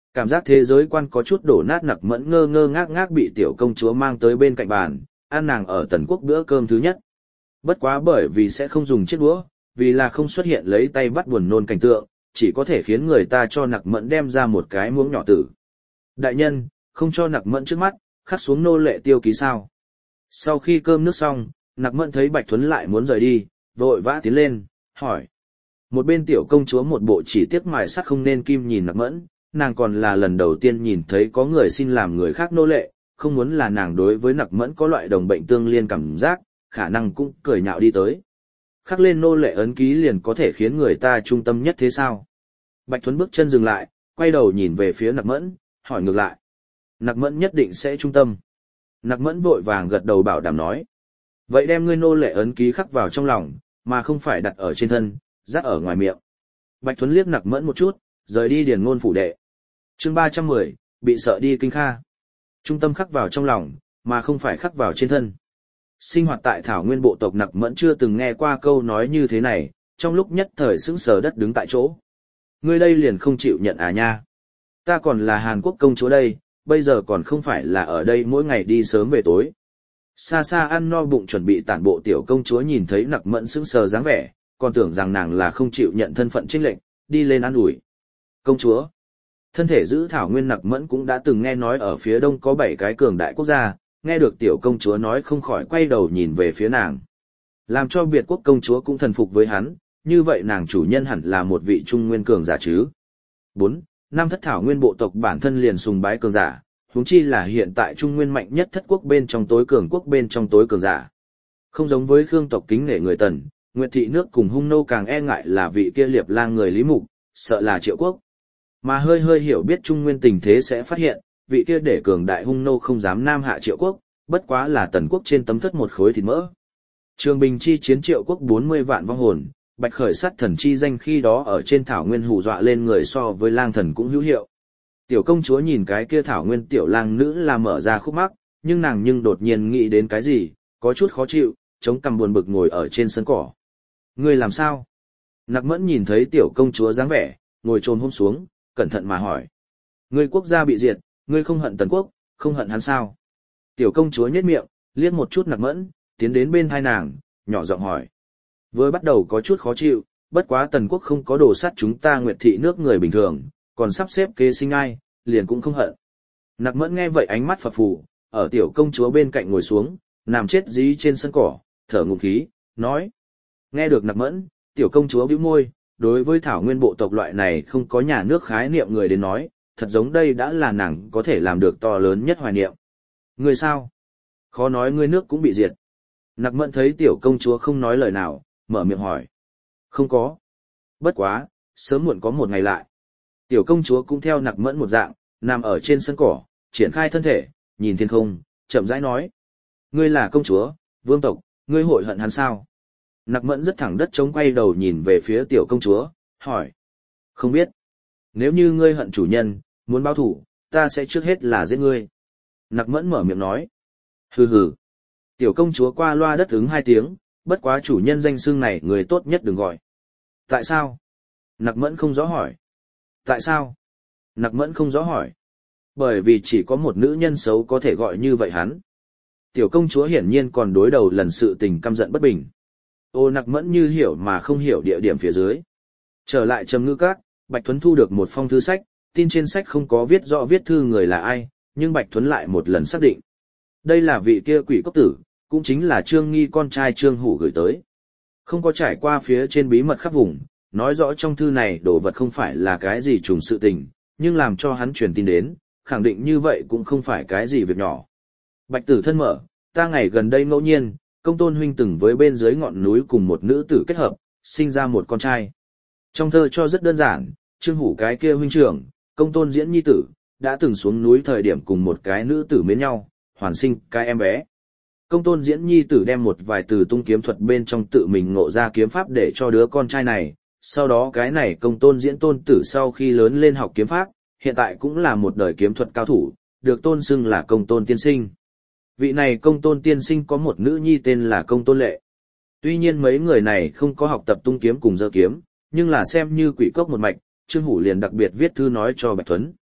Speaker 1: Cảm giác thế giới quan có chút đổ nát. Nặc Mẫn ngơ ngơ ngác ngác bị tiểu công chúa mang tới bên cạnh bàn, ăn nàng ở Tần Quốc bữa cơm thứ nhất. Bất quá bởi vì sẽ không dùng chiếc đũa, vì là không xuất hiện lấy tay bắt buồn nôn cảnh tượng, chỉ có thể khiến người ta cho Nặc Mẫn đem ra một cái muỗng nhỏ tử. Đại nhân, không cho Nặc Mẫn trước mắt, khắc xuống nô lệ tiêu ký sao. Sau khi cơm nước xong, Nặc Mẫn thấy Bạch Thuấn lại muốn rời đi, vội vã tiến lên, hỏi. Một bên tiểu công chúa một bộ chỉ tiếc mài sắt không nên kim nhìn Nặc Mẫn, nàng còn là lần đầu tiên nhìn thấy có người xin làm người khác nô lệ, không muốn là nàng đối với Nặc Mẫn có loại đồng bệnh tương liên cảm giác, khả năng cũng cười nhạo đi tới. Khắc lên nô lệ ấn ký liền có thể khiến người ta trung tâm nhất thế sao? Bạch Thuấn bước chân dừng lại, quay đầu nhìn về phía Nặc Mẫn, hỏi ngược lại. Nặc Mẫn nhất định sẽ trung tâm. Nặc Mẫn vội vàng gật đầu bảo đảm nói. Vậy đem ngươi nô lệ ấn ký khắc vào trong lòng, mà không phải đặt ở trên thân, dắt ở ngoài miệng. Bạch Thuấn liếc Nặc Mẫn một chút, rời đi điền ngôn phủ đệ. Chương ba trăm mười, bị sợ đi kinh kha. Trung tâm khắc vào trong lòng, mà không phải khắc vào trên thân. Sinh hoạt tại Thảo Nguyên bộ tộc Nặc Mẫn chưa từng nghe qua câu nói như thế này, trong lúc nhất thời sững sờ đất đứng tại chỗ. Ngươi đây liền không chịu nhận à nha. Ta còn là Hàn Quốc công chúa đây, bây giờ còn không phải là ở đây mỗi ngày đi sớm về tối. Xa xa ăn no bụng chuẩn bị tản bộ tiểu công chúa nhìn thấy Nặc Mẫn sững sờ dáng vẻ, còn tưởng rằng nàng là không chịu nhận thân phận chênh lệnh, đi lên ăn ủi. Công chúa. Thân thể giữ Thảo Nguyên Nặc Mẫn cũng đã từng nghe nói ở phía đông có bảy cái cường đại quốc gia, nghe được tiểu công chúa nói không khỏi quay đầu nhìn về phía nàng. Làm cho biệt quốc công chúa cũng thần phục với hắn, như vậy nàng chủ nhân hẳn là một vị trung nguyên cường giả chứ. bốn. Năm thất Thảo Nguyên bộ tộc bản thân liền sùng bái cường giả, huống chi là hiện tại trung nguyên mạnh nhất thất quốc bên trong tối cường quốc bên trong tối cường giả. Không giống với Khương tộc kính nể người Tần, Nguyệt thị nước cùng Hung nô càng e ngại là vị kia Liệp Lang người Lý Mục, sợ là Triệu quốc. Mà hơi hơi hiểu biết trung nguyên tình thế sẽ phát hiện, vị kia để cường đại Hung nô không dám nam hạ Triệu quốc, bất quá là Tần quốc trên tấm thất một khối thịt mỡ. Trường Bình chi chiến Triệu quốc bốn mươi vạn vong hồn, Bạch khởi sát thần chi danh khi đó ở trên Thảo Nguyên hù dọa lên người so với lang thần cũng hữu hiệu. Tiểu công chúa nhìn cái kia Thảo Nguyên tiểu lang nữ là mở ra khúc mắc, nhưng nàng nhưng đột nhiên nghĩ đến cái gì, có chút khó chịu, chống cằm buồn bực ngồi ở trên sân cỏ. Ngươi làm sao? Nặc Mẫn nhìn thấy tiểu công chúa dáng vẻ, ngồi chôn hôm xuống, cẩn thận mà hỏi. Ngươi quốc gia bị diệt, ngươi không hận Tần quốc, không hận hắn sao? Tiểu công chúa nhếch miệng, liếc một chút Nặc Mẫn, tiến đến bên tai nàng, nhỏ giọng hỏi. Vừa bắt đầu có chút khó chịu, bất quá Tần quốc không có đồ sắt chúng ta Nguyệt thị nước người bình thường, còn sắp xếp kế sinh ai, liền cũng không hận. Nặc Mẫn nghe vậy ánh mắt phập phù, ở tiểu công chúa bên cạnh ngồi xuống, nằm chết dí trên sân cỏ, thở ngụm khí, nói. Nghe được Nặc Mẫn, tiểu công chúa bĩu môi, đối với Thảo Nguyên bộ tộc loại này không có nhà nước khái niệm người đến nói, thật giống đây đã là nàng có thể làm được to lớn nhất hoài niệm. Ngươi sao? Khó nói ngươi nước cũng bị diệt. Nặc Mẫn thấy tiểu công chúa không nói lời nào, mở miệng hỏi. Không có. Bất quá, sớm muộn có một ngày lại. Tiểu công chúa cũng theo Nặc Mẫn một dạng, nằm ở trên sân cỏ, triển khai thân thể, nhìn thiên không, chậm rãi nói. Ngươi là công chúa, vương tộc, ngươi hội hận hắn sao? Nặc Mẫn rất thẳng đất chống quay đầu nhìn về phía tiểu công chúa, hỏi. Không biết. Nếu như ngươi hận chủ nhân, muốn báo thủ, ta sẽ trước hết là giết ngươi. Nặc Mẫn mở miệng nói. Hừ hừ. Tiểu công chúa qua loa đất ứng hai tiếng, bất quá chủ nhân danh xưng này người tốt nhất đừng gọi. Tại sao? Nặc Mẫn không rõ hỏi. Tại sao? Nặc Mẫn không rõ hỏi. Bởi vì chỉ có một nữ nhân xấu có thể gọi như vậy hắn. Tiểu công chúa hiển nhiên còn đối đầu lần sự tình căm giận bất bình. Ô Nặc Mẫn như hiểu mà không hiểu địa điểm phía dưới. Trở lại Trầm Ngư Các, Bạch Thuấn thu được một phong thư sách, tin trên sách không có viết rõ viết thư người là ai, nhưng Bạch Thuấn lại một lần xác định. Đây là vị kia quỷ cốc tử, cũng chính là Trương Nghi con trai Trương Hủ gửi tới. Không có trải qua phía trên bí mật khắp vùng, nói rõ trong thư này đồ vật không phải là cái gì trùng sự tình, nhưng làm cho hắn truyền tin đến, khẳng định như vậy cũng không phải cái gì việc nhỏ. Bạch tử thân mở, ta ngày gần đây ngẫu nhiên, công tôn huynh từng với bên dưới ngọn núi cùng một nữ tử kết hợp, sinh ra một con trai. Trong thơ cho rất đơn giản, Trương Hủ cái kia huynh trưởng, công tôn diễn nhi tử, đã từng xuống núi thời điểm cùng một cái nữ tử mến nhau, hoàn sinh cái em bé. Công tôn diễn nhi tử đem một vài từ tung kiếm thuật bên trong tự mình ngộ ra kiếm pháp để cho đứa con trai này, sau đó cái này công tôn diễn tôn tử sau khi lớn lên học kiếm pháp, hiện tại cũng là một đời kiếm thuật cao thủ, được tôn xưng là công tôn tiên sinh. Vị này công tôn tiên sinh có một nữ nhi tên là công tôn lệ. Tuy nhiên mấy người này không có học tập tung kiếm cùng giơ kiếm, nhưng là xem như quỷ cốc một mạch, Trương Hủ liền đặc biệt viết thư nói cho Bạch Thuấn.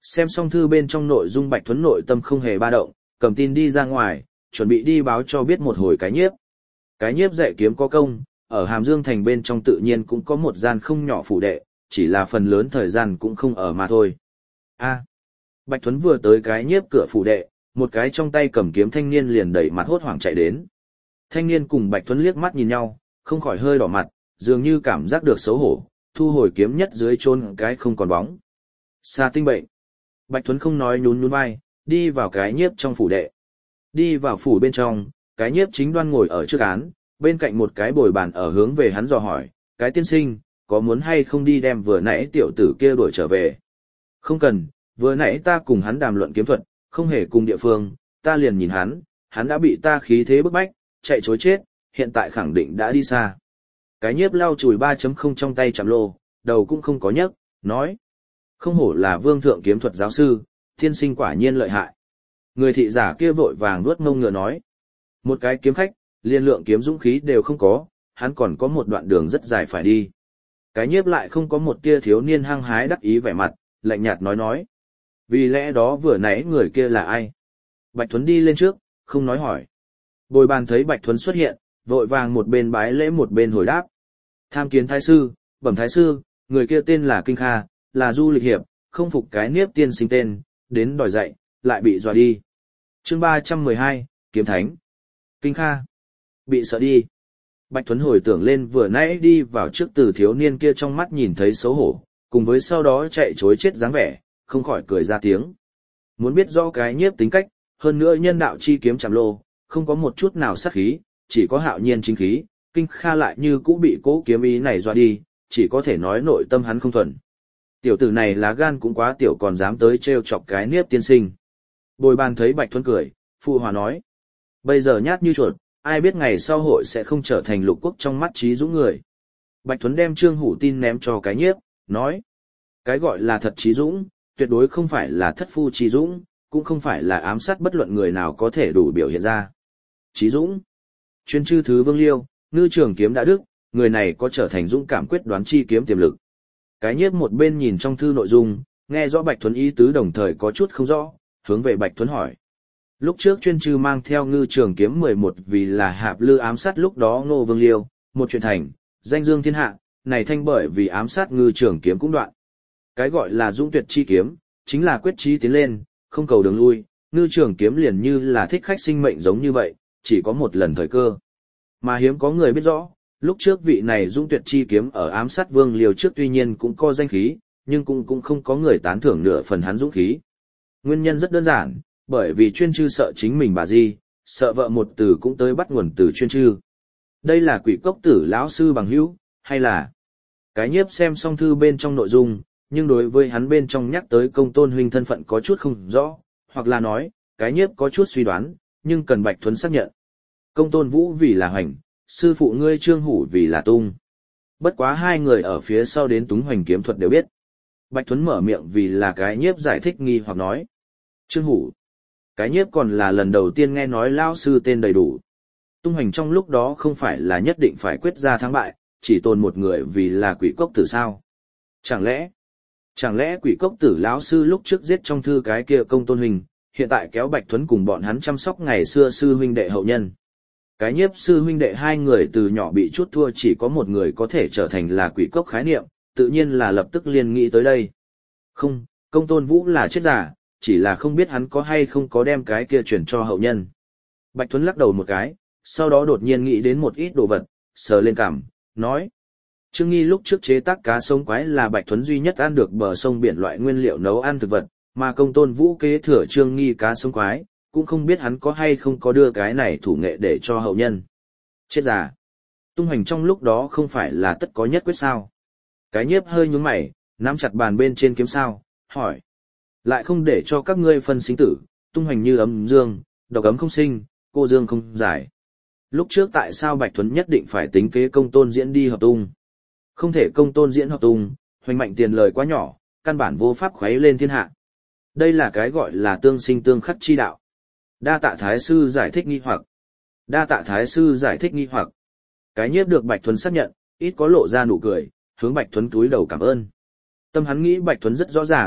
Speaker 1: Xem xong thư bên trong nội dung Bạch Thuấn nội tâm không hề ba động, cầm tin đi ra ngoài, chuẩn bị đi báo cho biết một hồi cái nhiếp. Cái nhiếp dạy kiếm có công, ở Hàm Dương thành bên trong tự nhiên cũng có một gian không nhỏ phủ đệ, chỉ là phần lớn thời gian cũng không ở mà thôi. A. Bạch Thuấn vừa tới cái nhiếp cửa phủ đệ, một cái trong tay cầm kiếm thanh niên liền đẩy mặt hốt hoảng chạy đến. Thanh niên cùng Bạch Thuấn liếc mắt nhìn nhau, không khỏi hơi đỏ mặt, dường như cảm giác được xấu hổ, thu hồi kiếm nhất dưới chôn cái không còn bóng. Sa tinh bệnh. Bạch Thuấn không nói nhún nhún vai, đi vào cái nhiếp trong phủ đệ. Đi vào phủ bên trong, cái nhiếp chính đoan ngồi ở trước án, bên cạnh một cái bồi bàn ở hướng về hắn dò hỏi, cái tiên sinh, có muốn hay không đi đem vừa nãy tiểu tử kia đuổi trở về? Không cần, vừa nãy ta cùng hắn đàm luận kiếm thuật, không hề cùng địa phương, ta liền nhìn hắn, hắn đã bị ta khí thế bức bách, chạy chối chết, hiện tại khẳng định đã đi xa. Cái nhiếp lau chùi ba chấm không trong tay chạm lô, đầu cũng không có nhấc, nói. Không hổ là vương thượng kiếm thuật giáo sư, thiên sinh quả nhiên lợi hại. Người thị giả kia vội vàng nuốt mông ngựa nói. Một cái kiếm khách, liên lượng kiếm dũng khí đều không có, hắn còn có một đoạn đường rất dài phải đi. Cái nhiếp lại không có một tia thiếu niên hăng hái đắc ý vẻ mặt, lạnh nhạt nói nói. Vì lẽ đó vừa nãy người kia là ai? Bạch Thuấn đi lên trước, không nói hỏi. Bồi bàn thấy Bạch Thuấn xuất hiện, vội vàng một bên bái lễ một bên hồi đáp. Tham kiến thái sư, bẩm thái sư, người kia tên là Kinh Kha, là du lịch hiệp, không phục cái niếp tiên sinh tên, đến đòi dạy, lại bị dọa đi. Chương ba trăm mười hai, Kiếm Thánh. Kinh Kha. Bị sợ đi. Bạch Thuấn hồi tưởng lên vừa nãy đi vào trước từ thiếu niên kia trong mắt nhìn thấy xấu hổ, cùng với sau đó chạy chối chết dáng vẻ, không khỏi cười ra tiếng. Muốn biết rõ cái nhiếp tính cách, hơn nữa nhân đạo chi kiếm chạm lô, không có một chút nào sát khí, chỉ có hạo nhiên chính khí, Kinh Kha lại như cũ bị cố kiếm ý này dọa đi, chỉ có thể nói nội tâm hắn không thuần. Tiểu tử này lá gan cũng quá tiểu còn dám tới trêu chọc cái niếp tiên sinh. Bồi bàn thấy Bạch Thuấn cười, phụ hòa nói. Bây giờ nhát như chuột, ai biết ngày sau hội sẽ không trở thành lục quốc trong mắt trí dũng người. Bạch Thuấn đem Trương Hủ tin ném cho cái nhiếp, nói. Cái gọi là thật trí dũng, tuyệt đối không phải là thất phu trí dũng, cũng không phải là ám sát bất luận người nào có thể đủ biểu hiện ra. Trí dũng. Chuyên chư thứ Vương Liêu, ngư trường kiếm đã đức, người này có trở thành dũng cảm quyết đoán chi kiếm tiềm lực. Cái nhiếp một bên nhìn trong thư nội dung, nghe rõ Bạch Thuấn ý tứ đồng thời có chút không rõ, hướng về Bạch Thuấn hỏi. Lúc trước chuyên chư mang theo ngư trường kiếm mười một vì là hạp lư ám sát lúc đó Ngô Vương Liêu, một chuyện thành, danh dương thiên hạ, này thanh bởi vì ám sát ngư trường kiếm cũng đoạn. Cái gọi là dũng tuyệt chi kiếm, chính là quyết chí tiến lên, không cầu đường lui, ngư trường kiếm liền như là thích khách sinh mệnh giống như vậy, chỉ có một lần thời cơ. Mà hiếm có người biết rõ, lúc trước vị này dũng tuyệt chi kiếm ở ám sát Vương Liêu trước tuy nhiên cũng có danh khí, nhưng cũng cũng không có người tán thưởng nửa phần hắn dũng khí. Nguyên nhân rất đơn giản, bởi vì chuyên chư sợ chính mình bà Di, sợ vợ một từ cũng tới bắt nguồn từ chuyên chư. Đây là Quỷ Cốc Tử lão sư bằng hữu, hay là... Cái nhiếp xem xong thư bên trong nội dung, nhưng đối với hắn bên trong nhắc tới Công Tôn huynh thân phận có chút không rõ, hoặc là nói, cái nhiếp có chút suy đoán, nhưng cần Bạch Thuấn xác nhận. Công Tôn Vũ vì là Hoành, sư phụ ngươi Trương Hủ vì là Tung. Bất quá hai người ở phía sau đến Túng Hoành kiếm thuật đều biết. Bạch Thuấn mở miệng vì là cái nhiếp giải thích nghi hoặc nói. Trương Hủ. Cái nhiếp còn là lần đầu tiên nghe nói lao sư tên đầy đủ. Tung Hoành trong lúc đó không phải là nhất định phải quyết ra thắng bại, chỉ tồn một người vì là Quỷ Cốc Tử sao. Chẳng lẽ, chẳng lẽ Quỷ Cốc Tử lão sư lúc trước giết trong thư cái kia Công Tôn huynh, hiện tại kéo Bạch Thuấn cùng bọn hắn chăm sóc ngày xưa sư huynh đệ hậu nhân. Cái nhiếp sư huynh đệ hai người từ nhỏ bị chút thua chỉ có một người có thể trở thành là Quỷ Cốc khái niệm, tự nhiên là lập tức liền nghĩ tới đây. Không, Công Tôn Vũ là chết giả, chỉ là không biết hắn có hay không có đem cái kia chuyển cho hậu nhân. Bạch Thuấn lắc đầu một cái, sau đó đột nhiên nghĩ đến một ít đồ vật, sờ lên cằm, nói. Trương Nghi lúc trước chế tác cá sông quái là Bạch Thuấn duy nhất ăn được bờ sông biển loại nguyên liệu nấu ăn thực vật, mà Công Tôn Vũ kế thừa Trương Nghi cá sông quái, cũng không biết hắn có hay không có đưa cái này thủ nghệ để cho hậu nhân. Chết già. Tung Hoành trong lúc đó không phải là tất có nhất quyết sao. Cái nhiếp hơi nhướng mày, nắm chặt bàn bên trên kiếm sao, hỏi. Lại không để cho các ngươi phân sinh tử, Tung Hoành như ấm dương, độc ấm không sinh, cô dương không giải. Lúc trước tại sao Bạch Thuấn nhất định phải tính kế Công Tôn diễn đi hợp tung? Không thể Công Tôn diễn hợp tung, Hoành mạnh tiền lời quá nhỏ, căn bản vô pháp khuấy lên thiên hạ. Đây là cái gọi là tương sinh tương khắc chi đạo. Đa tạ thái sư giải thích nghi hoặc. Đa tạ thái sư giải thích nghi hoặc. Cái nhiếp được Bạch Thuấn xác nhận, ít có lộ ra nụ cười, hướng Bạch Thuấn túi đầu cảm ơn. Tâm hắn nghĩ Bạch Thuấn rất rõ ràng,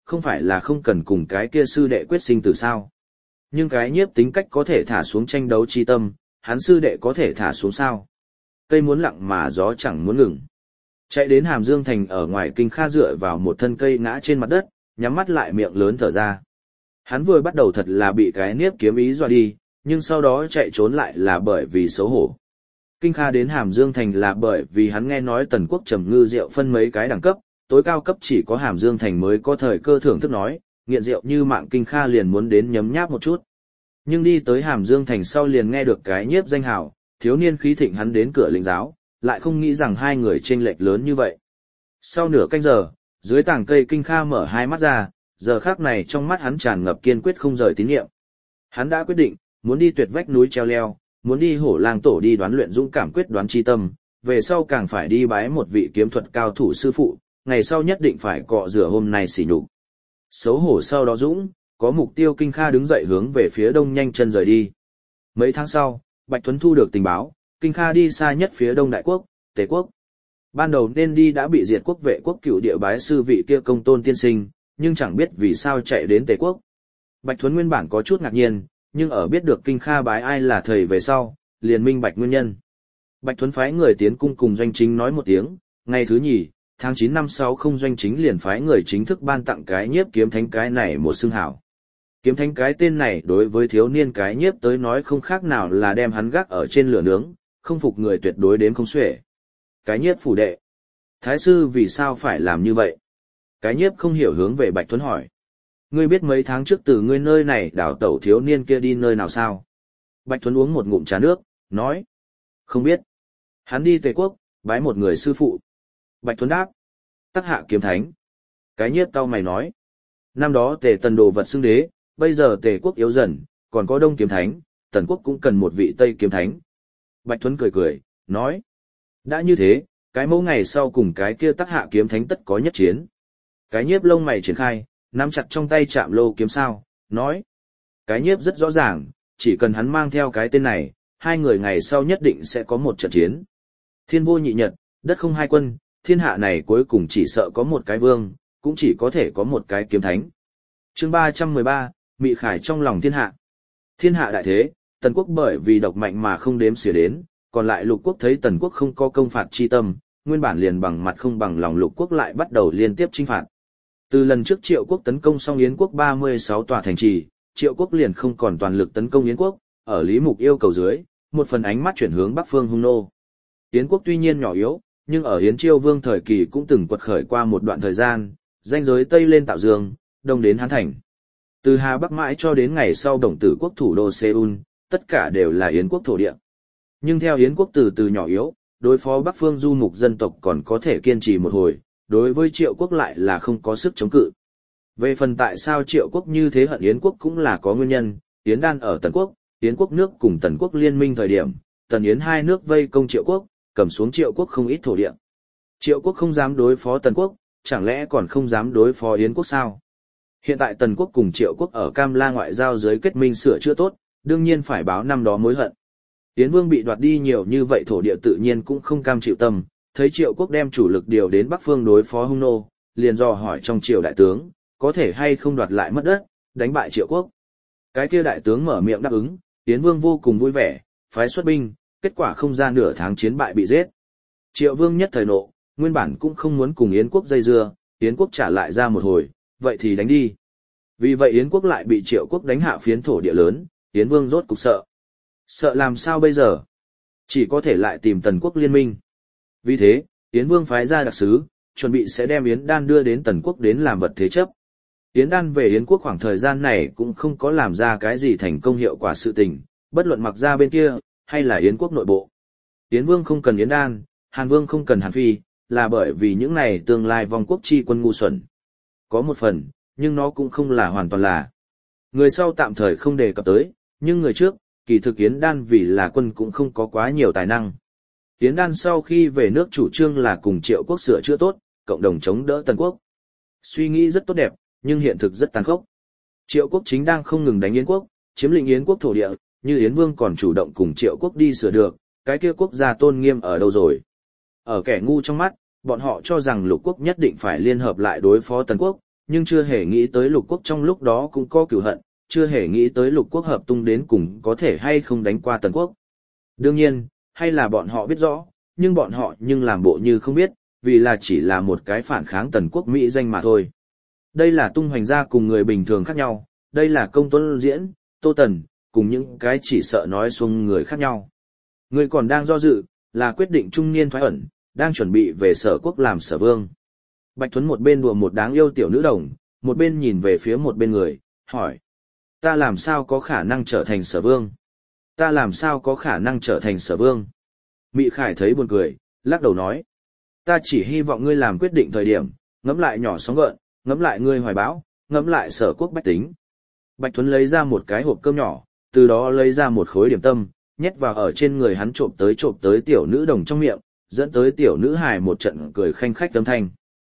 Speaker 1: không phải là không cần cùng cái kia sư đệ quyết sinh tử sao. Nhưng cái nhiếp tính cách có thể thả xuống tranh đấu chi tâm, hắn sư đệ có thể thả xuống sao. Cây muốn lặng mà gió chẳng muốn ngừng. Chạy đến Hàm Dương Thành ở ngoài Kinh Kha dựa vào một thân cây ngã trên mặt đất, nhắm mắt lại miệng lớn thở ra. Hắn vừa bắt đầu thật là bị cái niếp kiếm ý dọa đi, nhưng sau đó chạy trốn lại là bởi vì xấu hổ. Kinh Kha đến Hàm Dương Thành là bởi vì hắn nghe nói Tần Quốc trầm ngư rượu phân mấy cái đẳng cấp, tối cao cấp chỉ có Hàm Dương Thành mới có thời cơ thưởng thức nói, nghiện rượu như mạng Kinh Kha liền muốn đến nhấm nháp một chút. Nhưng đi tới Hàm Dương Thành sau liền nghe được cái nhiếp danh hào, thiếu niên khí thịnh hắn đến cửa lĩnh giáo, lại không nghĩ rằng hai người chênh lệch lớn như vậy. Sau nửa canh giờ, dưới tảng cây Kinh Kha mở hai mắt ra, giờ khắc này trong mắt hắn tràn ngập kiên quyết không rời tín nhiệm. Hắn đã quyết định, muốn đi tuyệt vách núi treo leo, muốn đi hổ lang tổ đi đoán luyện dũng cảm quyết đoán chi tâm, về sau càng phải đi bái một vị kiếm thuật cao thủ sư phụ, ngày sau nhất định phải cọ rửa hôm nay sỉ nhục. Xấu hổ sau đó dũng, có mục tiêu Kinh Kha đứng dậy hướng về phía đông nhanh chân rời đi. Mấy tháng sau, Bạch Tuấn thu được tình báo, Kinh Kha đi xa nhất phía đông đại quốc, Tề quốc. Ban đầu nên đi đã bị diệt quốc vệ quốc cựu địa bái sư vị kia công tôn tiên sinh, nhưng chẳng biết vì sao chạy đến Tề quốc. Bạch Tuấn nguyên bản có chút ngạc nhiên, nhưng ở biết được Kinh Kha bái ai là thầy về sau, liền minh bạch nguyên nhân. Bạch Tuấn phái người tiến cung cùng doanh chính nói một tiếng, ngày thứ nhì, tháng chín năm sáu không doanh chính liền phái người chính thức ban tặng cái nhiếp kiếm thánh cái này một xưng hảo. Kiếm thánh cái tên này đối với thiếu niên cái nhiếp tới nói không khác nào là đem hắn gác ở trên lửa nướng, không phục người tuyệt đối đến không xuể. Cái nhiếp phủ đệ. Thái sư vì sao phải làm như vậy? Cái nhiếp không hiểu hướng về Bạch Tuấn hỏi. Ngươi biết mấy tháng trước từ ngươi nơi này đảo tẩu thiếu niên kia đi nơi nào sao? Bạch Tuấn uống một ngụm trà nước, nói. Không biết. Hắn đi Tề quốc, bái một người sư phụ. Bạch Tuấn đáp. Tắc hạ kiếm thánh. Cái nhiếp cau mày nói. Năm đó Tề tần đồ vật xưng đế, bây giờ Tề quốc yếu dần, còn có đông kiếm thánh, Tần quốc cũng cần một vị Tây kiếm thánh. Bạch Tuấn cười cười, nói. Đã như thế, cái mẫu ngày sau cùng cái kia tắc hạ kiếm thánh tất có nhất chiến. Cái nhiếp lông mày triển khai, nắm chặt trong tay chạm lô kiếm sao, nói. Cái nhiếp rất rõ ràng, chỉ cần hắn mang theo cái tên này, hai người ngày sau nhất định sẽ có một trận chiến. Thiên vô nhị nhật, đất không hai quân, thiên hạ này cuối cùng chỉ sợ có một cái vương, cũng chỉ có thể có một cái kiếm thánh. Chương ba trăm mười ba, Mị Khải trong lòng thiên hạ. Thiên hạ đại thế, Tần quốc bởi vì độc mạnh mà không đếm xỉa đến, còn lại lục quốc thấy Tần quốc không có công phạt chi tâm, nguyên bản liền bằng mặt không bằng lòng lục quốc lại bắt đầu liên tiếp chinh phạt. Từ lần trước Triệu quốc tấn công xong Yến quốc ba mươi sáu tòa thành trì, Triệu quốc liền không còn toàn lực tấn công Yến quốc, ở Lý Mục yêu cầu dưới, một phần ánh mắt chuyển hướng Bắc phương Hung nô. Yến quốc tuy nhiên nhỏ yếu, nhưng ở Yến Chiêu Vương thời kỳ cũng từng quật khởi qua một đoạn thời gian, danh giới Tây lên Tạo Dương, đông đến Hán Thành. Từ Hà Bắc mãi cho đến ngày sau Đồng Tử quốc thủ đô Seoul, tất cả đều là Yến quốc thổ địa. Nhưng theo Yến quốc từ từ nhỏ yếu, đối phó Bắc phương du mục dân tộc còn có thể kiên trì một hồi, đối với Triệu quốc lại là không có sức chống cự. Về phần tại sao Triệu quốc như thế hận Yến quốc cũng là có nguyên nhân, Yến Đan ở Tần quốc, Yến quốc nước cùng Tần quốc liên minh thời điểm, Tần Yến hai nước vây công Triệu quốc, cầm xuống Triệu quốc không ít thổ địa. Triệu quốc không dám đối phó Tần quốc, chẳng lẽ còn không dám đối phó Yến quốc sao? Hiện tại Tần quốc cùng Triệu quốc ở Cam La ngoại giao dưới kết minh sửa chữa tốt, đương nhiên phải báo năm đó mối hận. Yến Vương bị đoạt đi nhiều như vậy thổ địa tự nhiên cũng không cam chịu tâm, thấy Triệu quốc đem chủ lực điều đến Bắc phương đối phó Hung nô, liền dò hỏi trong Triệu đại tướng, có thể hay không đoạt lại mất đất, đánh bại Triệu quốc. Cái kia đại tướng mở miệng đáp ứng, Yến Vương vô cùng vui vẻ, phái xuất binh, kết quả không ra nửa tháng chiến bại bị giết. Triệu Vương nhất thời nộ, nguyên bản cũng không muốn cùng Yến quốc dây dưa, Yến quốc trả lại ra một hồi, vậy thì đánh đi. Vì vậy Yến quốc lại bị Triệu quốc đánh hạ phiến thổ địa lớn, Yến Vương rốt cục sợ. Sợ làm sao bây giờ? Chỉ có thể lại tìm Tần quốc liên minh. Vì thế, Yến Vương phái ra đặc sứ, chuẩn bị sẽ đem Yến Đan đưa đến Tần quốc đến làm vật thế chấp. Yến Đan về Yến quốc khoảng thời gian này cũng không có làm ra cái gì thành công hiệu quả sự tình, bất luận mặc ra bên kia, hay là Yến quốc nội bộ. Yến Vương không cần Yến Đan, Hàn Vương không cần Hàn Phi, là bởi vì những này tương lai vong quốc chi quân ngu xuẩn. Có một phần, nhưng nó cũng không là hoàn toàn là. Người sau tạm thời không đề cập tới, nhưng người trước, kỳ thực Yến Đan vì là quân cũng không có quá nhiều tài năng. Yến Đan sau khi về nước chủ trương là cùng Triệu quốc sửa chữa tốt, cộng đồng chống đỡ Tần quốc. Suy nghĩ rất tốt đẹp, nhưng hiện thực rất tàn khốc. Triệu quốc chính đang không ngừng đánh Yến quốc, chiếm lĩnh Yến quốc thổ địa, như Yến Vương còn chủ động cùng Triệu quốc đi sửa được, cái kia quốc gia tôn nghiêm ở đâu rồi? Ở kẻ ngu trong mắt, bọn họ cho rằng lục quốc nhất định phải liên hợp lại đối phó Tần quốc, nhưng chưa hề nghĩ tới lục quốc trong lúc đó cũng có cửu hận, chưa hề nghĩ tới lục quốc hợp tung đến cùng có thể hay không đánh qua tần quốc. Đương nhiên, hay là bọn họ biết rõ, nhưng bọn họ nhưng làm bộ như không biết, vì là chỉ là một cái phản kháng tần quốc Mỹ danh mà thôi. Đây là tung hoành gia cùng người bình thường khác nhau, đây là công tuấn diễn, Tô Tần, cùng những cái chỉ sợ nói xuông người khác nhau. Người còn đang do dự, là quyết định trung niên thoái ẩn, đang chuẩn bị về sở quốc làm sở vương. Bạch Thuấn một bên đùa một đáng yêu tiểu nữ đồng, một bên nhìn về phía một bên người, hỏi. Ta làm sao có khả năng trở thành sở vương? Ta làm sao có khả năng trở thành sở vương? Mị Khải thấy buồn cười, lắc đầu nói. Ta chỉ hy vọng ngươi làm quyết định thời điểm, ngẫm lại nhỏ sóng gợn, ngẫm lại ngươi hoài bão, ngẫm lại sở quốc bách tính. Bạch Thuấn lấy ra một cái hộp cơm nhỏ, từ đó lấy ra một khối điểm tâm, nhét vào ở trên người hắn trộm tới trộm tới tiểu nữ đồng trong miệng, dẫn tới tiểu nữ hài một trận cười khanh khách âm thanh.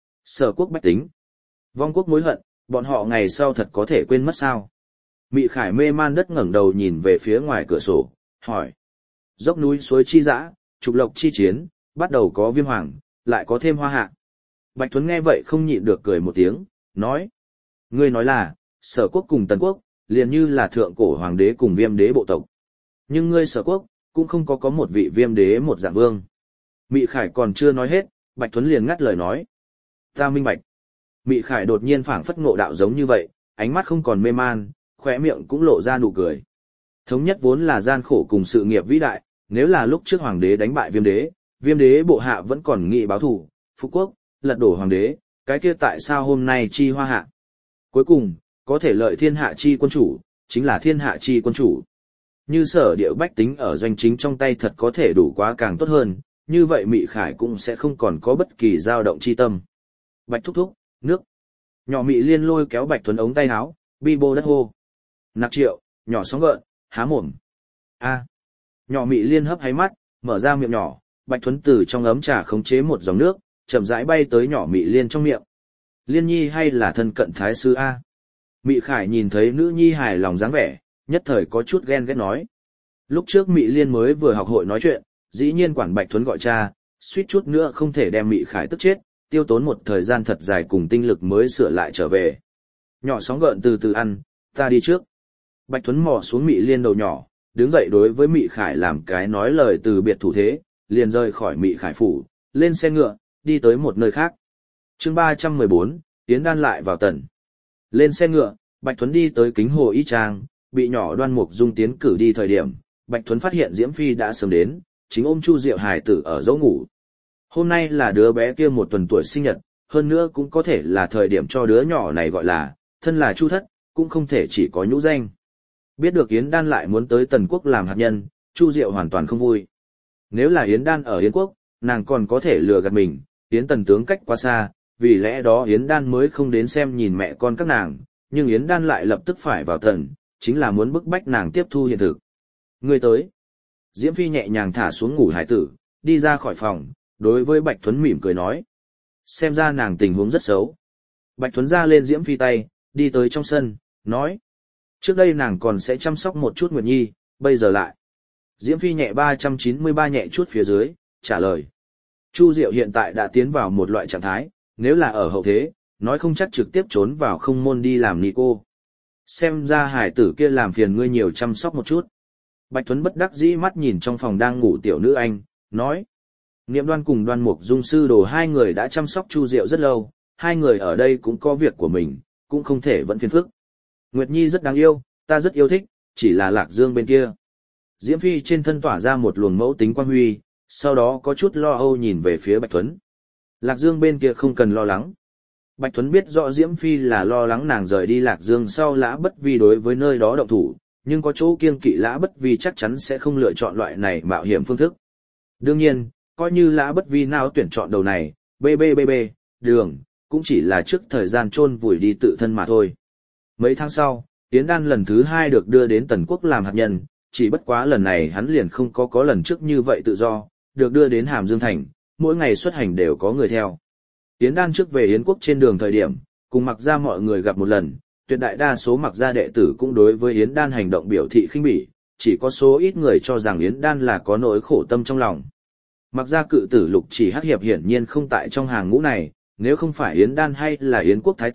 Speaker 1: Sở quốc bách tính, vong quốc mối hận, bọn họ ngày sau thật có thể quên mất sao? Mị Khải mê man đất ngẩng đầu nhìn về phía ngoài cửa sổ, hỏi. Dốc núi suối chi dã, trục lộc chi chiến, bắt đầu có viêm hoàng, lại có thêm hoa hạ. Bạch Thuấn nghe vậy không nhịn được cười một tiếng, nói. Ngươi nói là, sở quốc cùng tần quốc, liền như là thượng cổ hoàng đế cùng viêm đế bộ tộc. Nhưng ngươi sở quốc, cũng không có có một vị viêm đế một dạng vương. Mị Khải còn chưa nói hết, Bạch Thuấn liền ngắt lời nói. Ta minh bạch. Mị Khải đột nhiên phảng phất ngộ đạo giống như vậy, ánh mắt không còn mê man, khóe miệng cũng lộ ra nụ cười. Thống nhất vốn là gian khổ cùng sự nghiệp vĩ đại, nếu là lúc trước hoàng đế đánh bại viêm đế, viêm đế bộ hạ vẫn còn nghị báo thù, phục quốc, lật đổ hoàng đế, cái kia tại sao hôm nay chi hoa hạ? Cuối cùng, có thể lợi thiên hạ chi quân chủ, chính là thiên hạ chi quân chủ. Như sở địa bách tính ở doanh chính trong tay thật có thể đủ quá càng tốt hơn, như vậy Mị Khải cũng sẽ không còn có bất kỳ dao động chi tâm. Bạch thúc thúc, nước. Nhỏ Mị Liên lôi kéo Bạch Thuấn ống tay áo, bi bô đất hô. Nặc Triệu, nhỏ sóng gợn, há mồm. A. Nhỏ Mị Liên hấp háy mắt, mở ra miệng nhỏ, Bạch Thuấn từ trong ấm trà khống chế một dòng nước, chậm rãi bay tới nhỏ Mị Liên trong miệng. Liên nhi hay là thân cận thái sư a? Mị Khải nhìn thấy nữ nhi hài lòng dáng vẻ, nhất thời có chút ghen ghét nói. Lúc trước Mị Liên mới vừa học hội nói chuyện, dĩ nhiên quản Bạch Thuấn gọi cha, suýt chút nữa không thể đem Mị Khải tức chết, tiêu tốn một thời gian thật dài cùng tinh lực mới sửa lại trở về. Nhỏ sóng gợn từ từ ăn, ta đi trước. Bạch Thuấn mò xuống Mị Liên đầu nhỏ, đứng dậy đối với Mị Khải làm cái nói lời từ biệt thủ thế, liền rời khỏi Mị Khải phủ, lên xe ngựa, đi tới một nơi khác. Chương ba trăm mười bốn, Yến Đan lại vào tần. Lên xe ngựa, Bạch Thuấn đi tới Kính Hồ Y Trang, bị nhỏ Đoan Mục Dung tiến cử đi thời điểm, Bạch Thuấn phát hiện Diễm Phi đã sớm đến, chính ôm Chu Diệu hài tử ở dỗ ngủ. Hôm nay là đứa bé kia một tuần tuổi sinh nhật, hơn nữa cũng có thể là thời điểm cho đứa nhỏ này gọi là, thân là Chu Thất, cũng không thể chỉ có nhũ danh. Biết được Yến Đan lại muốn tới Tần Quốc làm hạt nhân, Chu Diệu hoàn toàn không vui. Nếu là Yến Đan ở Yến Quốc, nàng còn có thể lừa gạt mình, Yến Tần tướng cách quá xa, vì lẽ đó Yến Đan mới không đến xem nhìn mẹ con các nàng, nhưng Yến Đan lại lập tức phải vào Tần, chính là muốn bức bách nàng tiếp thu hiện thực. Người tới. Diễm Phi nhẹ nhàng thả xuống ngủ hải tử, đi ra khỏi phòng, đối với Bạch Thuấn mỉm cười nói. Xem ra nàng tình huống rất xấu. Bạch Thuấn ra lên Diễm Phi tay, đi tới trong sân, nói. Trước đây nàng còn sẽ chăm sóc một chút Nguyệt Nhi, bây giờ lại. Diễm Phi nhẹ ba trăm chín mươi ba nhẹ chút phía dưới, trả lời. Chu Diệu hiện tại đã tiến vào một loại trạng thái, nếu là ở hậu thế, nói không chắc trực tiếp trốn vào không môn đi làm ni cô. Xem ra hải tử kia làm phiền ngươi nhiều chăm sóc một chút. Bạch Thuấn bất đắc dĩ mắt nhìn trong phòng đang ngủ tiểu nữ anh, nói. Niệm Đoan cùng Đoan Mục Dung sư đồ hai người đã chăm sóc Chu Diệu rất lâu, hai người ở đây cũng có việc của mình, cũng không thể vẫn phiền phức. Nguyệt Nhi rất đáng yêu, ta rất yêu thích, chỉ là Lạc Dương bên kia. Diễm Phi trên thân tỏa ra một luồng mẫu tính quang huy, sau đó có chút lo âu nhìn về phía Bạch Thuấn. Lạc Dương bên kia không cần lo lắng. Bạch Thuấn biết rõ Diễm Phi là lo lắng nàng rời đi Lạc Dương sau Lã Bất Vi đối với nơi đó động thủ, nhưng có chỗ kiêng kỵ Lã Bất Vi chắc chắn sẽ không lựa chọn loại này mạo hiểm phương thức. Đương nhiên, coi như Lã Bất Vi nào tuyển chọn đầu này, bê bê bê bê, đường, cũng chỉ là trước thời gian chôn vùi đi tự thân mà thôi. Mấy tháng sau, Yến Đan lần thứ hai được đưa đến Tần Quốc làm hạt nhân, chỉ bất quá lần này hắn liền không có có lần trước như vậy tự do, được đưa đến Hàm Dương Thành, mỗi ngày xuất hành đều có người theo. Yến Đan trước về Yến Quốc trên đường thời điểm, cùng Mặc Gia mọi người gặp một lần, tuyệt đại đa số Mặc Gia đệ tử cũng đối với Yến Đan hành động biểu thị khinh bỉ, chỉ có số ít người cho rằng Yến Đan là có nỗi khổ tâm trong lòng. Mặc Gia cự tử Lục Chỉ Hắc Hiệp hiển nhiên không tại trong hàng ngũ này, nếu không phải Yến Đan hay là Yến Quốc thái tử,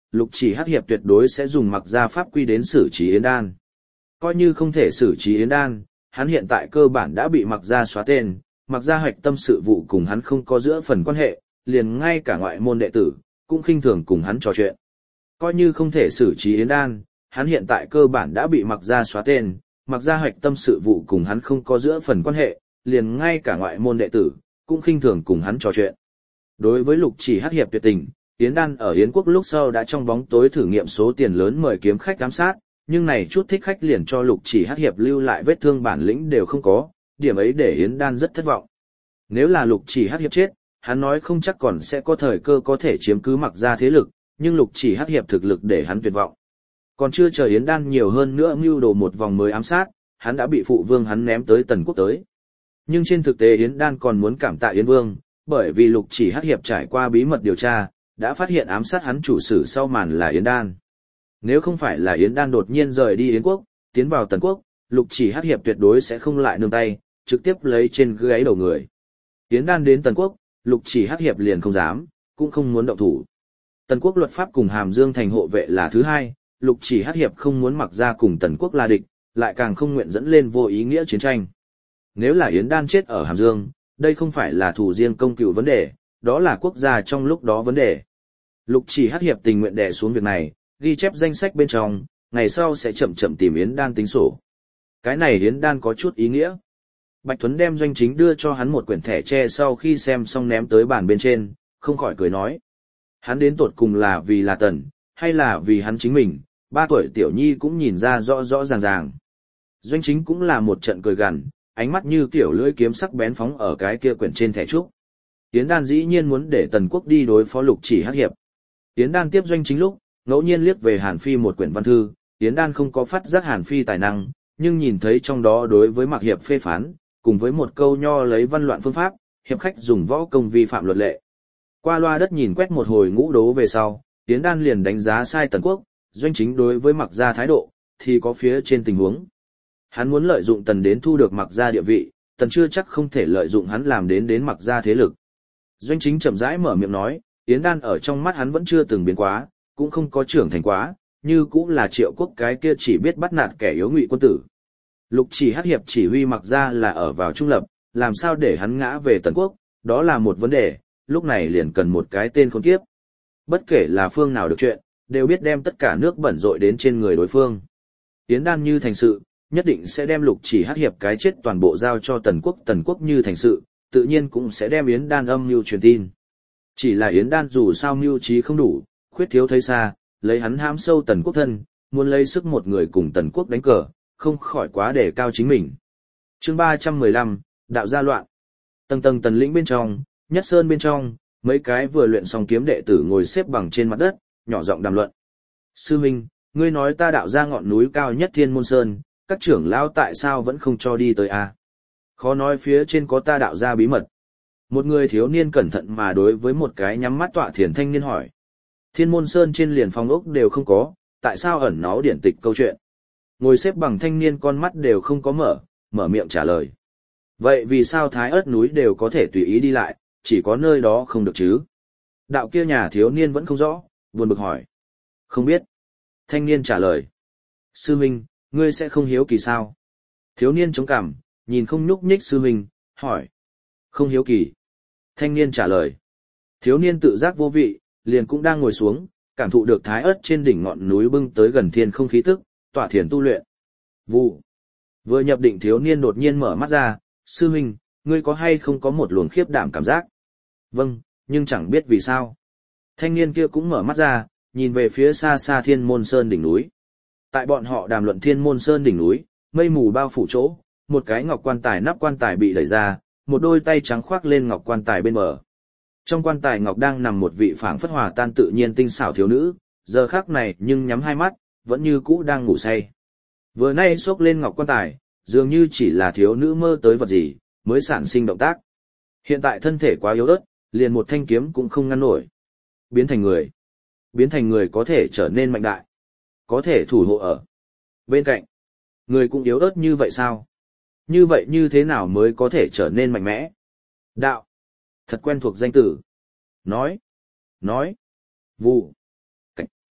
Speaker 1: Lục Chỉ Hắc Hiệp tuyệt đối sẽ dùng mặc gia pháp quy đến xử trí Yến Đan. Coi như không thể xử trí Yến Đan, hắn hiện tại cơ bản đã bị mặc gia xóa tên, mặc gia hoạch tâm sự vụ cùng hắn không có giữa phần quan hệ, liền ngay cả ngoại môn đệ tử, cũng khinh thường cùng hắn trò chuyện. Coi như không thể xử trí Yến Đan, hắn hiện tại cơ bản đã bị mặc gia xóa tên, mặc gia hoạch tâm sự vụ cùng hắn không có giữa phần quan hệ, liền ngay cả ngoại môn đệ tử, cũng khinh thường cùng hắn trò chuyện. Đối với Lục Chỉ Hắc Hiệp tuyệt tình, Yến Đan ở Yến quốc lúc sau đã trong bóng tối thử nghiệm số tiền lớn mời kiếm khách giám sát, nhưng này chút thích khách liền cho Lục Chỉ Hắc Hiệp lưu lại vết thương bản lĩnh đều không có, điểm ấy để Yến Đan rất thất vọng. Nếu là Lục Chỉ Hắc Hiệp chết, hắn nói không chắc còn sẽ có thời cơ có thể chiếm cứ mặc gia thế lực, nhưng Lục Chỉ Hắc Hiệp thực lực để hắn tuyệt vọng. Còn chưa chờ Yến Đan nhiều hơn nữa mưu đồ một vòng mới ám sát, hắn đã bị phụ vương hắn ném tới Tần quốc tới. Nhưng trên thực tế Yến Đan còn muốn cảm tạ Yến Vương, bởi vì Lục Chỉ Hắc Hiệp trải qua bí mật điều tra, đã phát hiện ám sát hắn chủ sử sau màn là Yến Đan. Nếu không phải là Yến Đan đột nhiên rời đi Yến quốc, tiến vào Tần quốc, Lục Chỉ Hắc Hiệp tuyệt đối sẽ không lại nương tay, trực tiếp lấy trên gáy đầu người. Yến Đan đến Tần quốc, Lục Chỉ Hắc Hiệp liền không dám, cũng không muốn động thủ. Tần quốc luật pháp cùng Hàm Dương thành hộ vệ là thứ hai, Lục Chỉ Hắc Hiệp không muốn mặc ra cùng Tần quốc là địch, lại càng không nguyện dẫn lên vô ý nghĩa chiến tranh. Nếu là Yến Đan chết ở Hàm Dương, đây không phải là thủ riêng công cựu vấn đề, đó là quốc gia trong lúc đó vấn đề. Lục Chỉ Hắc Hiệp tình nguyện đè xuống việc này, ghi chép danh sách bên trong, ngày sau sẽ chậm chậm tìm Yến Đan tính sổ. Cái này Yến Đan có chút ý nghĩa. Bạch Tuấn đem Doanh Chính đưa cho hắn một quyển thẻ tre sau khi xem xong ném tới bàn bên trên, không khỏi cười nói. Hắn đến tột cùng là vì là Tần, hay là vì hắn chính mình, ba tuổi tiểu nhi cũng nhìn ra rõ rõ ràng ràng. Doanh Chính cũng là một trận cười gằn, ánh mắt như kiểu lưỡi kiếm sắc bén phóng ở cái kia quyển trên thẻ trúc. Yến Đan dĩ nhiên muốn để Tần quốc đi đối phó Lục Chỉ Hắc Hiệp. Yến Đan tiếp Doanh Chính lúc, ngẫu nhiên liếc về Hàn Phi một quyển văn thư, Yến Đan không có phát giác Hàn Phi tài năng, nhưng nhìn thấy trong đó đối với Mạc Hiệp phê phán, cùng với một câu nho lấy văn loạn phương pháp, hiệp khách dùng võ công vi phạm luật lệ. Qua loa đất nhìn quét một hồi ngũ đố về sau, Yến Đan liền đánh giá sai Tần quốc, Doanh Chính đối với Mạc gia thái độ, thì có phía trên tình huống. Hắn muốn lợi dụng Tần đến thu được Mạc gia địa vị, Tần chưa chắc không thể lợi dụng hắn làm đến đến Mạc gia thế lực. Doanh Chính chậm rãi mở miệng nói, Yến Đan ở trong mắt hắn vẫn chưa từng biến quá, cũng không có trưởng thành quá, như cũng là Triệu quốc cái kia chỉ biết bắt nạt kẻ yếu ngụy quân tử. Lục Chỉ Hắc Hiệp chỉ huy Mạc gia là ở vào trung lập, làm sao để hắn ngã về Tần quốc, đó là một vấn đề, lúc này liền cần một cái tên khốn kiếp. Bất kể là phương nào được chuyện, đều biết đem tất cả nước bẩn rội đến trên người đối phương. Yến Đan như thành sự, nhất định sẽ đem Lục Chỉ Hắc Hiệp cái chết toàn bộ giao cho Tần quốc, Tần quốc như thành sự, tự nhiên cũng sẽ đem Yến Đan âm mưu truyền tin. Chỉ là Yến Đan dù sao mưu trí không đủ, khuyết thiếu thấy xa, lấy hắn hãm sâu Tần quốc thân, muốn lấy sức một người cùng Tần quốc đánh cờ, không khỏi quá đề cao chính mình. Chương ba trăm mười lăm, đạo gia loạn. Tầng tầng Tần lĩnh bên trong, Nhất Sơn bên trong, mấy cái vừa luyện xong kiếm đệ tử ngồi xếp bằng trên mặt đất, nhỏ giọng đàm luận. Sư huynh, ngươi nói ta đạo ra ngọn núi cao nhất Thiên Môn Sơn, các trưởng lão tại sao vẫn không cho đi tới a? Khó nói phía trên có ta đạo ra bí mật. Một người thiếu niên cẩn thận mà đối với một cái nhắm mắt tọa thiền thanh niên hỏi. Thiên Môn Sơn trên liền phong ốc đều không có, tại sao ẩn náu điển tịch câu chuyện? Ngồi xếp bằng thanh niên con mắt đều không có mở, mở miệng trả lời. Vậy vì sao Thái Ất núi đều có thể tùy ý đi lại, chỉ có nơi đó không được chứ? Đạo kia nhà thiếu niên vẫn không rõ, buồn bực hỏi. Không biết. Thanh niên trả lời. Sư huynh, ngươi sẽ không hiếu kỳ sao? Thiếu niên chống cằm, nhìn không nhúc nhích sư huynh, hỏi. Không hiếu kỳ. Thanh niên trả lời. Thiếu niên tự giác vô vị, liền cũng đang ngồi xuống, cảm thụ được Thái Ất trên đỉnh ngọn núi bưng tới gần thiên không khí tức, tỏa thiền tu luyện. Vụ. Vừa nhập định thiếu niên đột nhiên mở mắt ra, sư huynh, ngươi có hay không có một luồng khiếp đảm cảm giác? Vâng, nhưng chẳng biết vì sao. Thanh niên kia cũng mở mắt ra, nhìn về phía xa xa Thiên Môn Sơn đỉnh núi. Tại bọn họ đàm luận Thiên Môn Sơn đỉnh núi, mây mù bao phủ chỗ, một cái ngọc quan tài nắp quan tài bị đẩy ra, một đôi tay trắng khoác lên ngọc quan tài bên bờ. Trong quan tài ngọc đang nằm một vị phảng phất hòa tan tự nhiên tinh xảo thiếu nữ, giờ khắc này nhưng nhắm hai mắt, vẫn như cũ đang ngủ say. Vừa nay xốc lên ngọc quan tài, dường như chỉ là thiếu nữ mơ tới vật gì, mới sản sinh động tác. Hiện tại thân thể quá yếu ớt, liền một thanh kiếm cũng không ngăn nổi. Biến thành người. Biến thành người có thể trở nên mạnh đại. Có thể thủ hộ ở bên cạnh. Người cũng yếu ớt như vậy sao? Như vậy như thế nào mới có thể trở nên mạnh mẽ? Đạo. Thật quen thuộc danh từ. Nói. Nói. Vụ. Cảnh.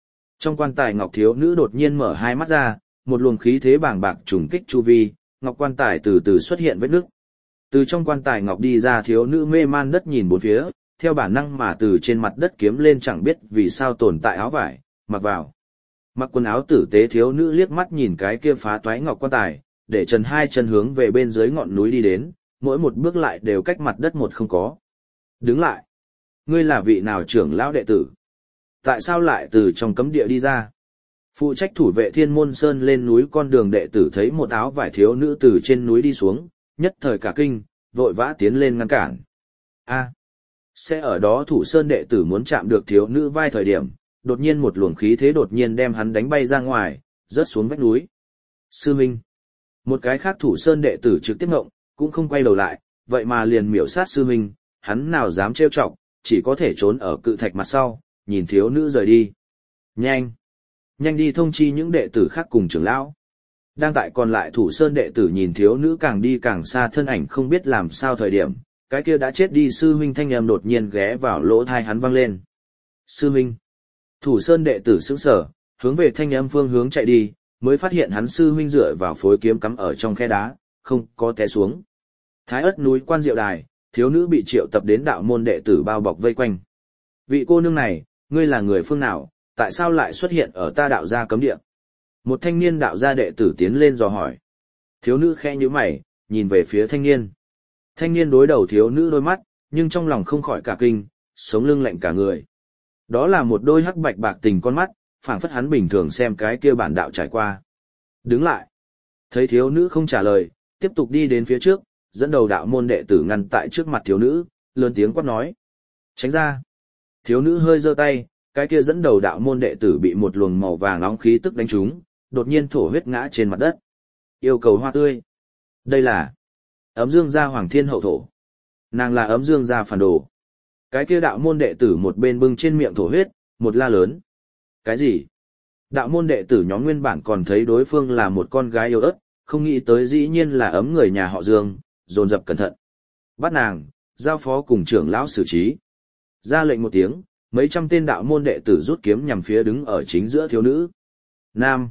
Speaker 1: Trong quan tài ngọc thiếu nữ đột nhiên mở hai mắt ra, một luồng khí thế bàng bạc trùng kích chu vi, ngọc quan tài từ từ xuất hiện vết nứt. Từ trong quan tài ngọc đi ra thiếu nữ mê man đất nhìn bốn phía, theo bản năng mà từ trên mặt đất kiếm lên chẳng biết vì sao tồn tại áo vải, mặc vào. Mặc quần áo tử tế thiếu nữ liếc mắt nhìn cái kia phá toái ngọc quan tài, để trần hai chân hướng về bên dưới ngọn núi đi đến, mỗi một bước lại đều cách mặt đất một không có. Đứng lại. Ngươi là vị nào trưởng lão đệ tử? Tại sao lại từ trong cấm địa đi ra? Phụ trách thủ vệ Thiên Môn Sơn lên núi con đường đệ tử thấy một áo vải thiếu nữ từ trên núi đi xuống, nhất thời cả kinh, vội vã tiến lên ngăn cản. A, sẽ ở đó thủ sơn đệ tử muốn chạm được thiếu nữ vai thời điểm, đột nhiên một luồng khí thế đột nhiên đem hắn đánh bay ra ngoài, rớt xuống vách núi. Sư Minh. Một cái khác thủ sơn đệ tử trực tiếp ngộng, cũng không quay đầu lại, vậy mà liền miểu sát sư Minh, hắn nào dám trêu chọc, chỉ có thể trốn ở cự thạch mặt sau, nhìn thiếu nữ rời đi. Nhanh! Nhanh đi thông chi những đệ tử khác cùng trưởng lão. Đang tại còn lại thủ sơn đệ tử nhìn thiếu nữ càng đi càng xa thân ảnh không biết làm sao thời điểm, cái kia đã chết đi sư huynh thanh âm đột nhiên ghé vào lỗ tai hắn vang lên. Sư huynh! Thủ sơn đệ tử sững sờ, hướng về thanh âm phương hướng chạy đi, mới phát hiện hắn sư huynh dựa vào phối kiếm cắm ở trong khe đá, không có té xuống. Thái ất núi Quan Diệu Đài, thiếu nữ bị triệu tập đến đạo môn đệ tử bao bọc vây quanh. Vị cô nương này, ngươi là người phương nào, tại sao lại xuất hiện ở ta đạo gia cấm địa? Một thanh niên đạo gia đệ tử tiến lên dò hỏi. Thiếu nữ khẽ nhíu mày, nhìn về phía thanh niên. Thanh niên đối đầu thiếu nữ đôi mắt, nhưng trong lòng không khỏi cả kinh, sống lưng lạnh cả người. Đó là một đôi hắc bạch bạc tình con mắt, phảng phất hắn bình thường xem cái kia bản đạo trải qua. Đứng lại. Thấy thiếu nữ không trả lời, tiếp tục đi đến phía trước, dẫn đầu đạo môn đệ tử ngăn tại trước mặt thiếu nữ, lớn tiếng quát nói. Tránh ra. Thiếu nữ hơi giơ tay, cái kia dẫn đầu đạo môn đệ tử bị một luồng màu vàng nóng khí tức đánh trúng, đột nhiên thổ huyết ngã trên mặt đất. Yêu cầu hoa tươi. Đây là ấm dương gia Hoàng Thiên Hậu Thổ. Nàng là ấm dương gia phản đồ. Cái kia đạo môn đệ tử một bên bưng trên miệng thổ huyết, một la lớn. Cái gì? Đạo môn đệ tử nhóm nguyên bản còn thấy đối phương là một con gái yêu ớt, không nghĩ tới dĩ nhiên là ấm người nhà họ Dương, dồn dập cẩn thận. Bắt nàng, giao phó cùng trưởng lão xử trí. Ra lệnh một tiếng, mấy trăm tên đạo môn đệ tử rút kiếm nhằm phía đứng ở chính giữa thiếu nữ. Nam.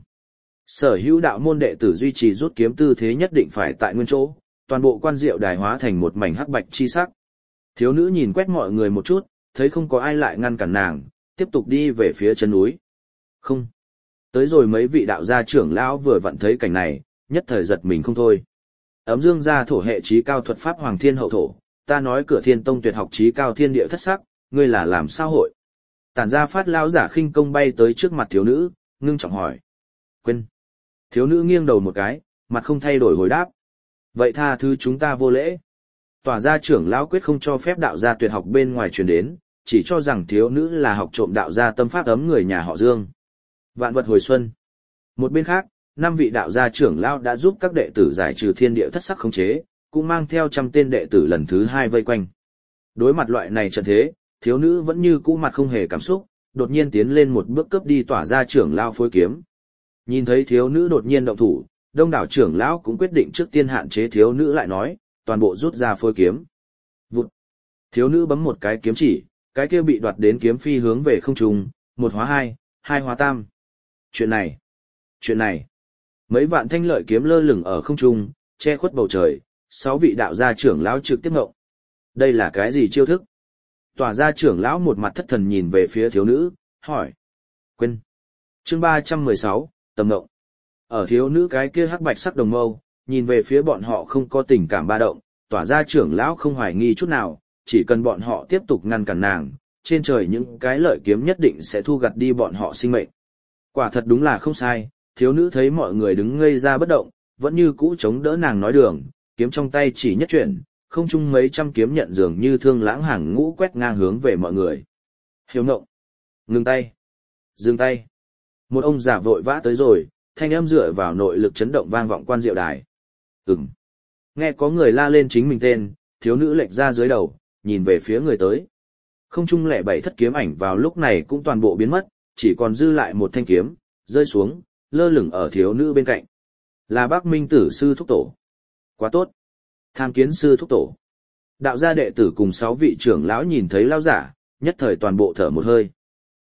Speaker 1: Sở hữu đạo môn đệ tử duy trì rút kiếm tư thế nhất định phải tại nguyên chỗ, toàn bộ Quan Diệu Đài hóa thành một mảnh hắc bạch chi sắc. Thiếu nữ nhìn quét mọi người một chút, thấy không có ai lại ngăn cản nàng, tiếp tục đi về phía chân núi. Không. Tới rồi mấy vị đạo gia trưởng lão vừa vặn thấy cảnh này, nhất thời giật mình không thôi. Ấm dương gia thổ hệ trí cao thuật pháp Hoàng Thiên Hậu Thổ, ta nói cửa Thiên Tông tuyệt học trí cao thiên địa thất sắc, ngươi là làm sao hội? Tản ra phát lão giả khinh công bay tới trước mặt thiếu nữ, ngưng trọng hỏi. Quên. Thiếu nữ nghiêng đầu một cái, mặt không thay đổi hồi đáp. Vậy tha thứ chúng ta vô lễ. Tỏa gia trưởng lão quyết không cho phép đạo gia tuyệt học bên ngoài truyền đến, chỉ cho rằng thiếu nữ là học trộm đạo gia tâm pháp ấm người nhà họ Dương. Vạn vật hồi xuân. Một bên khác, năm vị đạo gia trưởng lão đã giúp các đệ tử giải trừ thiên địa thất sắc khống chế, cũng mang theo trăm tên đệ tử lần thứ hai vây quanh. Đối mặt loại này trận thế, thiếu nữ vẫn như cũ mặt không hề cảm xúc, đột nhiên tiến lên một bước cướp đi tỏa gia trưởng lão phối kiếm. Nhìn thấy thiếu nữ đột nhiên động thủ, đông đảo trưởng lão cũng quyết định trước tiên hạn chế thiếu nữ lại nói, toàn bộ rút ra phối kiếm. Vụt. Thiếu nữ bấm một cái kiếm chỉ, cái kia bị đoạt đến kiếm phi hướng về không trung, một hóa hai, hai hóa tam. Chuyện này, chuyện này. Mấy vạn thanh lợi kiếm lơ lửng ở không trung, che khuất bầu trời, sáu vị đạo gia trưởng lão trực tiếp ngộng. Đây là cái gì chiêu thức? Tỏa gia trưởng lão một mặt thất thần nhìn về phía thiếu nữ, hỏi. Quên. Chương ba trăm mười sáu, tầm ngộng. Ở thiếu nữ cái kia hắc bạch sắc đồng mâu, nhìn về phía bọn họ không có tình cảm ba động, tỏa gia trưởng lão không hoài nghi chút nào, chỉ cần bọn họ tiếp tục ngăn cản nàng, trên trời những cái lợi kiếm nhất định sẽ thu gặt đi bọn họ sinh mệnh. Quả thật đúng là không sai, thiếu nữ thấy mọi người đứng ngây ra bất động, vẫn như cũ chống đỡ nàng nói đường, kiếm trong tay chỉ nhất chuyển, không chung mấy trăm kiếm nhận dường như thương lãng hàng ngũ quét ngang hướng về mọi người. Hiếu ngộng. Ngừng tay. Dừng tay. Một ông già vội vã tới rồi, thanh âm dựa vào nội lực chấn động vang vọng Quan Diệu Đài. Ừm. Nghe có người la lên chính mình tên, thiếu nữ lệch ra dưới đầu, nhìn về phía người tới. Không trung lẻ bảy thất kiếm ảnh vào lúc này cũng toàn bộ biến mất, chỉ còn dư lại một thanh kiếm, rơi xuống, lơ lửng ở thiếu nữ bên cạnh. Là Bác Minh Tử sư thúc tổ. Quá tốt. Tham kiến sư thúc tổ. Đạo gia đệ tử cùng sáu vị trưởng lão nhìn thấy lão giả, nhất thời toàn bộ thở một hơi.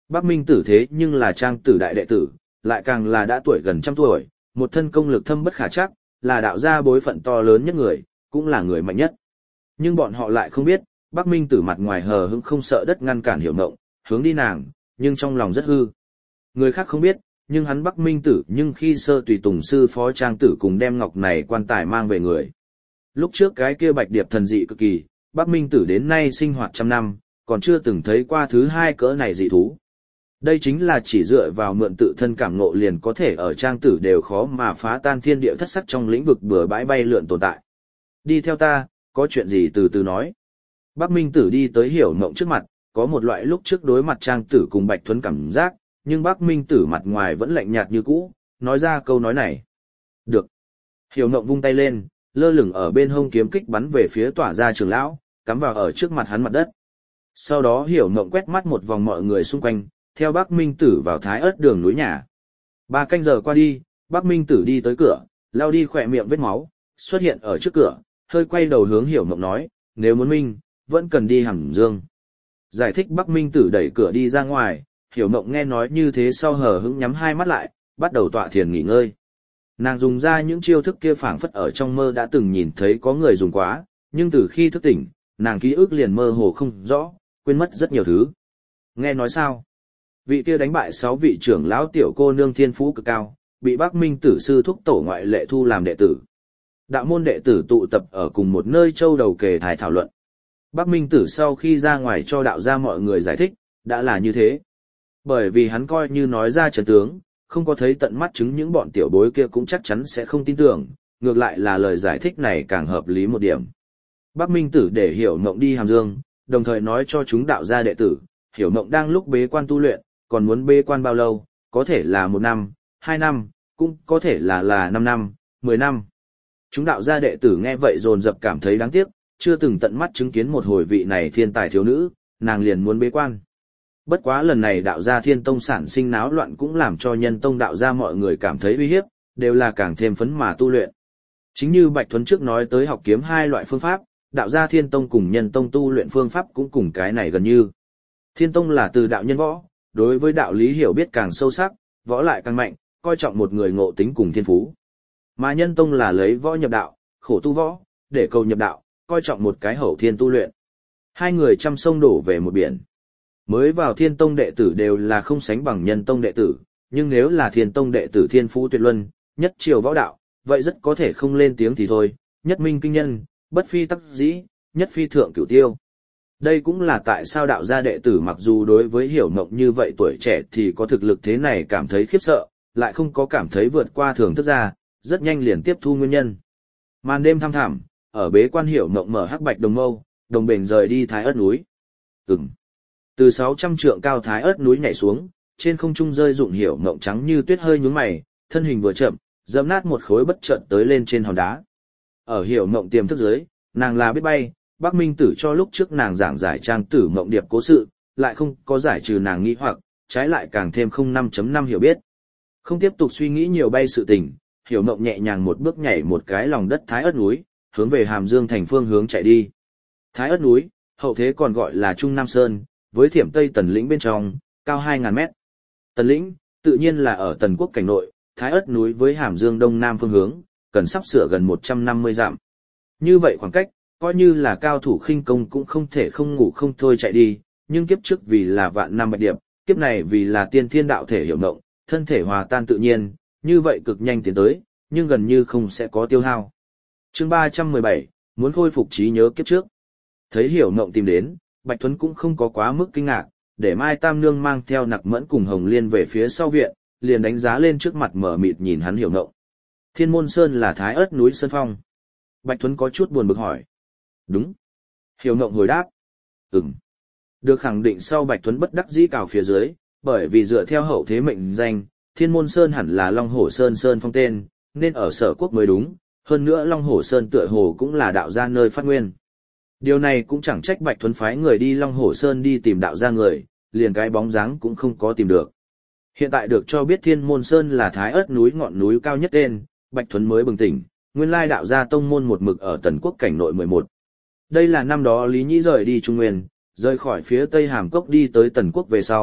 Speaker 1: Bắc Minh Tử thế nhưng là Trang Tử đại đệ tử, lại càng là đã tuổi gần trăm tuổi, một thân công lực thâm bất khả trắc, là đạo gia bối phận to lớn nhất người, cũng là người mạnh nhất. Nhưng bọn họ lại không biết, Bắc Minh Tử mặt ngoài hờ hững không sợ đất ngăn cản Hiểu Ngộng, hướng đi nàng, nhưng trong lòng rất hư. Người khác không biết, nhưng hắn Bắc Minh Tử nhưng khi sơ tùy tùng sư phó Trang Tử cùng đem ngọc này quan tài mang về người. Lúc trước cái kia bạch điệp thần dị cực kỳ, Bắc Minh Tử đến nay sinh hoạt trăm năm, còn chưa từng thấy qua thứ hai cỡ này dị thú. Đây chính là chỉ dựa vào mượn tự thân cảm ngộ liền có thể ở Trang Tử đều khó mà phá tan thiên địa thất sắc trong lĩnh vực bừa bãi bay lượn tồn tại. Đi theo ta, có chuyện gì từ từ nói. Bắc Minh Tử đi tới Hiểu Ngộng trước mặt, có một loại lúc trước đối mặt Trang Tử cùng Bạch Thuấn cảm giác, nhưng Bắc Minh Tử mặt ngoài vẫn lạnh nhạt như cũ, nói ra câu nói này. Được. Hiểu Ngộng vung tay lên, lơ lửng ở bên hông kiếm kích bắn về phía tỏa ra trưởng lão, cắm vào ở trước mặt hắn mặt đất. Sau đó Hiểu Ngộng quét mắt một vòng mọi người xung quanh, theo Bắc Minh Tử vào Thái Ất đường núi nhà. Ba canh giờ qua đi, Bắc Minh Tử đi tới cửa, lao đi khỏe miệng vết máu, xuất hiện ở trước cửa, hơi quay đầu hướng Hiểu Ngộng nói, nếu muốn minh, vẫn cần đi Hàm Dương. Giải thích Bắc Minh Tử đẩy cửa đi ra ngoài, Hiểu Ngộng nghe nói như thế sau hờ hững nhắm hai mắt lại, bắt đầu tọa thiền nghỉ ngơi. Nàng dùng ra những chiêu thức kia phảng phất ở trong mơ đã từng nhìn thấy có người dùng quá, nhưng từ khi thức tỉnh, nàng ký ức liền mơ hồ không rõ, quên mất rất nhiều thứ. Nghe nói sao? Vị kia đánh bại sáu vị trưởng lão tiểu cô nương thiên phú cực cao, bị Bắc Minh Tử sư thúc tổ ngoại lệ thu làm đệ tử. Đạo môn đệ tử tụ tập ở cùng một nơi châu đầu kề thải thảo luận. Bắc Minh Tử sau khi ra ngoài cho đạo gia mọi người giải thích, đã là như thế. Bởi vì hắn coi như nói ra trận tướng, không có thấy tận mắt chứng những bọn tiểu bối kia cũng chắc chắn sẽ không tin tưởng, ngược lại là lời giải thích này càng hợp lý một điểm. Bắc Minh Tử để Hiểu Ngộng đi Hàm Dương, đồng thời nói cho chúng đạo gia đệ tử, Hiểu Ngộng đang lúc bế quan tu luyện, còn muốn bế quan bao lâu, có thể là một năm, hai năm, cũng có thể là là năm năm, mười năm. Chúng đạo gia đệ tử nghe vậy dồn dập cảm thấy đáng tiếc, chưa từng tận mắt chứng kiến một hồi vị này thiên tài thiếu nữ, nàng liền muốn bế quan. Bất quá lần này đạo gia Thiên Tông sản sinh náo loạn cũng làm cho Nhân Tông đạo gia mọi người cảm thấy uy hiếp, đều là càng thêm phấn mà tu luyện. Chính như Bạch Thuấn trước nói tới học kiếm hai loại phương pháp, đạo gia Thiên Tông cùng Nhân Tông tu luyện phương pháp cũng cùng cái này gần như. Thiên Tông là từ đạo nhân võ, đối với đạo lý hiểu biết càng sâu sắc, võ lại càng mạnh, coi trọng một người ngộ tính cùng thiên phú. Mà Nhân Tông là lấy võ nhập đạo, khổ tu võ, để cầu nhập đạo, coi trọng một cái hậu thiên tu luyện. Hai người trăm sông đổ về một biển. Mới vào Thiên Tông đệ tử đều là không sánh bằng Nhân Tông đệ tử, nhưng nếu là Thiên Tông đệ tử thiên phú tuyệt luân, nhất triều võ đạo, vậy rất có thể không lên tiếng thì thôi, nhất minh kinh nhân, bất phi tắc dĩ, nhất phi thượng cửu tiêu. Đây cũng là tại sao đạo gia đệ tử mặc dù đối với Hiểu Ngộng như vậy tuổi trẻ thì có thực lực thế này cảm thấy khiếp sợ, lại không có cảm thấy vượt qua thường thức ra, rất nhanh liền tiếp thu nguyên nhân. Màn đêm thăm thẳm, ở bế quan Hiểu Ngộng mở hắc bạch đồng mâu, đồng bền rời đi Thái Ất núi. Ừm. Từ sáu trăm trượng cao Thái Ất núi nhảy xuống, trên không trung rơi rụng Hiểu Ngộng trắng như tuyết hơi nhướng mày, thân hình vừa chậm, dẫm nát một khối bất chợt tới lên trên hòn đá. Ở Hiểu Ngộng tiềm thức dưới, nàng là biết bay, Bắc Minh Tử cho lúc trước nàng giảng giải Trang Tử Ngộng Điệp cố sự, lại không có giải trừ nàng nghi hoặc, trái lại càng thêm không năm chấm năm hiểu biết. Không tiếp tục suy nghĩ nhiều bay sự tình, Hiểu Ngộng nhẹ nhàng một bước nhảy một cái lòng đất Thái Ất núi, hướng về Hàm Dương thành phương hướng chạy đi. Thái Ất núi, hậu thế còn gọi là Trung Nam Sơn, với thiểm Tây Tần lĩnh bên trong, cao hai ngàn mét. Tần lĩnh, tự nhiên là ở Tần quốc cảnh nội, Thái Ất núi với Hàm Dương đông nam phương hướng, cần sắp sửa gần một trăm năm mươi dặm. Như vậy khoảng cách, coi như là cao thủ khinh công cũng không thể không ngủ không thôi chạy đi, nhưng kiếp trước vì là vạn năm bạch điệp, kiếp này vì là tiên thiên đạo thể Hiểu Ngộng, thân thể hòa tan tự nhiên, như vậy cực nhanh tiến tới, nhưng gần như không sẽ có tiêu hao. Chương ba trăm mười bảy, muốn khôi phục trí nhớ kiếp trước. Thấy Hiểu Ngộng tìm đến, Bạch Thuấn cũng không có quá mức kinh ngạc, để Mai Tam Nương mang theo Nặc Mẫn cùng Hồng Liên về phía sau viện, liền đánh giá lên trước mặt mở mịt nhìn hắn Hiểu Ngộng. Thiên Môn Sơn là Thái Ất núi Sơn Phong. Bạch Thuấn có chút buồn bực hỏi. Đúng. Hiểu Ngộng hồi đáp. Ừm. Được khẳng định sau Bạch Thuấn bất đắc dĩ cào phía dưới, bởi vì dựa theo hậu thế mệnh danh, Thiên Môn Sơn hẳn là Long Hổ Sơn Sơn Phong tên, nên ở Sở Quốc mới đúng, hơn nữa Long Hổ Sơn tựa hồ cũng là đạo gia nơi phát nguyên. Điều này cũng chẳng trách Bạch Thuấn phái người đi Long Hổ Sơn đi tìm đạo gia người, liền cái bóng dáng cũng không có tìm được. Hiện tại được cho biết Thiên Môn Sơn là Thái Ất núi ngọn núi cao nhất tên, Bạch Thuấn mới bừng tỉnh, nguyên lai đạo gia tông môn một mực ở Tần quốc cảnh nội mười một. Đây là năm đó Lý Nhĩ rời đi Trung Nguyên, rời khỏi phía Tây Hàm Cốc đi tới Tần quốc về sau,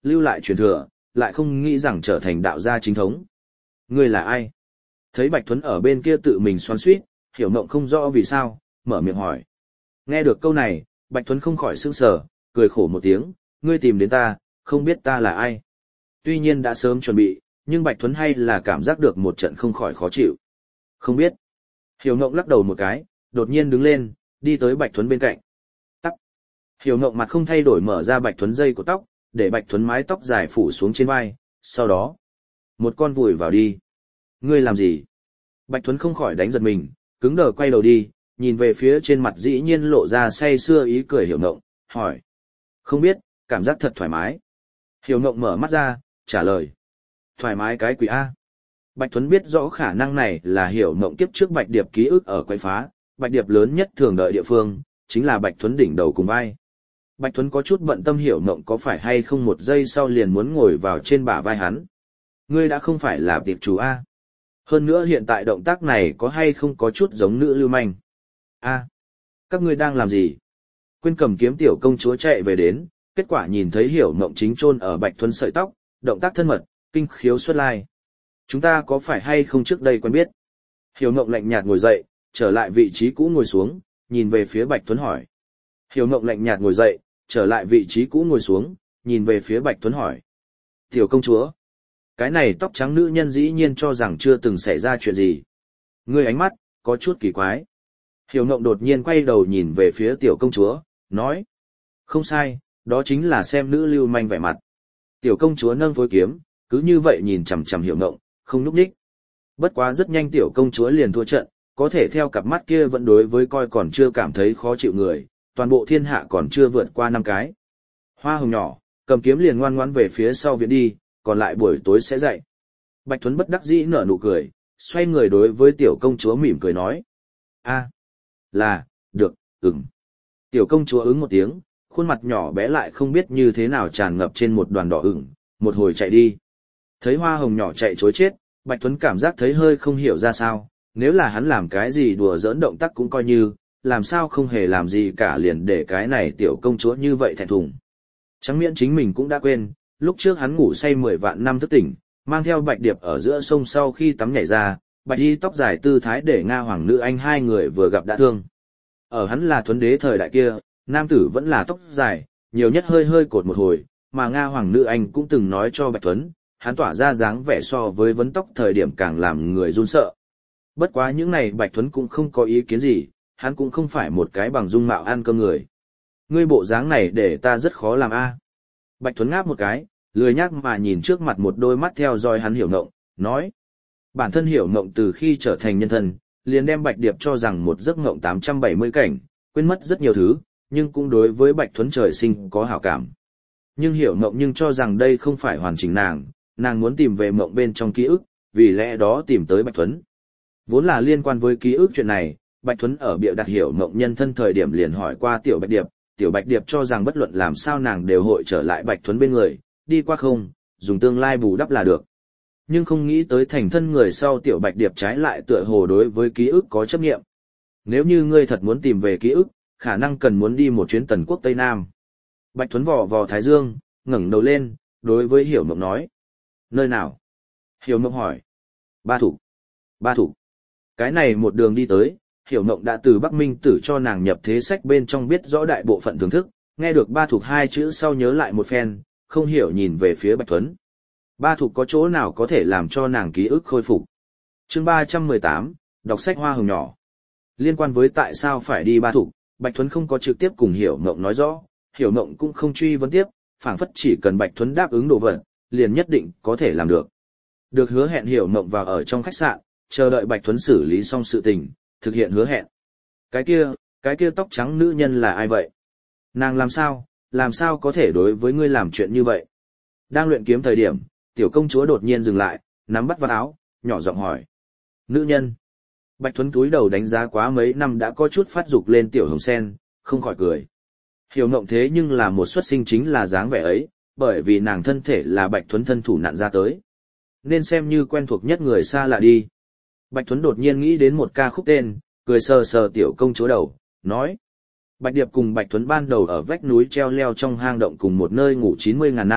Speaker 1: lưu lại truyền thừa, lại không nghĩ rằng trở thành đạo gia chính thống. Ngươi là ai? Thấy Bạch Thuấn ở bên kia tự mình xoắn xuýt, Hiểu Mộng không rõ vì sao, mở miệng hỏi. Nghe được câu này, Bạch Thuấn không khỏi sững sờ, cười khổ một tiếng, ngươi tìm đến ta, không biết ta là ai. Tuy nhiên đã sớm chuẩn bị, nhưng Bạch Thuấn hay là cảm giác được một trận không khỏi khó chịu. Không biết. Hiểu Mộng lắc đầu một cái, đột nhiên đứng lên, đi tới Bạch Thuấn bên cạnh. Tắc. Hiểu Mộng mặt không thay đổi mở ra Bạch Thuấn dây của tóc, để Bạch Thuấn mái tóc dài phủ xuống trên vai, sau đó, một con vùi vào đi. Ngươi làm gì? Bạch Thuấn không khỏi đánh giật mình, cứng đờ quay đầu đi, nhìn về phía trên mặt dĩ nhiên lộ ra say sưa ý cười Hiểu Mộng, hỏi. Không biết, cảm giác thật thoải mái. Hiểu Mộng mở mắt ra, trả lời. Thoải mái cái quỷ A. Bạch Thuấn biết rõ khả năng này là Hiểu Mộng kiếp trước Bạch Điệp ký ức ở quay phá, Bạch Điệp lớn nhất thường đợi địa phương, chính là Bạch Thuấn đỉnh đầu cùng vai. Bạch Thuấn có chút bận tâm Hiểu Mộng có phải hay không một giây sau liền muốn ngồi vào trên bả vai hắn. Ngươi đã không phải là tiệp chủ A. Hơn nữa hiện tại động tác này có hay không có chút giống nữ lưu manh. A. Các ngươi đang làm gì? Quên cầm kiếm tiểu công chúa chạy về đến, kết quả nhìn thấy Hiểu Mộng chính chôn ở Bạch Thuấn sợi tóc, động tác thân mật, kinh khiếu xuất lai. Chúng ta có phải hay không trước đây quen biết? Hiểu Mộng lạnh nhạt ngồi dậy, trở lại vị trí cũ ngồi xuống, nhìn về phía Bạch Thuấn hỏi. Hiểu Mộng lạnh nhạt ngồi dậy, trở lại vị trí cũ ngồi xuống, nhìn về phía Bạch Thuấn hỏi. Tiểu công chúa, cái này tóc trắng nữ nhân dĩ nhiên cho rằng chưa từng xảy ra chuyện gì. Ngươi ánh mắt, có chút kỳ quái. Hiểu Mộng đột nhiên quay đầu nhìn về phía tiểu công chúa, nói. Không sai, đó chính là xem nữ lưu manh vẻ mặt. Tiểu công chúa nâng phối kiếm, cứ như vậy nhìn chằm chằm Hiểu Mộng, không núp đích. Bất quá rất nhanh tiểu công chúa liền thua trận, có thể theo cặp mắt kia vẫn đối với coi còn chưa cảm thấy khó chịu người, toàn bộ thiên hạ còn chưa vượt qua năm cái. Hoa hồng nhỏ, cầm kiếm liền ngoan ngoãn về phía sau viện đi, còn lại buổi tối sẽ dậy. Bạch Thuấn bất đắc dĩ nở nụ cười, xoay người đối với tiểu công chúa mỉm cười nói. A, là, được, ừm. Tiểu công chúa ứng một tiếng, khuôn mặt nhỏ bé lại không biết như thế nào tràn ngập trên một đoàn đỏ ửng, một hồi chạy đi. Thấy hoa hồng nhỏ chạy chối chết, Bạch Thuấn cảm giác thấy hơi không hiểu ra sao, nếu là hắn làm cái gì đùa giỡn động tác cũng coi như, làm sao không hề làm gì cả liền để cái này tiểu công chúa như vậy thẹn thùng. Chẳng miễn chính mình cũng đã quên, lúc trước hắn ngủ say mười vạn năm thức tỉnh, mang theo Bạch Điệp ở giữa sông sau khi tắm nhảy ra, Bạch y tóc dài tư thái để Nga hoàng nữ anh hai người vừa gặp đã thương. Ở hắn là Thuấn đế thời đại kia, nam tử vẫn là tóc dài, nhiều nhất hơi hơi cột một hồi, mà Nga hoàng nữ anh cũng từng nói cho Bạch Thuấn, hắn tỏa ra dáng vẻ so với vấn tóc thời điểm càng làm người run sợ. Bất quá những này Bạch Thuấn cũng không có ý kiến gì, hắn cũng không phải một cái bằng dung mạo ăn cơm người. Ngươi bộ dáng này để ta rất khó làm a. Bạch Thuấn ngáp một cái, lười nhác mà nhìn trước mặt một đôi mắt theo dõi hắn Hiểu Mộng, nói. Bản thân Hiểu Mộng từ khi trở thành nhân thân, liền đem Bạch Điệp cho rằng một giấc mộng tám trăm bảy mươi cảnh, quên mất rất nhiều thứ, nhưng cũng đối với Bạch Thuấn trời sinh có hảo cảm. Nhưng Hiểu Mộng nhưng cho rằng đây không phải hoàn chỉnh nàng, nàng muốn tìm về mộng bên trong ký ức, vì lẽ đó tìm tới Bạch Thuấn. Vốn là liên quan với ký ức chuyện này, Bạch Thuấn ở bịa đặt Hiểu Mộng nhân thân thời điểm liền hỏi qua tiểu Bạch Điệp, tiểu Bạch Điệp cho rằng bất luận làm sao nàng đều hội trở lại Bạch Thuấn bên người, đi qua không, dùng tương lai bù đắp là được. Nhưng không nghĩ tới thành thân người sau tiểu Bạch Điệp trái lại tựa hồ đối với ký ức có chấp nghiệm. Nếu như ngươi thật muốn tìm về ký ức, khả năng cần muốn đi một chuyến Tần quốc Tây Nam. Bạch Thuấn vò vò thái dương, ngẩng đầu lên, đối với Hiểu Mộng nói. Nơi nào? Hiểu Mộng hỏi. Ba Thục. Ba Thục. Cái này một đường đi tới, Hiểu Mộng đã từ Bắc Minh Tử cho nàng nhập thế sách bên trong biết rõ đại bộ phận thưởng thức, nghe được Ba Thục hai chữ sau nhớ lại một phen, không hiểu nhìn về phía Bạch Thuấn. Ba Thục có chỗ nào có thể làm cho nàng ký ức khôi phục? Chương ba trăm mười tám, đọc sách hoa hồng nhỏ. Liên quan với tại sao phải đi Ba Thục, Bạch Thuấn không có trực tiếp cùng Hiểu Mộng nói rõ, Hiểu Mộng cũng không truy vấn tiếp, phảng phất chỉ cần Bạch Thuấn đáp ứng đồ vật, liền nhất định có thể làm được. Được hứa hẹn Hiểu Mộng vào ở trong khách sạn, chờ đợi Bạch Thuấn xử lý xong sự tình, thực hiện hứa hẹn. Cái kia, cái kia tóc trắng nữ nhân là ai vậy? Nàng làm sao, làm sao có thể đối với ngươi làm chuyện như vậy? Đang luyện kiếm thời điểm, tiểu công chúa đột nhiên dừng lại, nắm bắt vạt áo, nhỏ giọng hỏi. Nữ nhân. Bạch Thuấn cúi đầu đánh giá quá mấy năm đã có chút phát dục lên tiểu hồng sen, không khỏi cười. Hiểu Mộng thế nhưng là một xuất sinh chính là dáng vẻ ấy, bởi vì nàng thân thể là Bạch Thuấn thân thủ nặn ra tới. Nên xem như quen thuộc nhất người xa lạ đi. Bạch Thuấn đột nhiên nghĩ đến một ca khúc tên, cười sờ sờ tiểu công chúa đầu, nói. Bạch Điệp cùng Bạch Thuấn ban đầu ở vách núi treo leo trong hang động cùng một nơi ngủ chín mươi ngàn năm,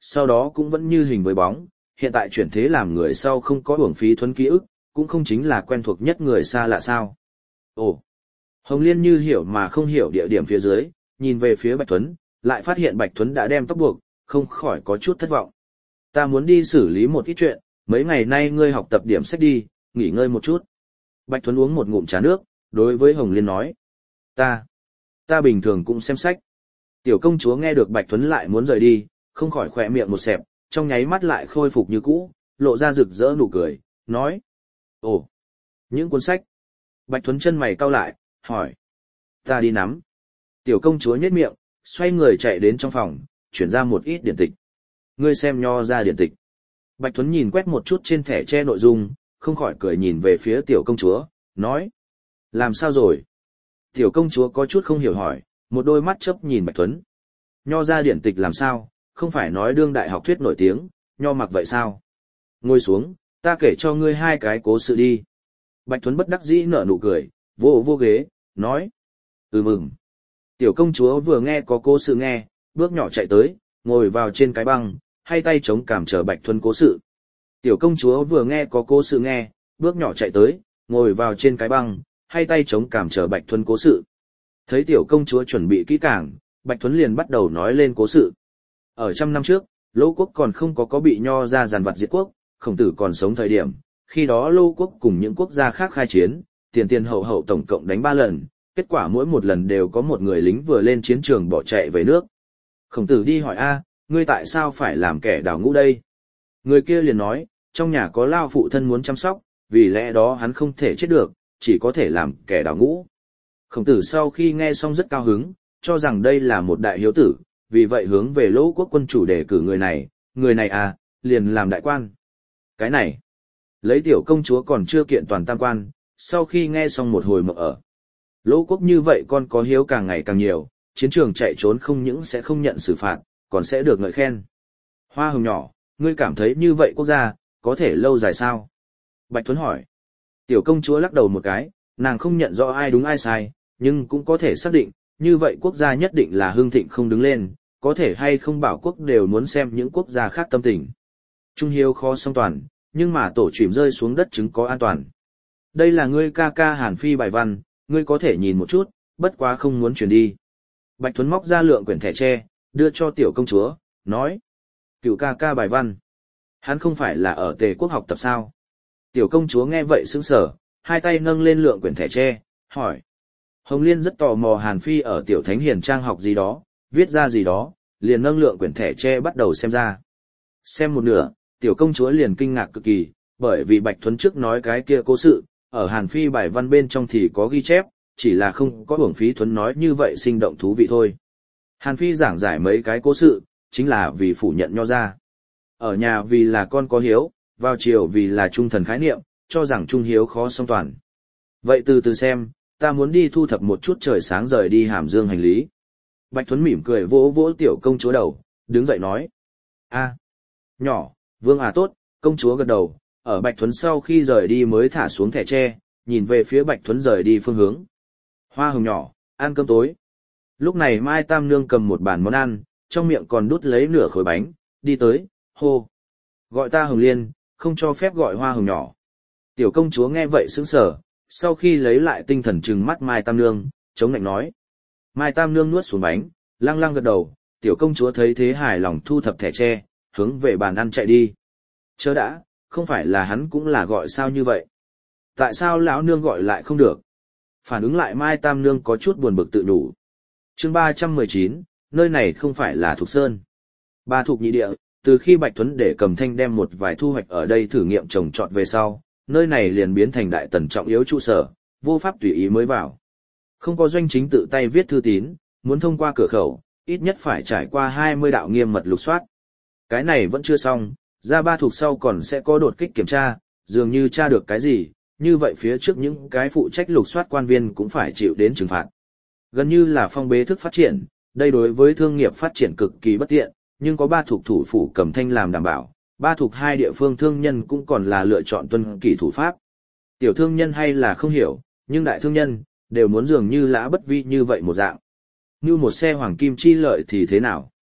Speaker 1: sau đó cũng vẫn như hình với bóng, hiện tại chuyển thế làm người sau không có uổng phí thuấn ký ức, cũng không chính là quen thuộc nhất người xa lạ sao. Ồ! Hồng Liên như hiểu mà không hiểu địa điểm phía dưới, nhìn về phía Bạch Tuấn, lại phát hiện Bạch Tuấn đã đem tóc buộc, không khỏi có chút thất vọng. Ta muốn đi xử lý một ít chuyện, mấy ngày nay ngươi học tập điểm sách đi, nghỉ ngơi một chút. Bạch Tuấn uống một ngụm trà nước, đối với Hồng Liên nói. Ta, ta bình thường cũng xem sách. Tiểu công chúa nghe được Bạch Tuấn lại muốn rời đi, không khỏi khỏe miệng một xẹp, trong nháy mắt lại khôi phục như cũ, lộ ra rực rỡ nụ cười, nói. Ồ, những cuốn sách. Bạch Tuấn chân mày cau lại, hỏi. Ta đi nắm. Tiểu công chúa nhếch miệng, xoay người chạy đến trong phòng, chuyển ra một ít điển tịch. Ngươi xem nho ra điển tịch. Bạch Tuấn nhìn quét một chút trên thẻ che nội dung, không khỏi cười nhìn về phía tiểu công chúa, nói. Làm sao rồi? Tiểu công chúa có chút không hiểu hỏi, một đôi mắt chớp nhìn Bạch Tuấn. Nho ra điển tịch làm sao, không phải nói đương đại học thuyết nổi tiếng, nho mặc vậy sao? Ngồi xuống, ta kể cho ngươi hai cái cố sự đi. Bạch Tuấn bất đắc dĩ nở nụ cười, vô vô ghế, nói. Ừ mừng. Tiểu công chúa vừa nghe có cố sự nghe, bước nhỏ chạy tới, ngồi vào trên cái băng, hai tay chống cằm chờ Bạch Tuấn cố sự. Tiểu công chúa vừa nghe có cố sự nghe, bước nhỏ chạy tới, ngồi vào trên cái băng, hai tay chống cằm chờ Bạch Tuấn cố sự. Thấy tiểu công chúa chuẩn bị kỹ càng, Bạch Tuấn liền bắt đầu nói lên cố sự. Ở trăm năm trước, Lô quốc còn không có có bị nho ra giàn vặt diệt quốc, Khổng Tử còn sống thời điểm, khi đó Lô quốc cùng những quốc gia khác khai chiến, tiền tiền hậu hậu tổng cộng đánh ba lần, kết quả mỗi một lần đều có một người lính vừa lên chiến trường bỏ chạy về nước. Khổng Tử đi hỏi a, ngươi tại sao phải làm kẻ đào ngũ đây? Người kia liền nói, trong nhà có lao phụ thân muốn chăm sóc, vì lẽ đó hắn không thể chết được, chỉ có thể làm kẻ đào ngũ. Khổng Tử sau khi nghe xong rất cao hứng, cho rằng đây là một đại hiếu tử, vì vậy hướng về Lỗ quốc quân chủ đề cử người này, người này à, liền làm đại quan. Cái này, lấy tiểu công chúa còn chưa kiện toàn tam quan, sau khi nghe xong một hồi mộng ở. Lỗ quốc như vậy con có hiếu càng ngày càng nhiều, chiến trường chạy trốn không những sẽ không nhận xử phạt, còn sẽ được ngợi khen. Hoa hồng nhỏ, ngươi cảm thấy như vậy quốc gia, có thể lâu dài sao? Bạch Tuấn hỏi. Tiểu công chúa lắc đầu một cái, nàng không nhận rõ ai đúng ai sai, nhưng cũng có thể xác định, như vậy quốc gia nhất định là hưng thịnh không đứng lên, có thể hay không bảo quốc đều muốn xem những quốc gia khác tâm tình. Trung hiếu khó song toàn, nhưng mà tổ chìm rơi xuống đất chứng có an toàn. Đây là ngươi ca ca Hàn Phi bài văn, ngươi có thể nhìn một chút, bất quá không muốn chuyển đi. Bạch Tuấn móc ra lượng quyển thẻ tre, đưa cho tiểu công chúa, nói. Cựu ca ca bài văn. Hắn không phải là ở Tề quốc học tập sao? Tiểu công chúa nghe vậy sững sờ, hai tay nâng lên lượng quyển thẻ tre, hỏi. Hồng Liên rất tò mò Hàn Phi ở tiểu thánh hiền trang học gì đó, viết ra gì đó, liền nâng lượng quyển thẻ tre bắt đầu xem ra. Xem một nửa, tiểu công chúa liền kinh ngạc cực kỳ, bởi vì Bạch Tuấn trước nói cái kia cố sự, ở Hàn Phi bài văn bên trong thì có ghi chép, chỉ là không có uổng phí Tuấn nói như vậy sinh động thú vị thôi. Hàn Phi giảng giải mấy cái cố sự, chính là vì phủ nhận nho ra. Ở nhà vì là con có hiếu, vào chiều vì là trung thần khái niệm, cho rằng trung hiếu khó song toàn. Vậy từ từ xem, ta muốn đi thu thập một chút trời sáng rời đi Hàm Dương hành lý. Bạch Tuấn mỉm cười vỗ vỗ tiểu công chúa đầu, đứng dậy nói. A, nhỏ, vương à tốt, công chúa gật đầu, ở Bạch Tuấn sau khi rời đi mới thả xuống thẻ tre, nhìn về phía Bạch Tuấn rời đi phương hướng. Hoa hồng nhỏ, ăn cơm tối. Lúc này Mai Tam Nương cầm một bàn món ăn, trong miệng còn đút lấy nửa khối bánh, đi tới, hô. Gọi ta Hồng Liên, không cho phép gọi hoa hồng nhỏ. Tiểu công chúa nghe vậy sững sờ, sau khi lấy lại tinh thần trừng mắt Mai Tam Nương, chống lạnh nói. Mai Tam Nương nuốt xuống bánh, lăng lăng gật đầu, tiểu công chúa thấy thế hài lòng thu thập thẻ tre, hướng về bàn ăn chạy đi. Chớ đã, không phải là hắn cũng là gọi sao như vậy? Tại sao lão nương gọi lại không được? Phản ứng lại Mai Tam Nương có chút buồn bực tự đủ. Chương ba trăm mười chín, nơi này không phải là Thục Sơn. Ba Thục Nhị Địa, từ khi Bạch Tuấn để Cầm Thanh đem một vài thu hoạch ở đây thử nghiệm trồng trọt về sau, nơi này liền biến thành đại tần trọng yếu trụ sở, vô pháp tùy ý mới vào. Không có doanh chính tự tay viết thư tín, muốn thông qua cửa khẩu, ít nhất phải trải qua hai mươi đạo nghiêm mật lục soát. Cái này vẫn chưa xong, ra Ba Thục sau còn sẽ có đột kích kiểm tra, dường như tra được cái gì, như vậy phía trước những cái phụ trách lục soát quan viên cũng phải chịu đến trừng phạt. Gần như là phong bế thức phát triển, đây đối với thương nghiệp phát triển cực kỳ bất tiện, nhưng có Ba Thục thủ phủ Cẩm Thanh làm đảm bảo, Ba Thục hai địa phương thương nhân cũng còn là lựa chọn tuân kỷ thủ pháp. Tiểu thương nhân hay là không hiểu, nhưng đại thương nhân đều muốn dường như Lã Bất Vi như vậy một dạng. Như một xe hoàng kim chi lợi thì thế nào?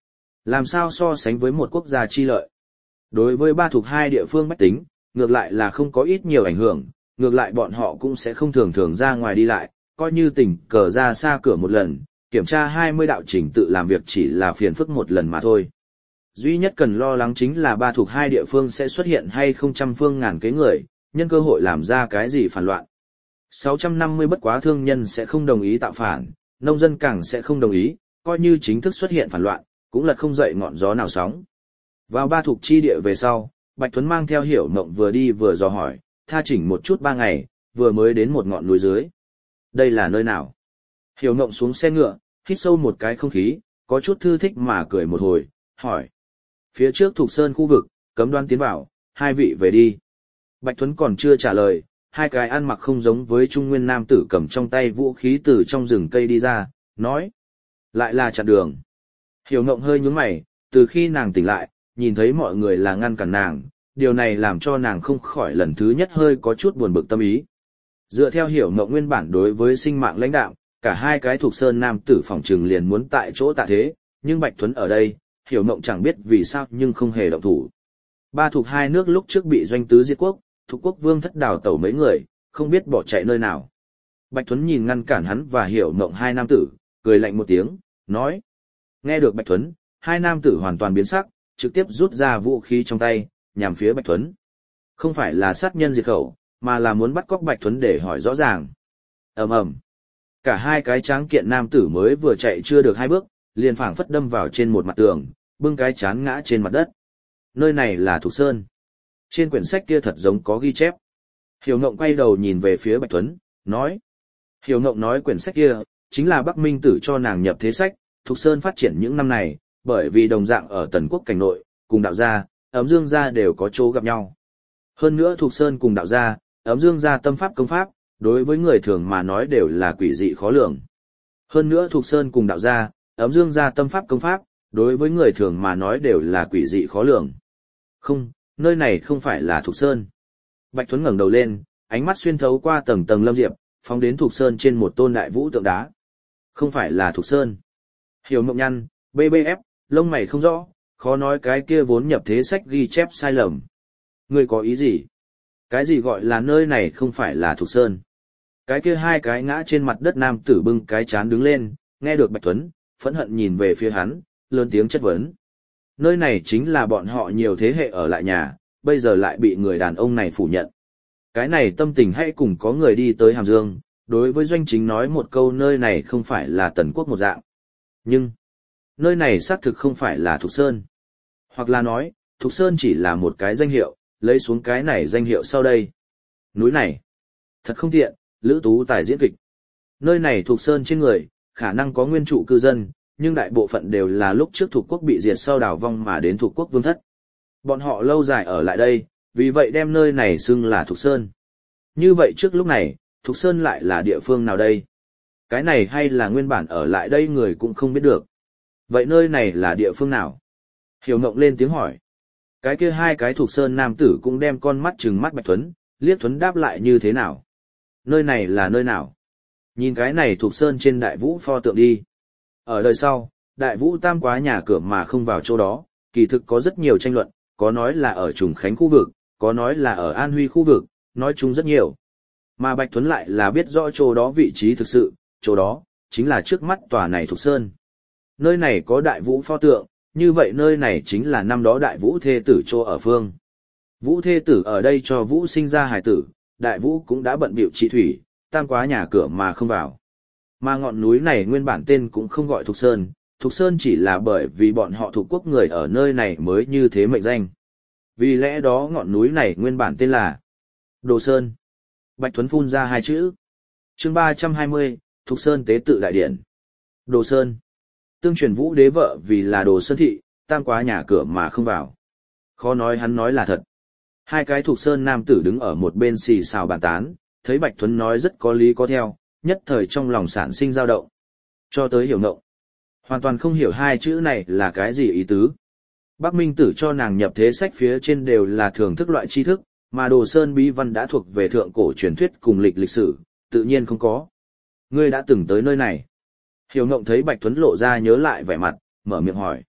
Speaker 1: Làm sao so sánh với một quốc gia chi lợi? Đối với ba thuộc hai địa phương bách tính, ngược lại là không có ít nhiều ảnh hưởng, ngược lại bọn họ cũng sẽ không thường thường ra ngoài đi lại, coi như tình cờ ra xa cửa một lần, kiểm tra hai mươi đạo trình tự làm việc chỉ là phiền phức một lần mà thôi. Duy nhất cần lo lắng chính là ba thuộc hai địa phương sẽ xuất hiện hay không trăm phương ngàn kế người, nhân cơ hội làm ra cái gì phản loạn. sáu trăm năm mươi bất quá thương nhân sẽ không đồng ý tạo phản, nông dân càng sẽ không đồng ý, coi như chính thức xuất hiện phản loạn, cũng lật không dậy ngọn gió nào sóng. Vào ba thuộc chi địa về sau, Bạch Tuấn mang theo Hiểu Mộng vừa đi vừa dò hỏi, tha chỉnh một chút ba ngày, vừa mới đến một ngọn núi dưới. Đây là nơi nào? Hiểu Mộng xuống xe ngựa, hít sâu một cái không khí, có chút thư thích mà cười một hồi, hỏi. Phía trước Thục Sơn khu vực, cấm đoan tiến vào, hai vị về đi. Bạch Tuấn còn chưa trả lời, hai cái ăn mặc không giống với trung nguyên nam tử cầm trong tay vũ khí từ trong rừng cây đi ra, nói. Lại là chặn đường. Hiểu Mộng hơi nhướng mày, từ khi nàng tỉnh lại, nhìn thấy mọi người là ngăn cản nàng, điều này làm cho nàng không khỏi lần thứ nhất hơi có chút buồn bực tâm ý. Dựa theo Hiểu Mộng nguyên bản đối với sinh mạng lãnh đạo, cả hai cái Thục Sơn nam tử phòng trừng liền muốn tại chỗ tạ thế, nhưng Bạch Tuấn ở đây, Hiểu Mộng chẳng biết vì sao nhưng không hề động thủ. Ba thuộc hai nước lúc trước bị doanh tứ diệt quốc, Thục quốc vương thất đào tẩu mấy người, không biết bỏ chạy nơi nào. Bạch Tuấn nhìn ngăn cản hắn và Hiểu Mộng hai nam tử, cười lạnh một tiếng, nói. Nghe được Bạch Tuấn, hai nam tử hoàn toàn biến sắc, trực tiếp rút ra vũ khí trong tay, nhằm phía Bạch Tuấn. Không phải là sát nhân diệt khẩu, mà là muốn bắt cóc Bạch Tuấn để hỏi rõ ràng. Ầm ầm. Cả hai cái tráng kiện nam tử mới vừa chạy chưa được hai bước, liền phảng phất đâm vào trên một mặt tường, bưng cái chán ngã trên mặt đất. Nơi này là Thục Sơn. Trên quyển sách kia thật giống có ghi chép. Hiểu Ngộng quay đầu nhìn về phía Bạch Tuấn, nói. Hiểu Ngộng nói quyển sách kia, chính là Bắc Minh Tử cho nàng nhập thế sách, Thục Sơn phát triển những năm này, bởi vì đồng dạng ở Tần Quốc cảnh nội, cùng đạo gia, Ấm Dương gia đều có chỗ gặp nhau. Hơn nữa Thục Sơn cùng đạo gia, Ấm Dương gia tâm pháp công pháp, đối với người thường mà nói đều là quỷ dị khó lường. Hơn nữa Thục Sơn cùng đạo gia, Ấm Dương gia tâm pháp công pháp, đối với người thường mà nói đều là quỷ dị khó lường. Không, nơi này không phải là Thục Sơn. Bạch Tuấn ngẩng đầu lên, ánh mắt xuyên thấu qua tầng tầng lâm diệp, phóng đến Thục Sơn trên một tôn đại vũ tượng đá. Không phải là Thục Sơn. Hiểu Mộng nhăn, bê bê ép, lông mày không rõ, khó nói cái kia vốn nhập thế sách ghi chép sai lầm. Ngươi có ý gì? Cái gì gọi là nơi này không phải là Thục Sơn? Cái kia hai cái ngã trên mặt đất nam tử bưng cái chán đứng lên, nghe được Bạch Tuấn, phẫn hận nhìn về phía hắn, lớn tiếng chất vấn. Nơi này chính là bọn họ nhiều thế hệ ở lại nhà, bây giờ lại bị người đàn ông này phủ nhận. Cái này tâm tình hay cùng có người đi tới Hàm Dương, đối với Doanh Chính nói một câu nơi này không phải là Tần Quốc một dạng. Nhưng, nơi này xác thực không phải là Thục Sơn. Hoặc là nói, Thục Sơn chỉ là một cái danh hiệu, lấy xuống cái này danh hiệu sau đây. Núi này, thật không tiện, Lữ Tú Tài diễn kịch. Nơi này Thục Sơn trên người, khả năng có nguyên trụ cư dân, nhưng đại bộ phận đều là lúc trước Thục quốc bị diệt sau đào vong mà đến Thục quốc vương thất. Bọn họ lâu dài ở lại đây, vì vậy đem nơi này xưng là Thục Sơn. Như vậy trước lúc này, Thục Sơn lại là địa phương nào đây? Cái này hay là nguyên bản ở lại đây người cũng không biết được. Vậy nơi này là địa phương nào? Hiểu Ngộng lên tiếng hỏi. Cái kia hai cái Thục Sơn nam tử cũng đem con mắt trừng mắt Bạch Tuấn, liếc Tuấn đáp lại như thế nào? Nơi này là nơi nào? Nhìn cái này Thục Sơn trên đại vũ pho tượng đi. Ở đời sau, đại vũ tam quá nhà cửa mà không vào chỗ đó, kỳ thực có rất nhiều tranh luận, có nói là ở Trùng Khánh khu vực, có nói là ở An Huy khu vực, nói chung rất nhiều. Mà Bạch Tuấn lại là biết rõ chỗ đó vị trí thực sự, chỗ đó, chính là trước mắt tòa này Thục Sơn. Nơi này có đại vũ pho tượng, như vậy nơi này chính là năm đó đại vũ thê tử chỗ ở phương. Vũ thê tử ở đây cho vũ sinh ra hài tử, đại vũ cũng đã bận bịu trị thủy, tam quá nhà cửa mà không vào. Mà ngọn núi này nguyên bản tên cũng không gọi Thục Sơn, Thục Sơn chỉ là bởi vì bọn họ thuộc quốc người ở nơi này mới như thế mệnh danh. Vì lẽ đó ngọn núi này nguyên bản tên là Đồ Sơn. Bạch Tuấn phun ra hai chữ. Chương ba trăm hai mươi, Thục Sơn tế tự đại điển. Đồ Sơn. Tương truyền vũ đế vợ vì là Đồ Sơn thị, tam quá nhà cửa mà không vào. Khó nói hắn nói là thật. Hai cái Thục Sơn nam tử đứng ở một bên xì xào bàn tán, thấy Bạch Tuấn nói rất có lý có theo, nhất thời trong lòng sản sinh dao động. Cho tới Hiểu Ngộng, hoàn toàn không hiểu hai chữ này là cái gì ý tứ. Bắc Minh Tử cho nàng nhập thế sách phía trên đều là thưởng thức loại tri thức, mà Đồ Sơn bí văn đã thuộc về thượng cổ truyền thuyết cùng lịch lịch sử, tự nhiên không có. Ngươi đã từng tới nơi này. Hiểu Ngộng thấy Bạch Tuấn lộ ra nhớ lại vẻ mặt, mở miệng hỏi.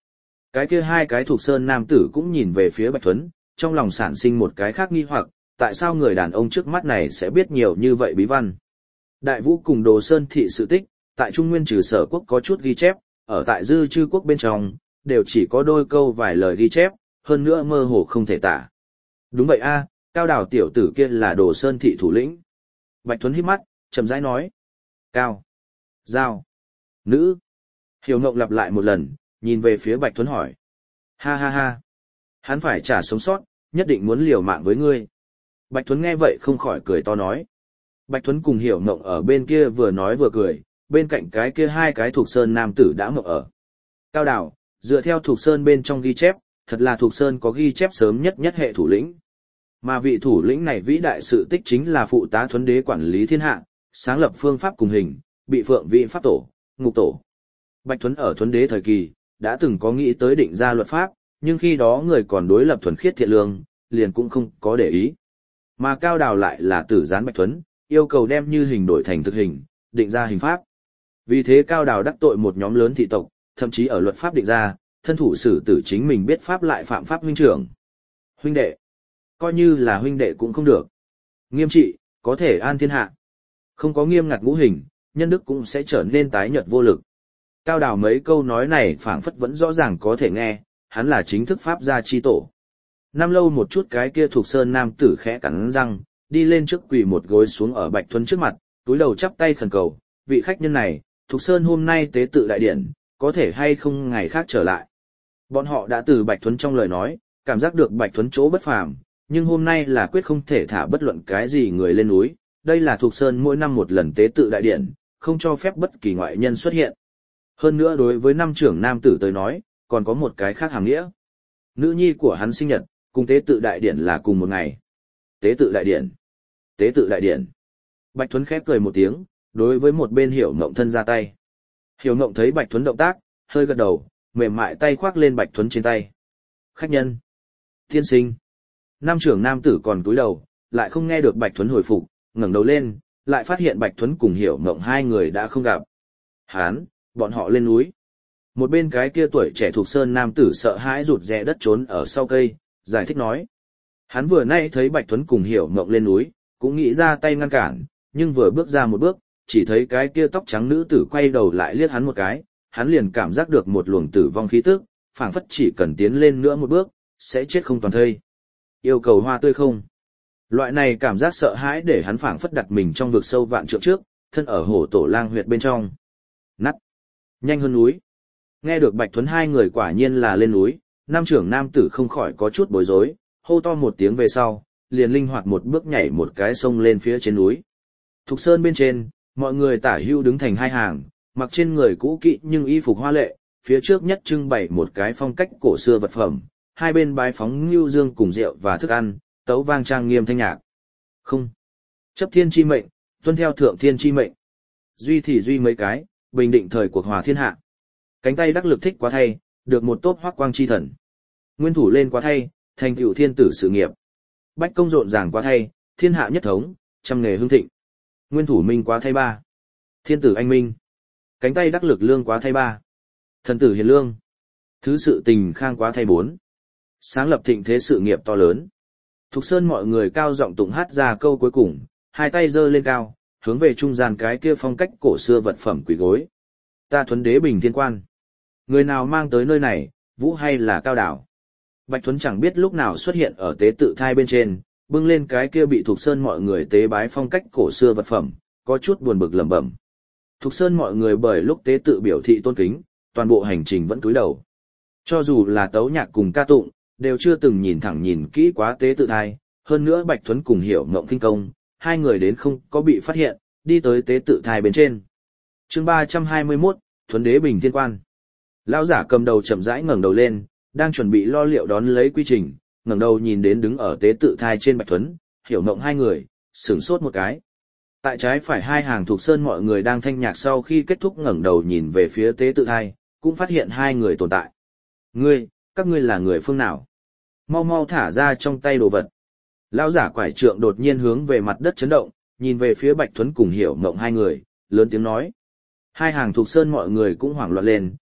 Speaker 1: Cái kia hai cái thuộc sơn nam tử cũng nhìn về phía Bạch Thuấn, trong lòng sản sinh một cái khác nghi hoặc, tại sao người đàn ông trước mắt này sẽ biết nhiều như vậy bí văn. Đại Vũ cùng Đồ Sơn thị sự tích, tại Trung Nguyên trừ Sở quốc có chút ghi chép, ở tại Dư Chư quốc bên trong, đều chỉ có đôi câu vài lời ghi chép, hơn nữa mơ hồ không thể tả. Đúng vậy a, Cao Đào tiểu tử kia là Đồ Sơn thị thủ lĩnh. Bạch Thuấn híp mắt, chậm rãi nói. Cao. Giao. Nữ. Hiểu Ngộng lặp lại một lần, nhìn về phía Bạch Thuấn hỏi. Ha ha ha. Hắn phải trả sống sót, nhất định muốn liều mạng với ngươi. Bạch Thuấn nghe vậy không khỏi cười to nói. Bạch Thuấn cùng Hiểu Ngộng ở bên kia vừa nói vừa cười, bên cạnh cái kia hai cái thuộc sơn nam tử đã ngộng ở. Cao Đào, dựa theo thuộc sơn bên trong ghi chép, thật là thuộc sơn có ghi chép sớm nhất nhất hệ thủ lĩnh. Mà vị thủ lĩnh này vĩ đại sự tích chính là phụ tá Thuấn đế quản lý thiên hạ, sáng lập phương pháp cùng hình, bị phượng vị pháp tổ, ngục tổ. Bạch Thuấn ở Thuấn đế thời kỳ, đã từng có nghĩ tới định ra luật pháp, nhưng khi đó người còn đối lập thuần khiết thiện lương, liền cũng không có để ý. Mà Cao Đào lại là tử gián Bạch Thuấn, yêu cầu đem như hình đổi thành thực hình, định ra hình pháp. Vì thế Cao Đào đắc tội một nhóm lớn thị tộc, thậm chí ở luật pháp định ra, thân thủ xử tử chính mình biết pháp lại phạm pháp huynh trưởng. Huynh đệ. Coi như là huynh đệ cũng không được. Nghiêm trị, có thể an thiên hạ. Không có nghiêm ngặt ngũ hình, nhân đức cũng sẽ trở nên tái nhợt vô lực. Cao Đào mấy câu nói này phảng phất vẫn rõ ràng có thể nghe, hắn là chính thức pháp gia chi tổ. Năm lâu một chút cái kia thuộc sơn nam tử khẽ cắn răng, đi lên trước quỳ một gối xuống ở Bạch Thuấn trước mặt, túi đầu chắp tay khẩn cầu, vị khách nhân này, thuộc sơn hôm nay tế tự đại điển, có thể hay không ngày khác trở lại. Bọn họ đã từ Bạch Thuấn trong lời nói, cảm giác được Bạch Thuấn chỗ bất phàm, nhưng hôm nay là quyết không thể thả bất luận cái gì người lên núi, đây là thuộc sơn mỗi năm một lần tế tự đại điển, không cho phép bất kỳ ngoại nhân xuất hiện. Hơn nữa đối với năm trưởng nam tử tới nói, còn có một cái khác hàm nghĩa. Nữ nhi của hắn sinh nhật, cùng tế tự đại điển là cùng một ngày. Tế tự đại điển. Tế tự đại điển. Bạch Thuấn khép cười một tiếng, đối với một bên Hiểu Ngộng thân ra tay. Hiểu Ngộng thấy Bạch Thuấn động tác, hơi gật đầu, mềm mại tay khoác lên Bạch Thuấn trên tay. Khách nhân. Tiên sinh. Nam trưởng nam tử còn cúi đầu, lại không nghe được Bạch Thuấn hồi phục, ngẩng đầu lên, lại phát hiện Bạch Thuấn cùng Hiểu Ngộng hai người đã không gặp. Hán, bọn họ lên núi. Một bên cái kia tuổi trẻ thuộc sơn nam tử sợ hãi rụt rè đất trốn ở sau cây, giải thích nói. Hắn vừa nay thấy Bạch Thuấn cùng Hiểu Ngộng lên núi, cũng nghĩ ra tay ngăn cản, nhưng vừa bước ra một bước, chỉ thấy cái kia tóc trắng nữ tử quay đầu lại liếc hắn một cái, hắn liền cảm giác được một luồng tử vong khí tức, phảng phất chỉ cần tiến lên nữa một bước, sẽ chết không toàn thây. Yêu cầu hoa tươi không? Loại này cảm giác sợ hãi để hắn phảng phất đặt mình trong vực sâu vạn trượng trước, thân ở hổ tổ lang huyệt bên trong. Nắt. Nhanh hơn núi. Nghe được Bạch Thuấn hai người quả nhiên là lên núi, nam trưởng nam tử không khỏi có chút bối rối, hô to một tiếng về sau, liền linh hoạt một bước nhảy một cái sông lên phía trên núi. Thục sơn bên trên, mọi người tả hưu đứng thành hai hàng, mặc trên người cũ kỹ nhưng y phục hoa lệ, phía trước nhất trưng bày một cái phong cách cổ xưa vật phẩm, hai bên bái phóng lưu dương cùng rượu và thức ăn, tấu vang trang nghiêm thanh nhạc. Không. Chấp thiên chi mệnh, tuân theo thượng thiên chi mệnh. Duy thì duy mấy cái, bình định thời cuộc hòa thiên hạ. Cánh tay đắc lực thích quá thay, được một tốt hoắc quang chi thần. Nguyên thủ lên quá thay, thành tựu thiên tử sự nghiệp. Bách công rộn ràng quá thay, thiên hạ nhất thống, trăm nghề hưng thịnh. Nguyên thủ minh quá thay ba. Thiên tử anh minh. Cánh tay đắc lực lương quá thay ba. Thần tử hiền lương. Thứ sự tình khang quá thay bốn. Sáng lập thịnh thế sự nghiệp to lớn. Thục sơn mọi người cao giọng tụng hát ra câu cuối cùng, hai tay giơ lên cao, hướng về trung gian cái kia phong cách cổ xưa vật phẩm quỳ gối. Ta Thuấn đế bình thiên quan. Người nào mang tới nơi này, Vũ hay là Cao Đào? Bạch Thuấn chẳng biết lúc nào xuất hiện ở tế tự thai bên trên, bưng lên cái kia bị Thục Sơn mọi người tế bái phong cách cổ xưa vật phẩm, có chút buồn bực lẩm bẩm. Thục Sơn mọi người bởi lúc tế tự biểu thị tôn kính, toàn bộ hành trình vẫn cúi đầu. Cho dù là tấu nhạc cùng ca tụng, đều chưa từng nhìn thẳng nhìn kỹ quá tế tự thai, hơn nữa Bạch Thuấn cùng Hiểu Ngộng kinh công, hai người đến không có bị phát hiện, đi tới tế tự thai bên trên. Chương ba trăm hai mươi mốt, Thuấn đế bình thiên quan. Lão giả cầm đầu chậm rãi ngẩng đầu lên, đang chuẩn bị lo liệu đón lấy quy trình, ngẩng đầu nhìn đến đứng ở tế tự thai trên Bạch Thuấn, Hiểu Ngộng hai người, sửng sốt một cái. Tại trái phải hai hàng thuộc sơn mọi người đang thanh nhạc sau khi kết thúc ngẩng đầu nhìn về phía tế tự thai, cũng phát hiện hai người tồn tại. Ngươi, các ngươi là người phương nào? Mau mau thả ra trong tay đồ vật. Lão giả quải trượng đột nhiên hướng về mặt đất chấn động, nhìn về phía Bạch Thuấn cùng Hiểu Ngộng hai người, lớn tiếng nói. Hai hàng thuộc sơn mọi người cũng hoảng loạn lên,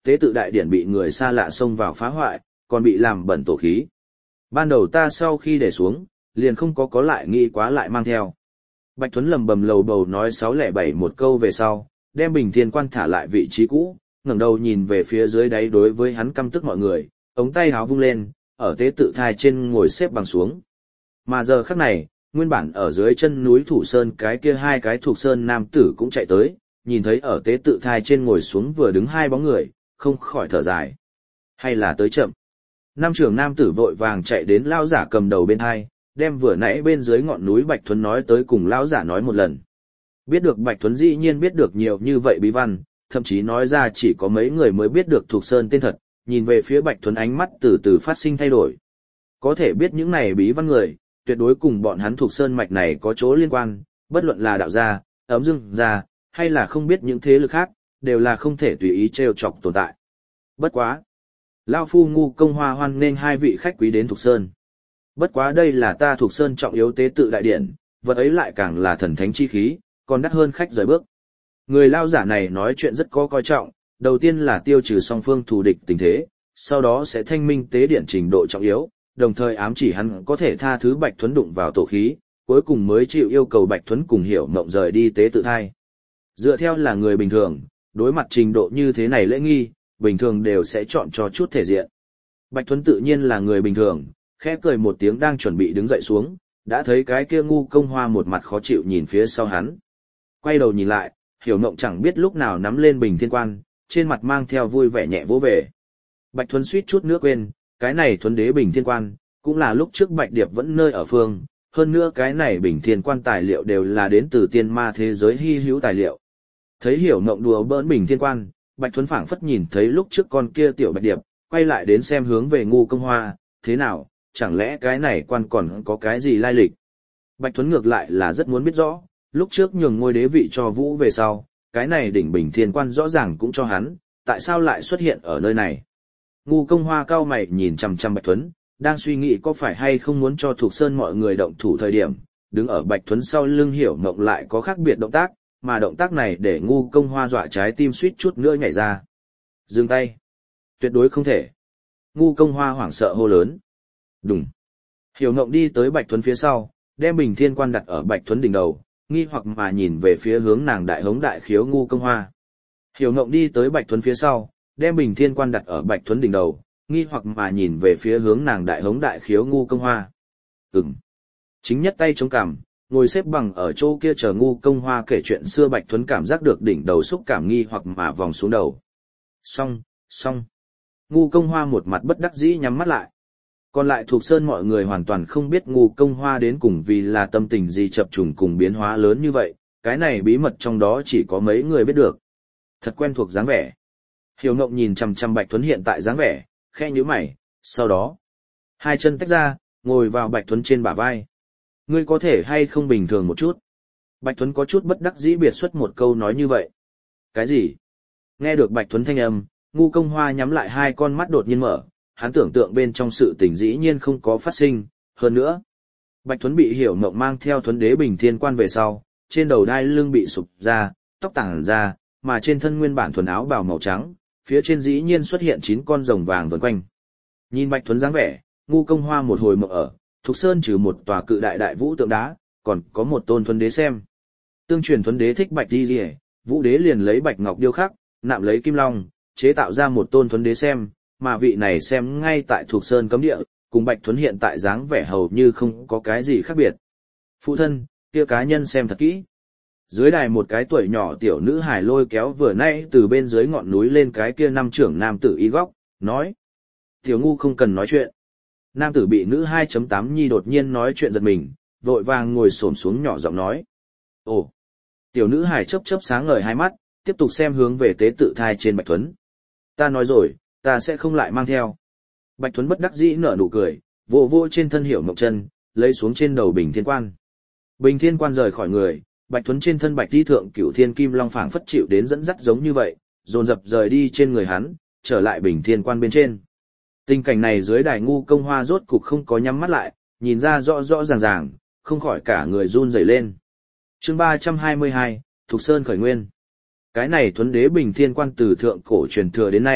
Speaker 1: tế tự đại điển bị người xa lạ xông vào phá hoại, còn bị làm bẩn tổ khí. Ban đầu ta sau khi để xuống, liền không có có lại nghĩ quá lại mang theo. Bạch Thuấn lầm bầm lầu bầu nói sáu lẻ bảy một câu về sau, đem bình thiên quan thả lại vị trí cũ, ngẩng đầu nhìn về phía dưới đáy đối với hắn căm tức mọi người, ống tay háo vung lên, ở tế tự thai trên ngồi xếp bằng xuống. Mà giờ khắc này, nguyên bản ở dưới chân núi Thủ Sơn cái kia hai cái thuộc sơn nam tử cũng chạy tới, nhìn thấy ở tế tự thai trên ngồi xuống vừa đứng hai bóng người, không khỏi thở dài. Hay là tới chậm. Nam trưởng nam tử vội vàng chạy đến lão giả cầm đầu bên hai, đem vừa nãy bên dưới ngọn núi Bạch Thuấn nói tới cùng lão giả nói một lần. Biết được Bạch Thuấn dĩ nhiên biết được nhiều như vậy bí văn, thậm chí nói ra chỉ có mấy người mới biết được Thuộc Sơn tên thật, nhìn về phía Bạch Thuấn ánh mắt từ từ phát sinh thay đổi. Có thể biết những này bí văn người, tuyệt đối cùng bọn hắn Thuộc Sơn mạch này có chỗ liên quan, bất luận là đạo gia, ấm dương gia, hay là không biết những thế lực khác, đều là không thể tùy ý trêu chọc tồn tại. Bất quá. Lao phu ngu công hoa hoan nên hai vị khách quý đến Thuộc Sơn. Bất quá đây là ta Thuộc Sơn trọng yếu tế tự đại điển, vật ấy lại càng là thần thánh chi khí, còn đắt hơn khách rời bước. Người lao giả này nói chuyện rất có coi trọng, đầu tiên là tiêu trừ song phương thù địch tình thế, sau đó sẽ thanh minh tế điển trình độ trọng yếu, đồng thời ám chỉ hắn có thể tha thứ Bạch Thuấn đụng vào tổ khí, cuối cùng mới chịu yêu cầu Bạch Thuấn cùng Hiểu Mộng rời đi tế tự thai. Dựa theo là người bình thường, đối mặt trình độ như thế này lễ nghi, bình thường đều sẽ chọn cho chút thể diện. Bạch Thuấn tự nhiên là người bình thường, khẽ cười một tiếng đang chuẩn bị đứng dậy xuống, đã thấy cái kia ngu công hoa một mặt khó chịu nhìn phía sau hắn. Quay đầu nhìn lại, Hiểu Mộng chẳng biết lúc nào nắm lên bình thiên quan, trên mặt mang theo vui vẻ nhẹ vỗ về. Bạch Thuấn suýt chút nữa quên, cái này Thuấn đế bình thiên quan, cũng là lúc trước Bạch Điệp vẫn nơi ở phương, hơn nữa cái này bình thiên quan tài liệu đều là đến từ tiên ma thế giới hy hữu tài liệu. Thấy Hiểu Mộng đùa bỡn bình thiên quan, Bạch Thuấn phảng phất nhìn thấy lúc trước con kia tiểu Bạch Điệp, quay lại đến xem hướng về ngu công hoa, thế nào, chẳng lẽ cái này quan còn có cái gì lai lịch. Bạch Thuấn ngược lại là rất muốn biết rõ, lúc trước nhường ngôi đế vị cho Vũ về sau, cái này đỉnh bình thiên quan rõ ràng cũng cho hắn, tại sao lại xuất hiện ở nơi này. Ngu công hoa cao mày nhìn chằm chằm Bạch Thuấn, đang suy nghĩ có phải hay không muốn cho Thuộc Sơn mọi người động thủ thời điểm, đứng ở Bạch Thuấn sau lưng Hiểu Mộng lại có khác biệt động tác, mà động tác này để ngu công hoa dọa trái tim suýt chút nữa nhảy ra. Dừng tay. Tuyệt đối không thể. Ngu công hoa hoảng sợ hô lớn. Đùng. Hiểu Mộng đi tới Bạch Thuấn phía sau, đem bình thiên quan đặt ở Bạch Thuấn đỉnh đầu, nghi hoặc mà nhìn về phía hướng nàng đại hống đại khiếu ngu công hoa. Hiểu Mộng đi tới Bạch Thuấn phía sau, đem bình thiên quan đặt ở Bạch Thuấn đỉnh đầu, nghi hoặc mà nhìn về phía hướng nàng đại hống đại khiếu ngu công hoa. Ừm. Chính nhất tay chống cằm, ngồi xếp bằng ở chỗ kia chờ ngu công hoa kể chuyện xưa Bạch Thuấn cảm giác được đỉnh đầu xúc cảm nghi hoặc mà vòng xuống đầu. Xong, xong. Ngu công hoa một mặt bất đắc dĩ nhắm mắt lại. Còn lại Thuộc Sơn mọi người hoàn toàn không biết ngu công hoa đến cùng vì là tâm tình gì chập trùng cùng biến hóa lớn như vậy, cái này bí mật trong đó chỉ có mấy người biết được. Thật quen thuộc dáng vẻ. Hiểu Mộng nhìn chằm chằm Bạch Thuấn hiện tại dáng vẻ, khẽ nhíu mày, sau đó, hai chân tách ra, ngồi vào Bạch Thuấn trên bả vai. Ngươi có thể hay không bình thường một chút? Bạch Thuấn có chút bất đắc dĩ biệt xuất một câu nói như vậy. Cái gì? Nghe được Bạch Thuấn thanh âm, ngu công hoa nhắm lại hai con mắt đột nhiên mở, hắn tưởng tượng bên trong sự tình dĩ nhiên không có phát sinh, hơn nữa. Bạch Thuấn bị Hiểu Mộng mang theo Thuấn đế bình thiên quan về sau, trên đầu đai lưng bị sụp ra, tóc tàng ra, mà trên thân nguyên bản thuần áo bào màu trắng, phía trên dĩ nhiên xuất hiện chín con rồng vàng vần quanh. Nhìn Bạch Thuấn dáng vẻ, ngu công hoa một hồi mộng ở, Thục Sơn trừ một tòa cự đại đại vũ tượng đá, còn có một tôn Thuấn đế xem. Tương truyền Thuấn đế thích bạch đi rìa, vũ đế liền lấy bạch ngọc điêu khắc, nạm lấy kim long, chế tạo ra một tôn Thuấn đế xem, mà vị này xem ngay tại Thục Sơn cấm địa, cùng Bạch Thuấn hiện tại dáng vẻ hầu như không có cái gì khác biệt. Phụ thân, kia cá nhân xem thật kỹ. Dưới đài một cái tuổi nhỏ tiểu nữ hài lôi kéo vừa nãy từ bên dưới ngọn núi lên cái kia năm trưởng nam tử y góc, nói. Tiểu ngu không cần nói chuyện. Nam tử bị nữ hai chấm tám nhi đột nhiên nói chuyện giật mình, vội vàng ngồi xổm xuống nhỏ giọng nói. Ồ! Tiểu nữ hài chớp chớp sáng ngời hai mắt, tiếp tục xem hướng về tế tự thai trên Bạch Thuấn. Ta nói rồi, ta sẽ không lại mang theo. Bạch Thuấn bất đắc dĩ nở nụ cười, vô vô trên thân Hiểu Mộng chân, lấy xuống trên đầu bình thiên quan. Bình thiên quan rời khỏi người, Bạch Thuấn trên thân bạch đi thượng cửu thiên kim long phảng phất chịu đến dẫn dắt giống như vậy, dồn dập rời đi trên người hắn, trở lại bình thiên quan bên trên. Tình cảnh này dưới đài ngu công hoa rốt cục không có nhắm mắt lại, nhìn ra rõ rõ ràng ràng, không khỏi cả người run rẩy lên. Chương ba trăm hai mươi hai, Thục Sơn khởi nguyên. Cái này Thuấn đế bình thiên quan từ thượng cổ truyền thừa đến nay,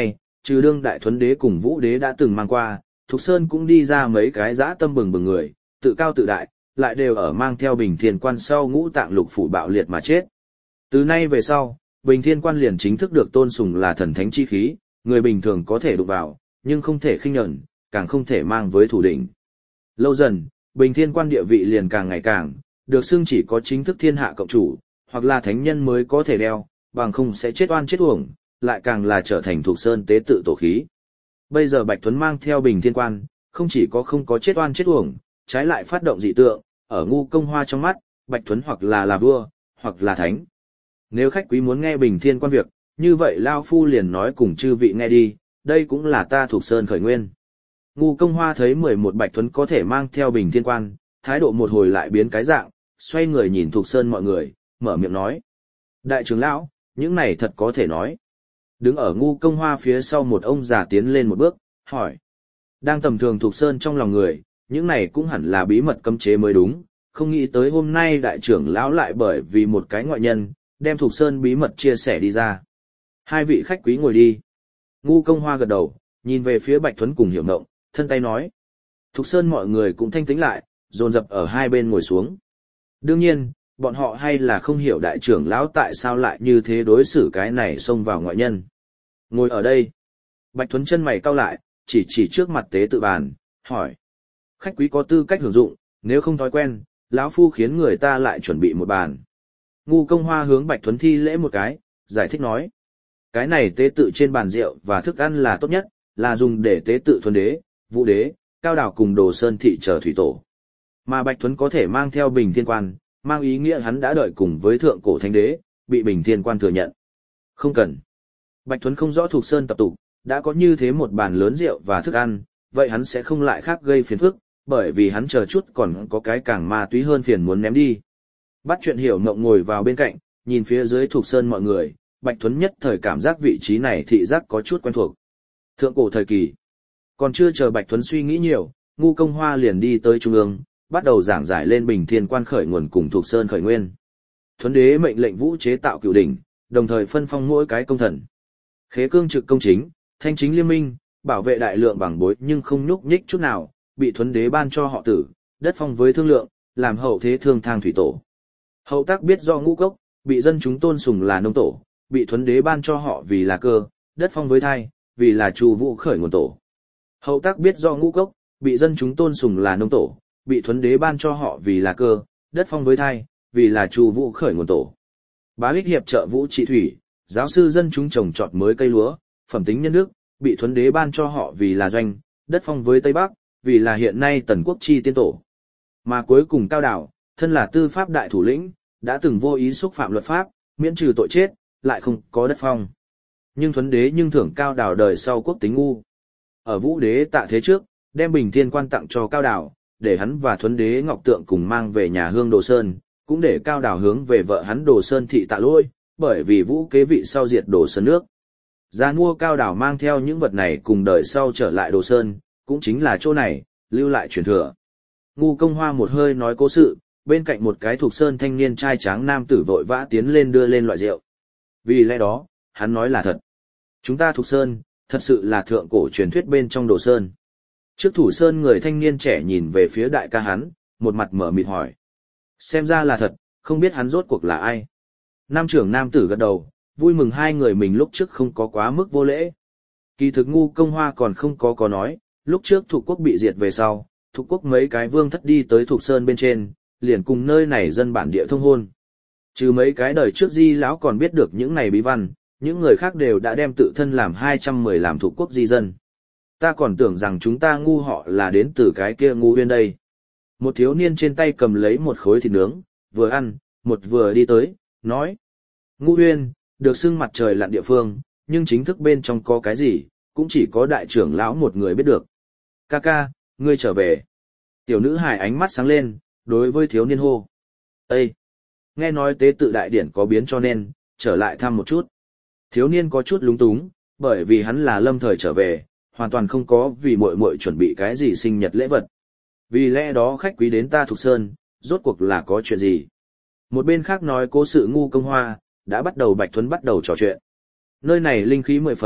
Speaker 1: trừ đương đại thuấn đế cùng vũ đế đã từng mang qua, Thục Sơn cũng đi ra mấy cái dã tâm bừng bừng người, tự cao tự đại, lại đều ở mang theo Bình Thiên Quan sau ngũ tạng lục phủ bạo liệt mà chết. Từ nay về sau, Bình Thiên Quan liền chính thức được tôn sùng là thần thánh chi khí, người bình thường có thể đụng vào, nhưng không thể khinh nhẫn, càng không thể mang với thủ đỉnh. Lâu dần, Bình Thiên Quan địa vị liền càng ngày càng, được xưng chỉ có chính thức thiên hạ cộng chủ, hoặc là thánh nhân mới có thể đeo, bằng không sẽ chết oan chết uổng, lại càng là trở thành Thục Sơn tế tự tổ khí. Bây giờ Bạch Tuấn mang theo Bình Thiên Quan, không chỉ có không có chết oan chết uổng, trái lại phát động dị tượng, ở ngu công hoa trong mắt, Bạch Tuấn hoặc là là vua, hoặc là thánh. Nếu khách quý muốn nghe Bình Thiên Quan việc, như vậy Lao Phu liền nói cùng chư vị nghe đi, đây cũng là ta Thục Sơn khởi nguyên. Ngu công hoa thấy mười một Bạch Tuấn có thể mang theo Bình Thiên Quan, thái độ một hồi lại biến cái dạng, xoay người nhìn Thục Sơn mọi người, mở miệng nói. Đại trưởng lão, những này thật có thể nói. Đứng ở ngu công hoa phía sau một ông già tiến lên một bước, hỏi. Đang tầm thường Thục Sơn trong lòng người, những này cũng hẳn là bí mật cấm chế mới đúng, không nghĩ tới hôm nay đại trưởng lão lại bởi vì một cái ngoại nhân, đem Thục Sơn bí mật chia sẻ đi ra. Hai vị khách quý ngồi đi. Ngu công hoa gật đầu, nhìn về phía Bạch Tuấn cùng Hiểu Mộng, thân tay nói. Thục Sơn mọi người cũng thanh tĩnh lại, dồn dập ở hai bên ngồi xuống. Đương nhiên, bọn họ hay là không hiểu đại trưởng lão tại sao lại như thế đối xử cái này xông vào ngoại nhân. Ngồi ở đây. Bạch Tuấn chân mày cau lại, chỉ chỉ trước mặt tế tự bàn, hỏi. Khách quý có tư cách hưởng dụng, nếu không thói quen, lão phu khiến người ta lại chuẩn bị một bàn. Ngu công hoa hướng Bạch Tuấn thi lễ một cái, giải thích nói. Cái này tế tự trên bàn rượu và thức ăn là tốt nhất, là dùng để tế tự Thuần đế, Vũ đế, Cao Đào cùng Đồ Sơn thị trở thủy tổ. Mà Bạch Tuấn có thể mang theo Bình Thiên Quan, mang ý nghĩa hắn đã đợi cùng với thượng cổ thánh đế, bị Bình Thiên Quan thừa nhận. Không cần. Bạch Tuấn không rõ Thục Sơn tập tục, đã có như thế một bàn lớn rượu và thức ăn, vậy hắn sẽ không lại khác gây phiền phức, bởi vì hắn chờ chút còn có cái càng ma túy hơn phiền muốn ném đi. Bắt chuyện Hiểu Mộng ngồi vào bên cạnh, nhìn phía dưới Thục Sơn mọi người, Bạch Tuấn nhất thời cảm giác vị trí này thị giác có chút quen thuộc. Thượng cổ thời kỳ. Còn chưa chờ Bạch Tuấn suy nghĩ nhiều, ngu công hoa liền đi tới trung ương, bắt đầu giảng giải lên Bình Thiên Quan khởi nguồn cùng Thục Sơn khởi nguyên. Thuấn đế mệnh lệnh Vũ chế tạo cửu đỉnh, đồng thời phân phong mỗi cái công thần. Khế cương trực công chính, thanh chính liêm minh, bảo vệ đại lượng bằng bối nhưng không nhúc nhích chút nào, bị Thuấn đế ban cho họ tử, đất phong với thương lượng, làm hậu thế thương thang thủy tổ. Hậu tác biết do ngũ cốc, bị dân chúng tôn sùng là nông tổ, bị Thuấn đế ban cho họ vì là cơ, đất phong với thai, vì là Chu Vũ khởi nguồn tổ. Hậu tác biết do ngũ cốc, bị dân chúng tôn sùng là nông tổ, bị Thuấn đế ban cho họ vì là cơ, đất phong với thai, vì là Chu Vũ khởi nguồn tổ. Bá ích hiệp trợ Vũ trị thủy, giáo sư dân chúng trồng trọt mới cây lúa, phẩm tính nhân đức, bị Thuấn đế ban cho họ vì là doanh, đất phong với Tây Bắc, vì là hiện nay Tần Quốc chi tiên tổ. Mà cuối cùng Cao Đào, thân là tư pháp đại thủ lĩnh, đã từng vô ý xúc phạm luật pháp, miễn trừ tội chết, lại không có đất phong. Nhưng Thuấn đế nhưng thưởng Cao Đào đời sau quốc tính ngu. Ở Vũ đế tạ thế trước, đem Bình Thiên Quan tặng cho Cao Đào, để hắn và Thuấn đế Ngọc Tượng cùng mang về nhà hương Đồ Sơn, cũng để Cao Đào hướng về vợ hắn Đồ Sơn thị tạ lỗi, bởi vì Vũ kế vị sau diệt Đồ Sơn nước. Gia mua Cao Đào mang theo những vật này cùng đời sau trở lại Đồ Sơn, cũng chính là chỗ này, lưu lại truyền thừa. Ngu công hoa một hơi nói cố sự, bên cạnh một cái Thục Sơn thanh niên trai tráng nam tử vội vã tiến lên đưa lên loại rượu. Vì lẽ đó, hắn nói là thật. Chúng ta Thục Sơn, thật sự là thượng cổ truyền thuyết bên trong Đồ Sơn. Trước Thủ Sơn người thanh niên trẻ nhìn về phía đại ca hắn, một mặt mở mịt hỏi. Xem ra là thật, không biết hắn rốt cuộc là ai. Nam trưởng nam tử gật đầu, vui mừng hai người mình lúc trước không có quá mức vô lễ. Kỳ thực ngu công hoa còn không có có nói, lúc trước Thục Quốc bị diệt về sau, Thục Quốc mấy cái vương thất đi tới Thục Sơn bên trên, liền cùng nơi này dân bản địa thông hôn. Trừ mấy cái đời trước di lão còn biết được những này bí văn, những người khác đều đã đem tự thân làm hai trăm mười làm Thục Quốc di dân. Ta còn tưởng rằng chúng ta ngu họ là đến từ cái kia ngu huyên đây. Một thiếu niên trên tay cầm lấy một khối thịt nướng, vừa ăn, một vừa đi tới, nói. Ngu huyên, được xưng mặt trời lặn địa phương, nhưng chính thức bên trong có cái gì, cũng chỉ có đại trưởng lão một người biết được. Ca ca, ngươi trở về. Tiểu nữ hài ánh mắt sáng lên, đối với thiếu niên hô. Ê! Nghe nói tế tự đại điển có biến cho nên, trở lại thăm một chút. Thiếu niên có chút lúng túng, bởi vì hắn là lâm thời trở về, hoàn toàn không có vì muội muội chuẩn bị cái gì sinh nhật lễ vật. Vì lẽ đó khách quý đến ta Thục Sơn, rốt cuộc là có chuyện gì? Một bên khác nói cố sự ngu công hoa, đã bắt đầu Bạch Thuấn bắt đầu trò chuyện. Nơi này linh khí mười phần,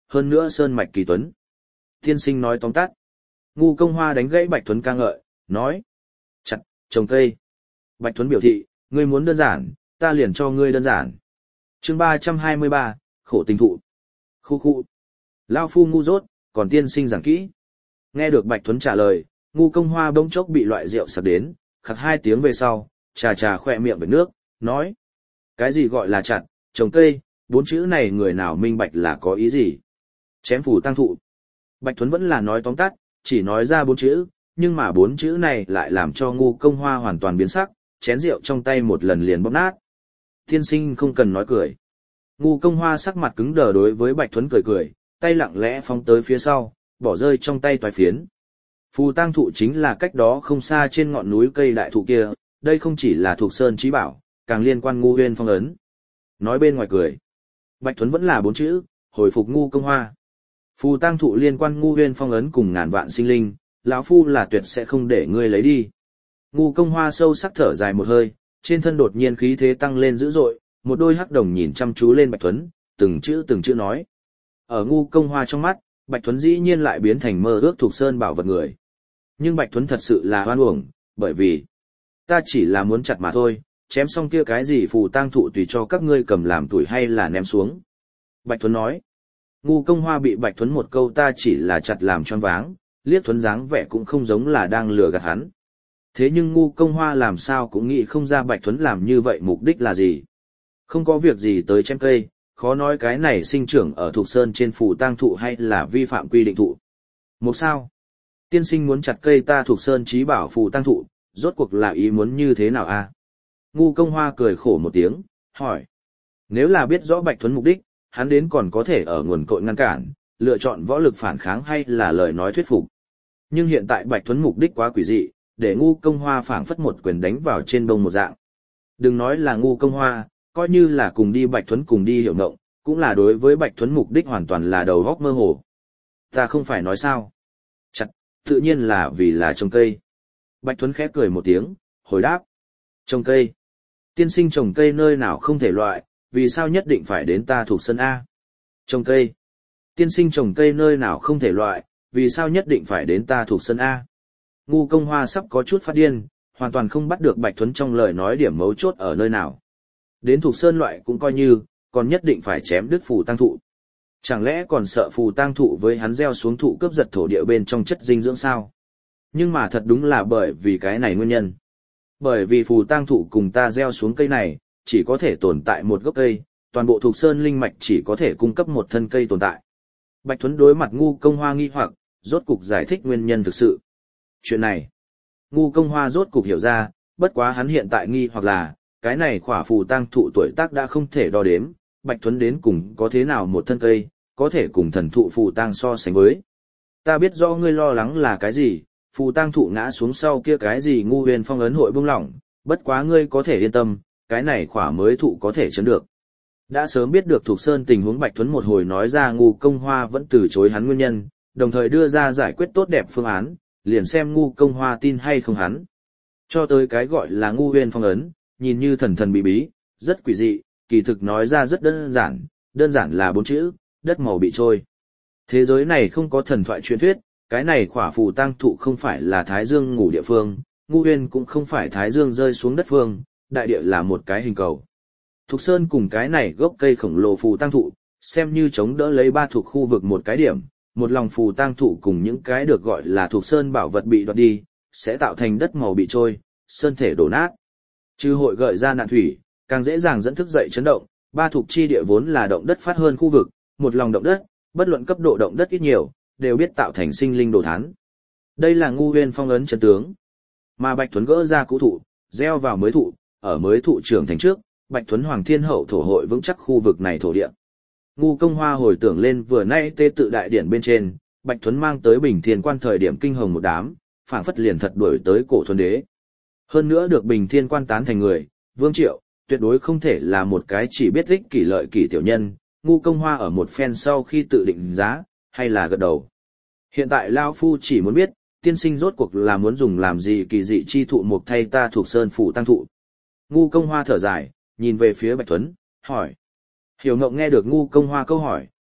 Speaker 1: hơn nữa sơn mạch kỳ tuấn. Tiên sinh nói tóm tắt. Ngu Công Hoa đánh gãy Bạch Tuấn ca ngợi, nói. Chặt, trồng cây. Bạch Tuấn biểu thị, ngươi muốn đơn giản, ta liền cho ngươi đơn giản. chương ba trăm hai mươi ba, khổ tình thụ. Khu khu. Lao phu ngu dốt, còn tiên sinh giảng kỹ. Nghe được Bạch Tuấn trả lời, Ngu Công Hoa bỗng chốc bị loại rượu sặc đến, khặc hai tiếng về sau, trà trà khỏe miệng với nước, nói. Cái gì gọi là chặt, trồng cây, bốn chữ này người nào minh bạch là có ý gì? Chém phủ tăng thụ. Bạch Tuấn vẫn là nói tóm tắt, chỉ nói ra bốn chữ, nhưng mà bốn chữ này lại làm cho Ngu Công Hoa hoàn toàn biến sắc, chén rượu trong tay một lần liền bóp nát. Tiên sinh không cần nói cười. Ngu Công Hoa sắc mặt cứng đờ đối với Bạch Tuấn cười cười, tay lặng lẽ phóng tới phía sau, bỏ rơi trong tay toái phiến. Phù tang thụ chính là cách đó không xa trên ngọn núi cây đại thụ kia, đây không chỉ là thuộc sơn trí bảo, càng liên quan Ngu Huyên phong ấn. Nói bên ngoài cười. Bạch Tuấn vẫn là bốn chữ, hồi phục Ngu Công Hoa. Phù tang thụ liên quan Ngu Huyên phong ấn cùng ngàn vạn sinh linh, lão phu là tuyệt sẽ không để ngươi lấy đi. Ngu Công Hoa sâu sắc thở dài một hơi, trên thân đột nhiên khí thế tăng lên dữ dội, một đôi hắc đồng nhìn chăm chú lên Bạch Tuấn, từng chữ từng chữ nói. Ở Ngu Công Hoa trong mắt, Bạch Tuấn dĩ nhiên lại biến thành mơ ước thuộc sơn bảo vật người. Nhưng Bạch Tuấn thật sự là hoan uổng, bởi vì ta chỉ là muốn chặt mà thôi, chém xong kia cái gì phù tang thụ tùy cho các ngươi cầm làm tuổi hay là ném xuống. Bạch Tuấn nói. Ngu Công Hoa bị Bạch Tuấn một câu ta chỉ là chặt làm choáng váng, liếc Tuấn dáng vẻ cũng không giống là đang lừa gạt hắn. Thế nhưng Ngu Công Hoa làm sao cũng nghĩ không ra Bạch Tuấn làm như vậy mục đích là gì. Không có việc gì tới chém cây, khó nói cái này sinh trưởng ở thuộc sơn trên phù tang thụ hay là vi phạm quy định thụ. Một sao? Tiên sinh muốn chặt cây ta thuộc sơn trí bảo phù tang thụ, rốt cuộc là ý muốn như thế nào a? Ngu Công Hoa cười khổ một tiếng, hỏi. Nếu là biết rõ Bạch Tuấn mục đích, hắn đến còn có thể ở nguồn cội ngăn cản, lựa chọn võ lực phản kháng hay là lời nói thuyết phục. Nhưng hiện tại Bạch Tuấn mục đích quá quỷ dị, để Ngu Công Hoa phảng phất một quyền đánh vào trên bông một dạng. Đừng nói là Ngu Công Hoa, coi như là cùng đi Bạch Tuấn cùng đi hiểu ngộng, cũng là đối với Bạch Tuấn mục đích hoàn toàn là đầu góc mơ hồ. Ta không phải nói sao. Chặt, tự nhiên là vì là trồng cây. Bạch Tuấn khẽ cười một tiếng, hồi đáp. Trồng cây. Tiên sinh trồng cây nơi nào không thể loại, vì sao nhất định phải đến ta thuộc sân A? Trồng cây. Tiên sinh trồng cây nơi nào không thể loại, vì sao nhất định phải đến ta thuộc sân A? Ngu Công Hoa sắp có chút phát điên, hoàn toàn không bắt được Bạch Tuấn trong lời nói điểm mấu chốt ở nơi nào. Đến thuộc sơn loại cũng coi như, còn nhất định phải chém đứt phù tang thụ. Chẳng lẽ còn sợ phù tang thụ với hắn gieo xuống thụ cướp giật thổ địa bên trong chất dinh dưỡng sao? Nhưng mà thật đúng là bởi vì cái này nguyên nhân. Bởi vì phù tang thụ cùng ta gieo xuống cây này, chỉ có thể tồn tại một gốc cây, toàn bộ thuộc sơn linh mạch chỉ có thể cung cấp một thân cây tồn tại. Bạch Tuấn đối mặt Ngu Công Hoa nghi hoặc, rốt cục giải thích nguyên nhân thực sự. Chuyện này, Ngu Công Hoa rốt cục hiểu ra, bất quá hắn hiện tại nghi hoặc là, cái này khỏa phù tang thụ tuổi tác đã không thể đo đếm, Bạch Tuấn đến cùng có thế nào một thân cây, có thể cùng thần thụ phù tang so sánh với. Ta biết rõ ngươi lo lắng là cái gì, phù tang thụ ngã xuống sau kia cái gì Ngu Huyền phong ấn hội buông lỏng, bất quá ngươi có thể yên tâm, cái này khỏa mới thụ có thể chấn được. Đã sớm biết được thuộc sơn tình huống Bạch Tuấn một hồi nói ra Ngu Công Hoa vẫn từ chối hắn nguyên nhân, đồng thời đưa ra giải quyết tốt đẹp phương án, liền xem Ngu Công Hoa tin hay không hắn. Cho tới cái gọi là Ngu Huyền phong ấn, nhìn như thần thần bí bí, rất quỷ dị, kỳ thực nói ra rất đơn giản, đơn giản là bốn chữ, đất màu bị trôi. Thế giới này không có thần thoại truyền thuyết, cái này khỏa phù tang thụ không phải là Thái Dương ngủ địa phương, Ngu Huyền cũng không phải Thái Dương rơi xuống đất phương, đại địa là một cái hình cầu. Thục Sơn cùng cái này gốc cây khổng lồ phù tang thụ, xem như chống đỡ lấy ba thuộc khu vực một cái điểm, một lòng phù tang thụ cùng những cái được gọi là Thục Sơn bảo vật bị đoạt đi, sẽ tạo thành đất màu bị trôi, sơn thể đổ nát. Trừ hội gợi ra nạn thủy, càng dễ dàng dẫn thức dậy chấn động, ba thuộc chi địa vốn là động đất phát hơn khu vực, một lòng động đất, bất luận cấp độ động đất ít nhiều, đều biết tạo thành sinh linh đồ thán. Đây là Ngu Huyền phong ấn chân tướng. Mà Bạch Tuấn gỡ ra cũ thụ, gieo vào mới thụ, ở mới thụ trưởng thành trước, Bạch Tuấn Hoàng Thiên Hậu thổ hội vững chắc khu vực này thổ địa. Ngu Công Hoa hồi tưởng lên vừa nay tê tự đại điển bên trên, Bạch Tuấn mang tới Bình Thiên Quan thời điểm kinh hồng một đám, phảng phất liền thật đuổi tới cổ Thuần Đế. Hơn nữa được Bình Thiên Quan tán thành người, Vương Triệu, tuyệt đối không thể là một cái chỉ biết ích kỷ lợi kỷ tiểu nhân. Ngu Công Hoa ở một phen sau khi tự định giá, hay là gật đầu. Hiện tại Lao Phu chỉ muốn biết, tiên sinh rốt cuộc là muốn dùng làm gì kỳ dị chi thụ mục thay ta thuộc sơn phủ tăng thụ. Ngu Công Hoa thở dài, nhìn về phía Bạch Tuấn, hỏi. Hiểu Ngộng nghe được Ngu Công Hoa câu hỏi,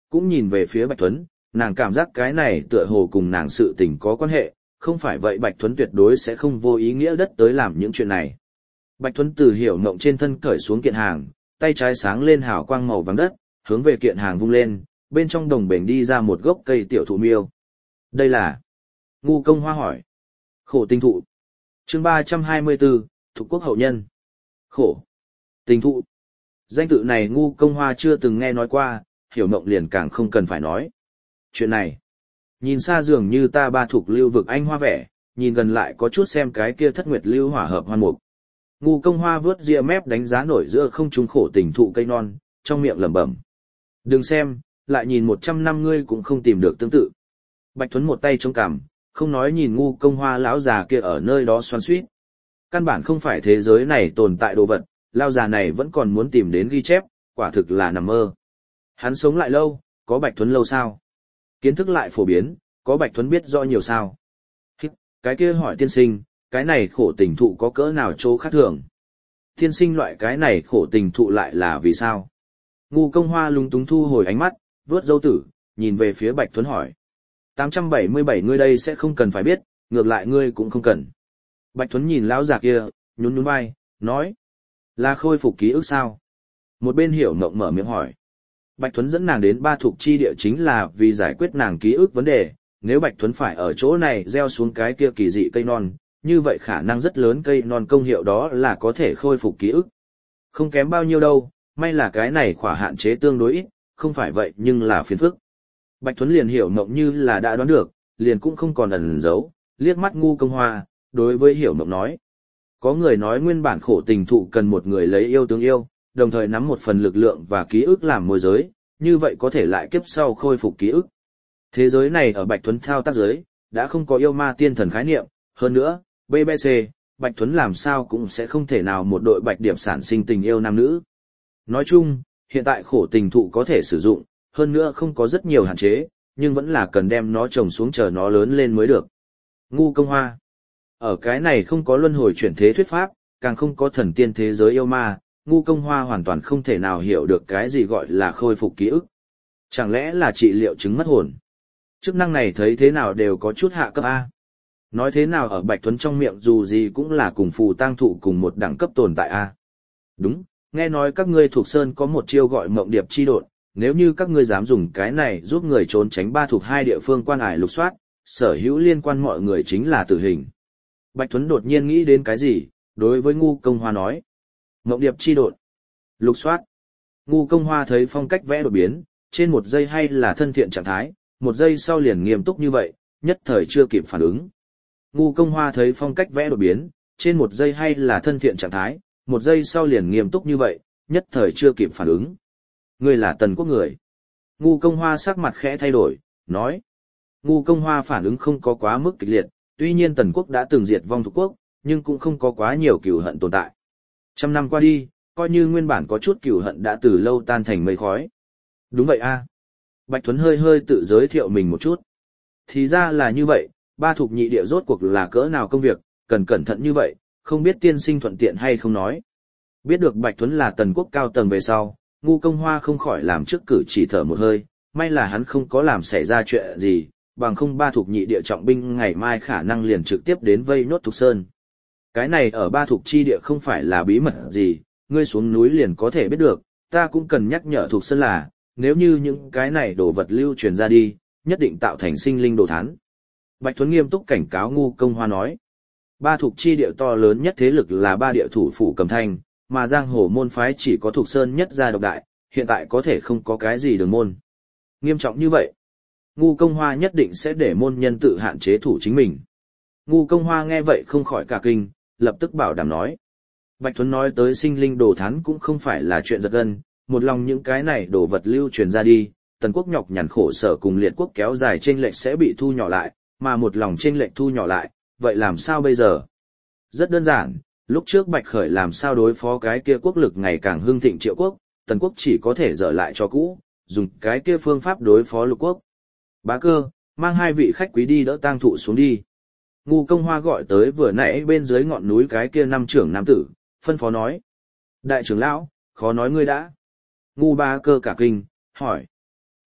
Speaker 1: cũng nhìn về phía Bạch Thuấn, nàng cảm giác cái này tựa hồ cùng nàng sự tình có quan hệ, không phải vậy Bạch Thuấn tuyệt đối sẽ không vô ý nghĩa đất tới làm những chuyện này. Bạch Thuấn từ hiểu mộng trên thân cởi xuống kiện hàng, tay trái sáng lên hào quang màu vàng đất, hướng về kiện hàng vung lên, bên trong đồng bền đi ra một gốc cây tiểu thụ miêu. Đây là... Ngu Công Hoa hỏi. Khổ tình thụ. Chương ba trăm hai mươi bốn, Thục Quốc hậu nhân. Khổ tình thụ. Danh tự này Ngu Công Hoa chưa từng nghe nói qua, hiểu mộng liền càng không cần phải nói. Chuyện này, nhìn xa dường như ta ba thuộc lưu vực anh hoa vẻ, nhìn gần lại có chút xem cái kia thất nguyệt lưu hỏa hợp hoan mục. Ngu Công Hoa vướt ria mép đánh giá nổi giữa không trung khổ tình thụ cây non, trong miệng lẩm bẩm. Đừng xem, lại nhìn một trăm năm ngươi cũng không tìm được tương tự. Bạch Thuấn một tay chống cằm, không nói nhìn Ngu Công Hoa lão già kia ở nơi đó xoắn xuýt. Căn bản không phải thế giới này tồn tại đồ vật, lão già này vẫn còn muốn tìm đến ghi chép, quả thực là nằm mơ. Hắn sống lại lâu, có Bạch Thuấn lâu sao? Kiến thức lại phổ biến, có Bạch Thuấn biết rõ nhiều sao? Hít, cái kia hỏi tiên sinh, cái này khổ tình thụ có cỡ nào chỗ khác thường? Tiên sinh loại cái này khổ tình thụ lại là vì sao? Ngu Công Hoa lúng túng thu hồi ánh mắt, vớt râu tử, nhìn về phía Bạch Thuấn hỏi. tám trăm bảy mươi bảy ngươi đây sẽ không cần phải biết, ngược lại ngươi cũng không cần. Bạch Thuấn nhìn lão già kia, nhún nhún vai, nói. Là khôi phục ký ức sao? Một bên hiểu mộng mở miệng hỏi. Bạch Thuấn dẫn nàng đến ba thuộc chi địa chính là vì giải quyết nàng ký ức vấn đề, nếu Bạch Thuấn phải ở chỗ này gieo xuống cái kia kỳ dị cây non, như vậy khả năng rất lớn cây non công hiệu đó là có thể khôi phục ký ức. Không kém bao nhiêu đâu, may là cái này khỏa hạn chế tương đối ít, không phải vậy nhưng là phiền phức. Bạch Thuấn liền hiểu mộng như là đã đoán được, liền cũng không còn ẩn giấu, liếc mắt Ngu Công Hoa, đối với hiểu mộng nói. Có người nói nguyên bản khổ tình thụ cần một người lấy yêu tương yêu, đồng thời nắm một phần lực lượng và ký ức làm môi giới, như vậy có thể lại kiếp sau khôi phục ký ức. Thế giới này ở Bạch Thuấn thao tác giới, đã không có yêu ma tiên thần khái niệm, hơn nữa, bê bê xê, Bạch Thuấn làm sao cũng sẽ không thể nào một đội Bạch Điệp sản sinh tình yêu nam nữ. Nói chung, hiện tại khổ tình thụ có thể sử dụng, hơn nữa không có rất nhiều hạn chế, nhưng vẫn là cần đem nó trồng xuống chờ nó lớn lên mới được. Ngu Công Hoa. Ở cái này không có luân hồi chuyển thế thuyết pháp, càng không có thần tiên thế giới yêu ma, Ngu Công Hoa hoàn toàn không thể nào hiểu được cái gì gọi là khôi phục ký ức. Chẳng lẽ là trị liệu chứng mất hồn? Chức năng này thấy thế nào đều có chút hạ cấp A. Nói thế nào ở Bạch Thuấn trong miệng dù gì cũng là cùng phù tang thụ cùng một đẳng cấp tồn tại A. Đúng, nghe nói các ngươi thuộc sơn có một chiêu gọi mộng điệp chi độn, nếu như các ngươi dám dùng cái này giúp người trốn tránh ba thuộc hai địa phương quan ải lục soát, sở hữu liên quan mọi người chính là tử hình. Bạch Thuấn đột nhiên nghĩ đến cái gì, đối với Ngu Công Hoa nói. Mộng điệp chi độn. Lục soát. Ngu Công Hoa thấy phong cách vẽ đột biến, trên một giây hay là thân thiện trạng thái, một giây sau liền nghiêm túc như vậy, nhất thời chưa kịp phản ứng. Ngu Công Hoa thấy phong cách vẽ đột biến, trên một giây hay là thân thiện trạng thái, một giây sau liền nghiêm túc như vậy, nhất thời chưa kịp phản ứng. Ngươi là Tần Quốc người. Ngu Công Hoa sắc mặt khẽ thay đổi, nói. Ngu Công Hoa phản ứng không có quá mức kịch liệt, tuy nhiên Tần Quốc đã từng diệt vong Thục Quốc, nhưng cũng không có quá nhiều cừu hận tồn tại. Trăm năm qua đi, coi như nguyên bản có chút cừu hận đã từ lâu tan thành mây khói. Đúng vậy a. Bạch Thuấn hơi hơi tự giới thiệu mình một chút. Thì ra là như vậy, ba thuộc nhị địa rốt cuộc là cỡ nào công việc, cần cẩn thận như vậy, không biết tiên sinh thuận tiện hay không nói. Biết được Bạch Thuấn là Tần Quốc cao tầng về sau, Ngu Công Hoa không khỏi làm trước cử chỉ thở một hơi, may là hắn không có làm xảy ra chuyện gì, bằng không ba thuộc nhị địa trọng binh ngày mai khả năng liền trực tiếp đến vây nốt Thục Sơn. Cái này ở ba thuộc chi địa không phải là bí mật gì, ngươi xuống núi liền có thể biết được, ta cũng cần nhắc nhở Thục Sơn là, nếu như những cái này đồ vật lưu truyền ra đi, nhất định tạo thành sinh linh đồ thán. Bạch Thuấn nghiêm túc cảnh cáo Ngu Công Hoa nói, ba thuộc chi địa to lớn nhất thế lực là ba địa thủ phủ Cầm Thanh, mà giang hồ môn phái chỉ có Thục Sơn nhất gia độc đại, hiện tại có thể không có cái gì đường môn. Nghiêm trọng như vậy, Ngu Công Hoa nhất định sẽ để môn nhân tự hạn chế thủ chính mình. Ngu Công Hoa nghe vậy không khỏi cả kinh, lập tức bảo đảm nói. Bạch Thuấn nói tới sinh linh đồ thán cũng không phải là chuyện giật gân, một lòng những cái này đồ vật lưu truyền ra đi, Tần Quốc nhọc nhằn khổ sở cùng Liệt Quốc kéo dài chênh lệch sẽ bị thu nhỏ lại, mà một lòng chênh lệch thu nhỏ lại, vậy làm sao bây giờ? Rất đơn giản, lúc trước Bạch Khởi làm sao đối phó cái kia quốc lực ngày càng hưng thịnh Triệu Quốc, Tần Quốc chỉ có thể dở lại cho cũ, dùng cái kia phương pháp đối phó Lục Quốc. Bá Cơ, mang hai vị khách quý đi đỡ tang thụ xuống đi. Ngu Công Hoa gọi tới vừa nãy bên dưới ngọn núi cái kia năm trưởng nam tử, phân phó nói. Đại trưởng lão, khó nói ngươi đã. Ngu Bá Cơ cả kinh, hỏi.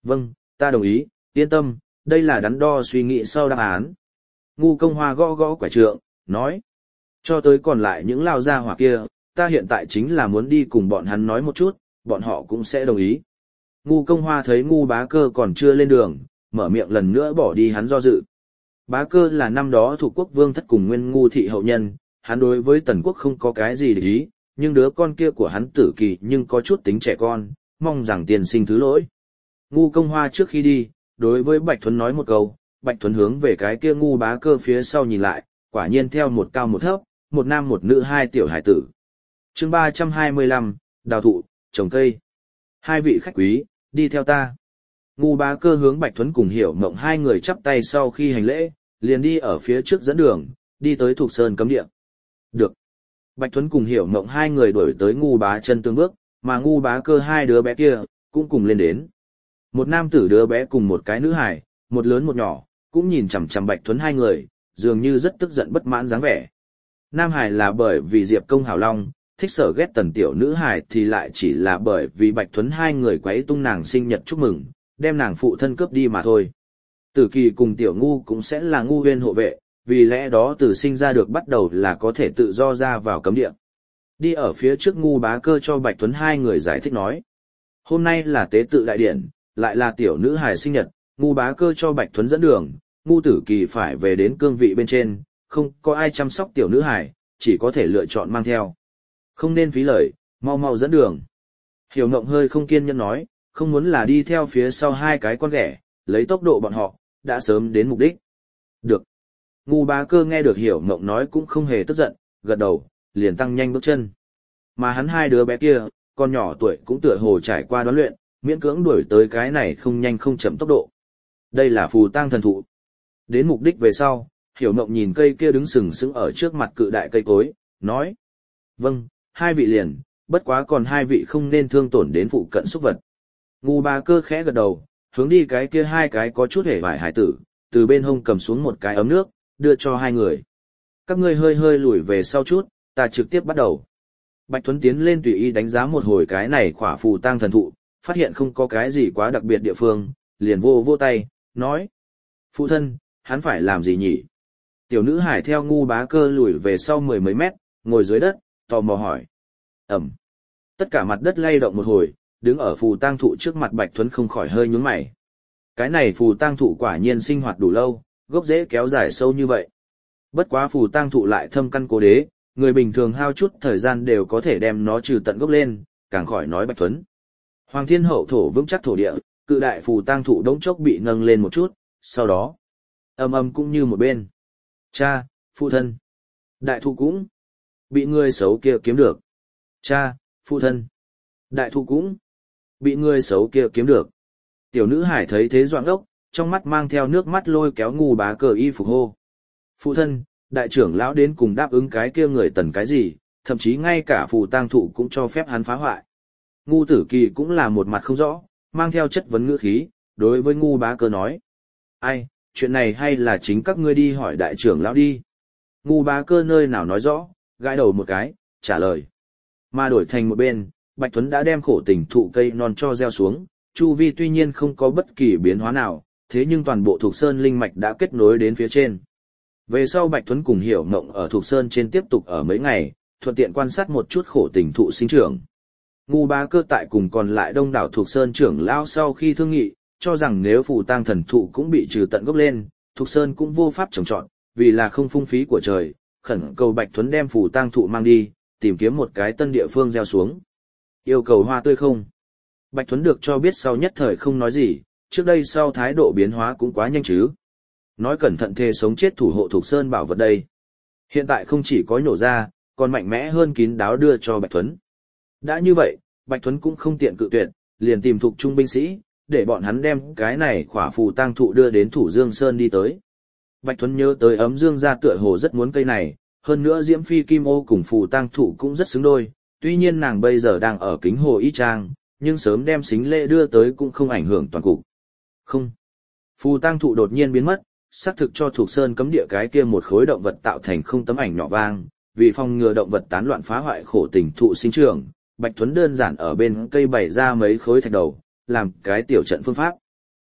Speaker 1: Vâng, ta đồng ý, yên tâm, đây là đắn đo suy nghĩ sau đáp án. Ngu Công Hoa gõ gõ quả trượng, nói. Cho tới còn lại những lao gia hỏa kia, ta hiện tại chính là muốn đi cùng bọn hắn nói một chút, bọn họ cũng sẽ đồng ý. Ngu Công Hoa thấy Ngu Bá Cơ còn chưa lên đường, mở miệng lần nữa bỏ đi hắn do dự. Bá Cơ là năm đó thuộc quốc vương thất cùng Nguyên Ngu thị hậu nhân, hắn đối với Tần quốc không có cái gì để ý, nhưng đứa con kia của hắn Tử Kỳ nhưng có chút tính trẻ con, mong rằng tiền sinh thứ lỗi. Ngu Công Hoa trước khi đi, đối với Bạch Thuấn nói một câu, Bạch Thuấn hướng về cái kia Ngu Bá Cơ phía sau nhìn lại, quả nhiên theo một cao một thấp, một nam một nữ hai tiểu hải tử. Chương ba trăm hai mươi lăm, đào thụ, trồng cây. Hai vị khách quý, đi theo ta. Ngu Bá Cơ hướng Bạch Thuấn cùng Hiểu Mộng hai người chắp tay sau khi hành lễ, liền đi ở phía trước dẫn đường, đi tới Thục Sơn cấm địa. Được. Bạch Thuấn cùng Hiểu Mộng hai người đuổi tới Ngu Bá Chân tương bước, mà Ngu Bá Cơ hai đứa bé kia cũng cùng lên đến. Một nam tử đứa bé cùng một cái nữ hài, một lớn một nhỏ, cũng nhìn chằm chằm Bạch Thuấn hai người, dường như rất tức giận bất mãn dáng vẻ. Nam hài là bởi vì Diệp Công hào long, thích sở ghét Tần tiểu nữ hài thì lại chỉ là bởi vì Bạch Thuấn hai người quấy tung nàng sinh nhật chúc mừng, đem nàng phụ thân cướp đi mà thôi. Tử Kỳ cùng Tiểu Ngu cũng sẽ là Ngu Huyên hộ vệ, vì lẽ đó từ sinh ra được bắt đầu là có thể tự do ra vào cấm địa. Đi ở phía trước Ngu Bá Cơ cho Bạch Thuấn hai người giải thích nói. Hôm nay là tế tự đại điển, lại là tiểu nữ hài sinh nhật, Ngu Bá Cơ cho Bạch Thuấn dẫn đường, Ngu Tử Kỳ phải về đến cương vị bên trên, không có ai chăm sóc tiểu nữ hài, chỉ có thể lựa chọn mang theo. Không nên phí lời, mau mau dẫn đường. Hiểu Ngộng hơi không kiên nhẫn nói, không muốn là đi theo phía sau hai cái con ghẻ, lấy tốc độ bọn họ, đã sớm đến mục đích. Được. Ngu Bá Cơ nghe được Hiểu Ngộng nói cũng không hề tức giận, gật đầu, liền tăng nhanh bước chân. Mà hắn hai đứa bé kia, con nhỏ tuổi cũng tựa hồ trải qua đoán luyện, miễn cưỡng đuổi tới cái này không nhanh không chậm tốc độ. Đây là phù tang thần thụ. Đến mục đích về sau, Hiểu Ngộng nhìn cây kia đứng sừng sững ở trước mặt cự đại cây cối, nói. Vâng, hai vị liền, bất quá còn hai vị không nên thương tổn đến phụ cận súc vật. Ngu Bá Cơ khẽ gật đầu, hướng đi cái kia hai cái có chút hề vải hải tử, từ bên hông cầm xuống một cái ấm nước, đưa cho hai người. Các ngươi hơi hơi lùi về sau chút, ta trực tiếp bắt đầu. Bạch Thuấn tiến lên tùy ý đánh giá một hồi cái này khỏa phù tang thần thụ, phát hiện không có cái gì quá đặc biệt địa phương, liền vô vô tay, nói. Phụ thân, hắn phải làm gì nhỉ? Tiểu nữ hải theo Ngu Bá Cơ lùi về sau mười mấy mét, ngồi dưới đất, tò mò hỏi. Ẩm. Tất cả mặt đất lay động một hồi, đứng ở phù tang thụ trước mặt Bạch Thuấn không khỏi hơi nhướng mày. Cái này phù tang thụ quả nhiên sinh hoạt đủ lâu, gốc rễ kéo dài sâu như vậy. Bất quá phù tang thụ lại thâm căn cố đế, người bình thường hao chút thời gian đều có thể đem nó trừ tận gốc lên, càng khỏi nói Bạch Thuấn. Hoàng thiên hậu thổ vững chắc thổ địa, cự đại phù tang thụ đống chốc bị nâng lên một chút, sau đó, ầm ầm cũng như một bên. Cha, phụ thân. Đại thụ cũng bị người xấu kia kiếm được. Cha, phụ thân. Đại thụ cũng bị người xấu kia kiếm được. Tiểu nữ hải thấy thế doạng ốc, trong mắt mang theo nước mắt lôi kéo Ngu Bá Cơ y phục hô. Phụ thân, đại trưởng lão đến cùng đáp ứng cái kia người Tần cái gì, thậm chí ngay cả phù tang thụ cũng cho phép hắn phá hoại. Ngu Tử Kỳ cũng là một mặt không rõ, mang theo chất vấn ngữ khí, đối với Ngu Bá Cơ nói. Ai, chuyện này hay là chính các ngươi đi hỏi đại trưởng lão đi. Ngu Bá Cơ nơi nào nói rõ, gãi đầu một cái, trả lời. Mà đổi thành một bên, Bạch Thuấn đã đem khổ tình thụ cây non cho gieo xuống, chu vi tuy nhiên không có bất kỳ biến hóa nào, thế nhưng toàn bộ Thục Sơn linh mạch đã kết nối đến phía trên. Về sau Bạch Thuấn cùng Hiểu Ngộng ở Thục Sơn trên tiếp tục ở mấy ngày, thuận tiện quan sát một chút khổ tình thụ sinh trưởng. Ngu Bá Cơ tại cùng còn lại đông đảo Thục Sơn trưởng lão sau khi thương nghị, cho rằng nếu phù tang thần thụ cũng bị trừ tận gốc lên, Thục Sơn cũng vô pháp trồng trọt, vì là không phung phí của trời, khẩn cầu Bạch Thuấn đem phù tang thụ mang đi, tìm kiếm một cái tân địa phương gieo xuống. Yêu cầu hoa tươi không? Bạch Thuấn được cho biết sau nhất thời không nói gì, trước đây sau thái độ biến hóa cũng quá nhanh chứ. Nói cẩn thận thề sống chết thủ hộ Thục Sơn bảo vật đây. Hiện tại không chỉ có nhổ ra, còn mạnh mẽ hơn kín đáo đưa cho Bạch Thuấn. Đã như vậy, Bạch Thuấn cũng không tiện cự tuyệt, liền tìm Thục Trung binh sĩ, để bọn hắn đem cái này khỏa phù tang thụ đưa đến Thủ Dương Sơn đi tới. Bạch Thuấn nhớ tới ấm dương gia tựa hồ rất muốn cây này, hơn nữa Diễm Phi Kim Ô cùng phù tang thụ cũng rất xứng đôi, tuy nhiên nàng bây giờ đang ở Kính Hồ Y Trang, nhưng sớm đem xính lễ đưa tới cũng không ảnh hưởng toàn cục. Không. Phù tang thụ đột nhiên biến mất, xác thực cho Thục Sơn cấm địa cái kia một khối động vật tạo thành không tấm ảnh nhỏ vang, vì phòng ngừa động vật tán loạn phá hoại khổ tình thụ sinh trưởng, Bạch Thuấn đơn giản ở bên cây bày ra mấy khối thạch đầu, làm cái tiểu trận phương pháp.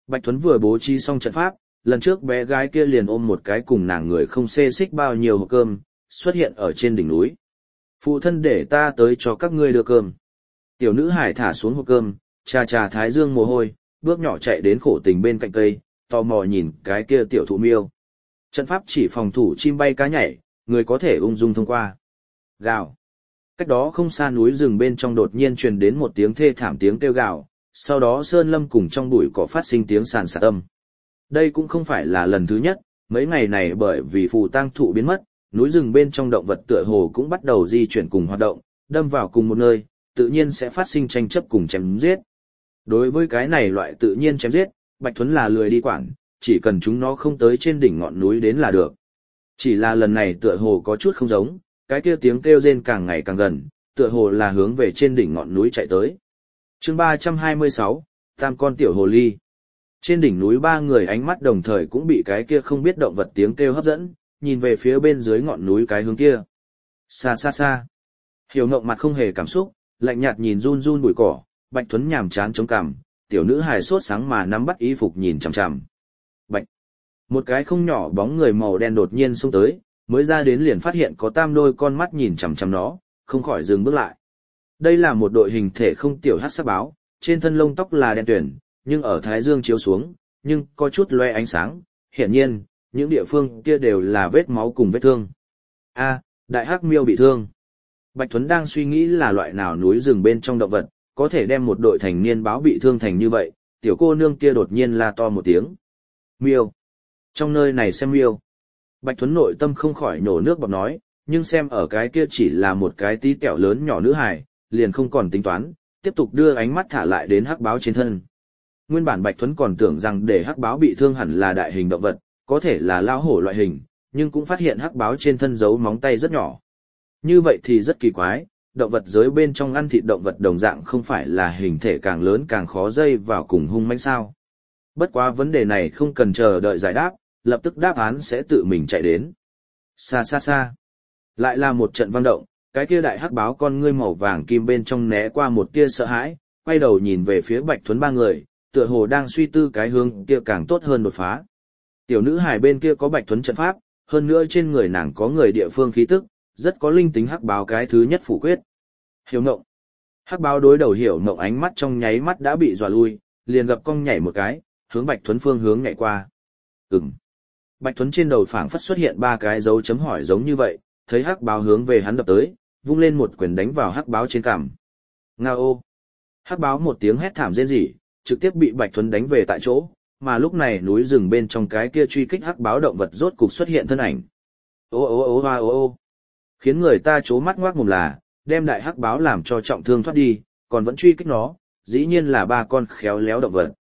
Speaker 1: Bạch Thuấn vừa bố trí xong trận pháp, lần trước bé gái kia liền ôm một cái cùng nàng người không xê xích bao nhiêu hộp cơm, xuất hiện ở trên đỉnh núi. Phụ thân để ta tới cho các ngươi đưa cơm. Tiểu nữ hải thả xuống hộp cơm, trà trà thái dương mồ hôi, bước nhỏ chạy đến khổ tình bên cạnh cây, tò mò nhìn cái kia tiểu thụ miêu. Trận pháp chỉ phòng thủ chim bay cá nhảy, người có thể ung dung thông qua. Gào. Cách đó không xa núi rừng bên trong đột nhiên truyền đến một tiếng thê thảm tiếng kêu gào, sau đó sơn lâm cùng trong bụi cỏ phát sinh tiếng sàn sạt âm. Đây cũng không phải là lần thứ nhất, mấy ngày này bởi vì phù tang thụ biến mất, núi rừng bên trong động vật tựa hồ cũng bắt đầu di chuyển cùng hoạt động, đâm vào cùng một nơi, tự nhiên sẽ phát sinh tranh chấp cùng chém giết. Đối với cái này loại tự nhiên chém giết, Bạch Thuấn là lười đi quản, chỉ cần chúng nó không tới trên đỉnh ngọn núi đến là được. Chỉ là lần này tựa hồ có chút không giống, cái kia tiếng kêu rên càng ngày càng gần, tựa hồ là hướng về trên đỉnh ngọn núi chạy tới. Chương ba trăm hai mươi sáu, Tam con tiểu hồ ly. Trên đỉnh núi ba người ánh mắt đồng thời cũng bị cái kia không biết động vật tiếng kêu hấp dẫn, nhìn về phía bên dưới ngọn núi cái hướng kia. Xa xa xa. Hiểu Ngộng mặt không hề cảm xúc, lạnh nhạt nhìn run run bụi cỏ, Bạch Thuấn nhàm chán chống cằm, tiểu nữ hài sốt sáng mà nắm bắt y phục nhìn chằm chằm. Bạch. Một cái không nhỏ bóng người màu đen đột nhiên xông tới, mới ra đến liền phát hiện có tam đôi con mắt nhìn chằm chằm nó, không khỏi dừng bước lại. Đây là một đội hình thể không tiểu hắc sắc báo, trên thân lông tóc là đen tuyền, nhưng ở thái dương chiếu xuống, nhưng có chút loe ánh sáng, hiển nhiên, những địa phương kia đều là vết máu cùng vết thương. A, đại hắc miêu bị thương. Bạch Thuấn đang suy nghĩ là loại nào núi rừng bên trong động vật, có thể đem một đội thành niên báo bị thương thành như vậy, tiểu cô nương kia đột nhiên la to một tiếng. Miêu. Trong nơi này xem miêu. Bạch Thuấn nội tâm không khỏi nổ nước bọt nói, nhưng xem ở cái kia chỉ là một cái tí tẹo lớn nhỏ nữ hài, liền không còn tính toán, tiếp tục đưa ánh mắt thả lại đến hắc báo trên thân. Nguyên bản Bạch Thuấn còn tưởng rằng để hắc báo bị thương hẳn là đại hình động vật, có thể là lao hổ loại hình, nhưng cũng phát hiện hắc báo trên thân giấu móng tay rất nhỏ. Như vậy thì rất kỳ quái, động vật giới bên trong ăn thịt động vật đồng dạng không phải là hình thể càng lớn càng khó dây vào cùng hung mãnh sao. Bất quá vấn đề này không cần chờ đợi giải đáp, lập tức đáp án sẽ tự mình chạy đến. Xa xa xa. Lại là một trận vang động, cái kia đại hắc báo con ngươi màu vàng kim bên trong né qua một tia sợ hãi, quay đầu nhìn về phía Bạch Thuấn ba người, tựa hồ đang suy tư cái hướng kia càng tốt hơn đột phá. Tiểu nữ hài bên kia có Bạch Thuấn trận pháp, hơn nữa trên người nàng có người địa phương khí tức, rất có linh tính hắc báo cái thứ nhất phủ quyết. Hiểu Ngộng. Hắc báo đối đầu Hiểu Ngộng ánh mắt trong nháy mắt đã bị dọa lui, liền gập cong nhảy một cái, hướng Bạch Thuấn phương hướng nhảy qua. Ừm. Bạch Thuấn trên đầu phảng phất xuất hiện ba cái dấu chấm hỏi giống như vậy, thấy hắc báo hướng về hắn đập tới, vung lên một quyền đánh vào hắc báo trên cằm. Nga ô. Hắc báo một tiếng hét thảm rên rỉ, trực tiếp bị Bạch Thuấn đánh về tại chỗ, mà lúc này núi rừng bên trong cái kia truy kích hắc báo động vật rốt cục xuất hiện thân ảnh. Ô ô ô ô ô ô. Khiến người ta chố mắt ngoác mồm là, đem đại hắc báo làm cho trọng thương thoát đi, còn vẫn truy kích nó, dĩ nhiên là ba con khéo léo động vật.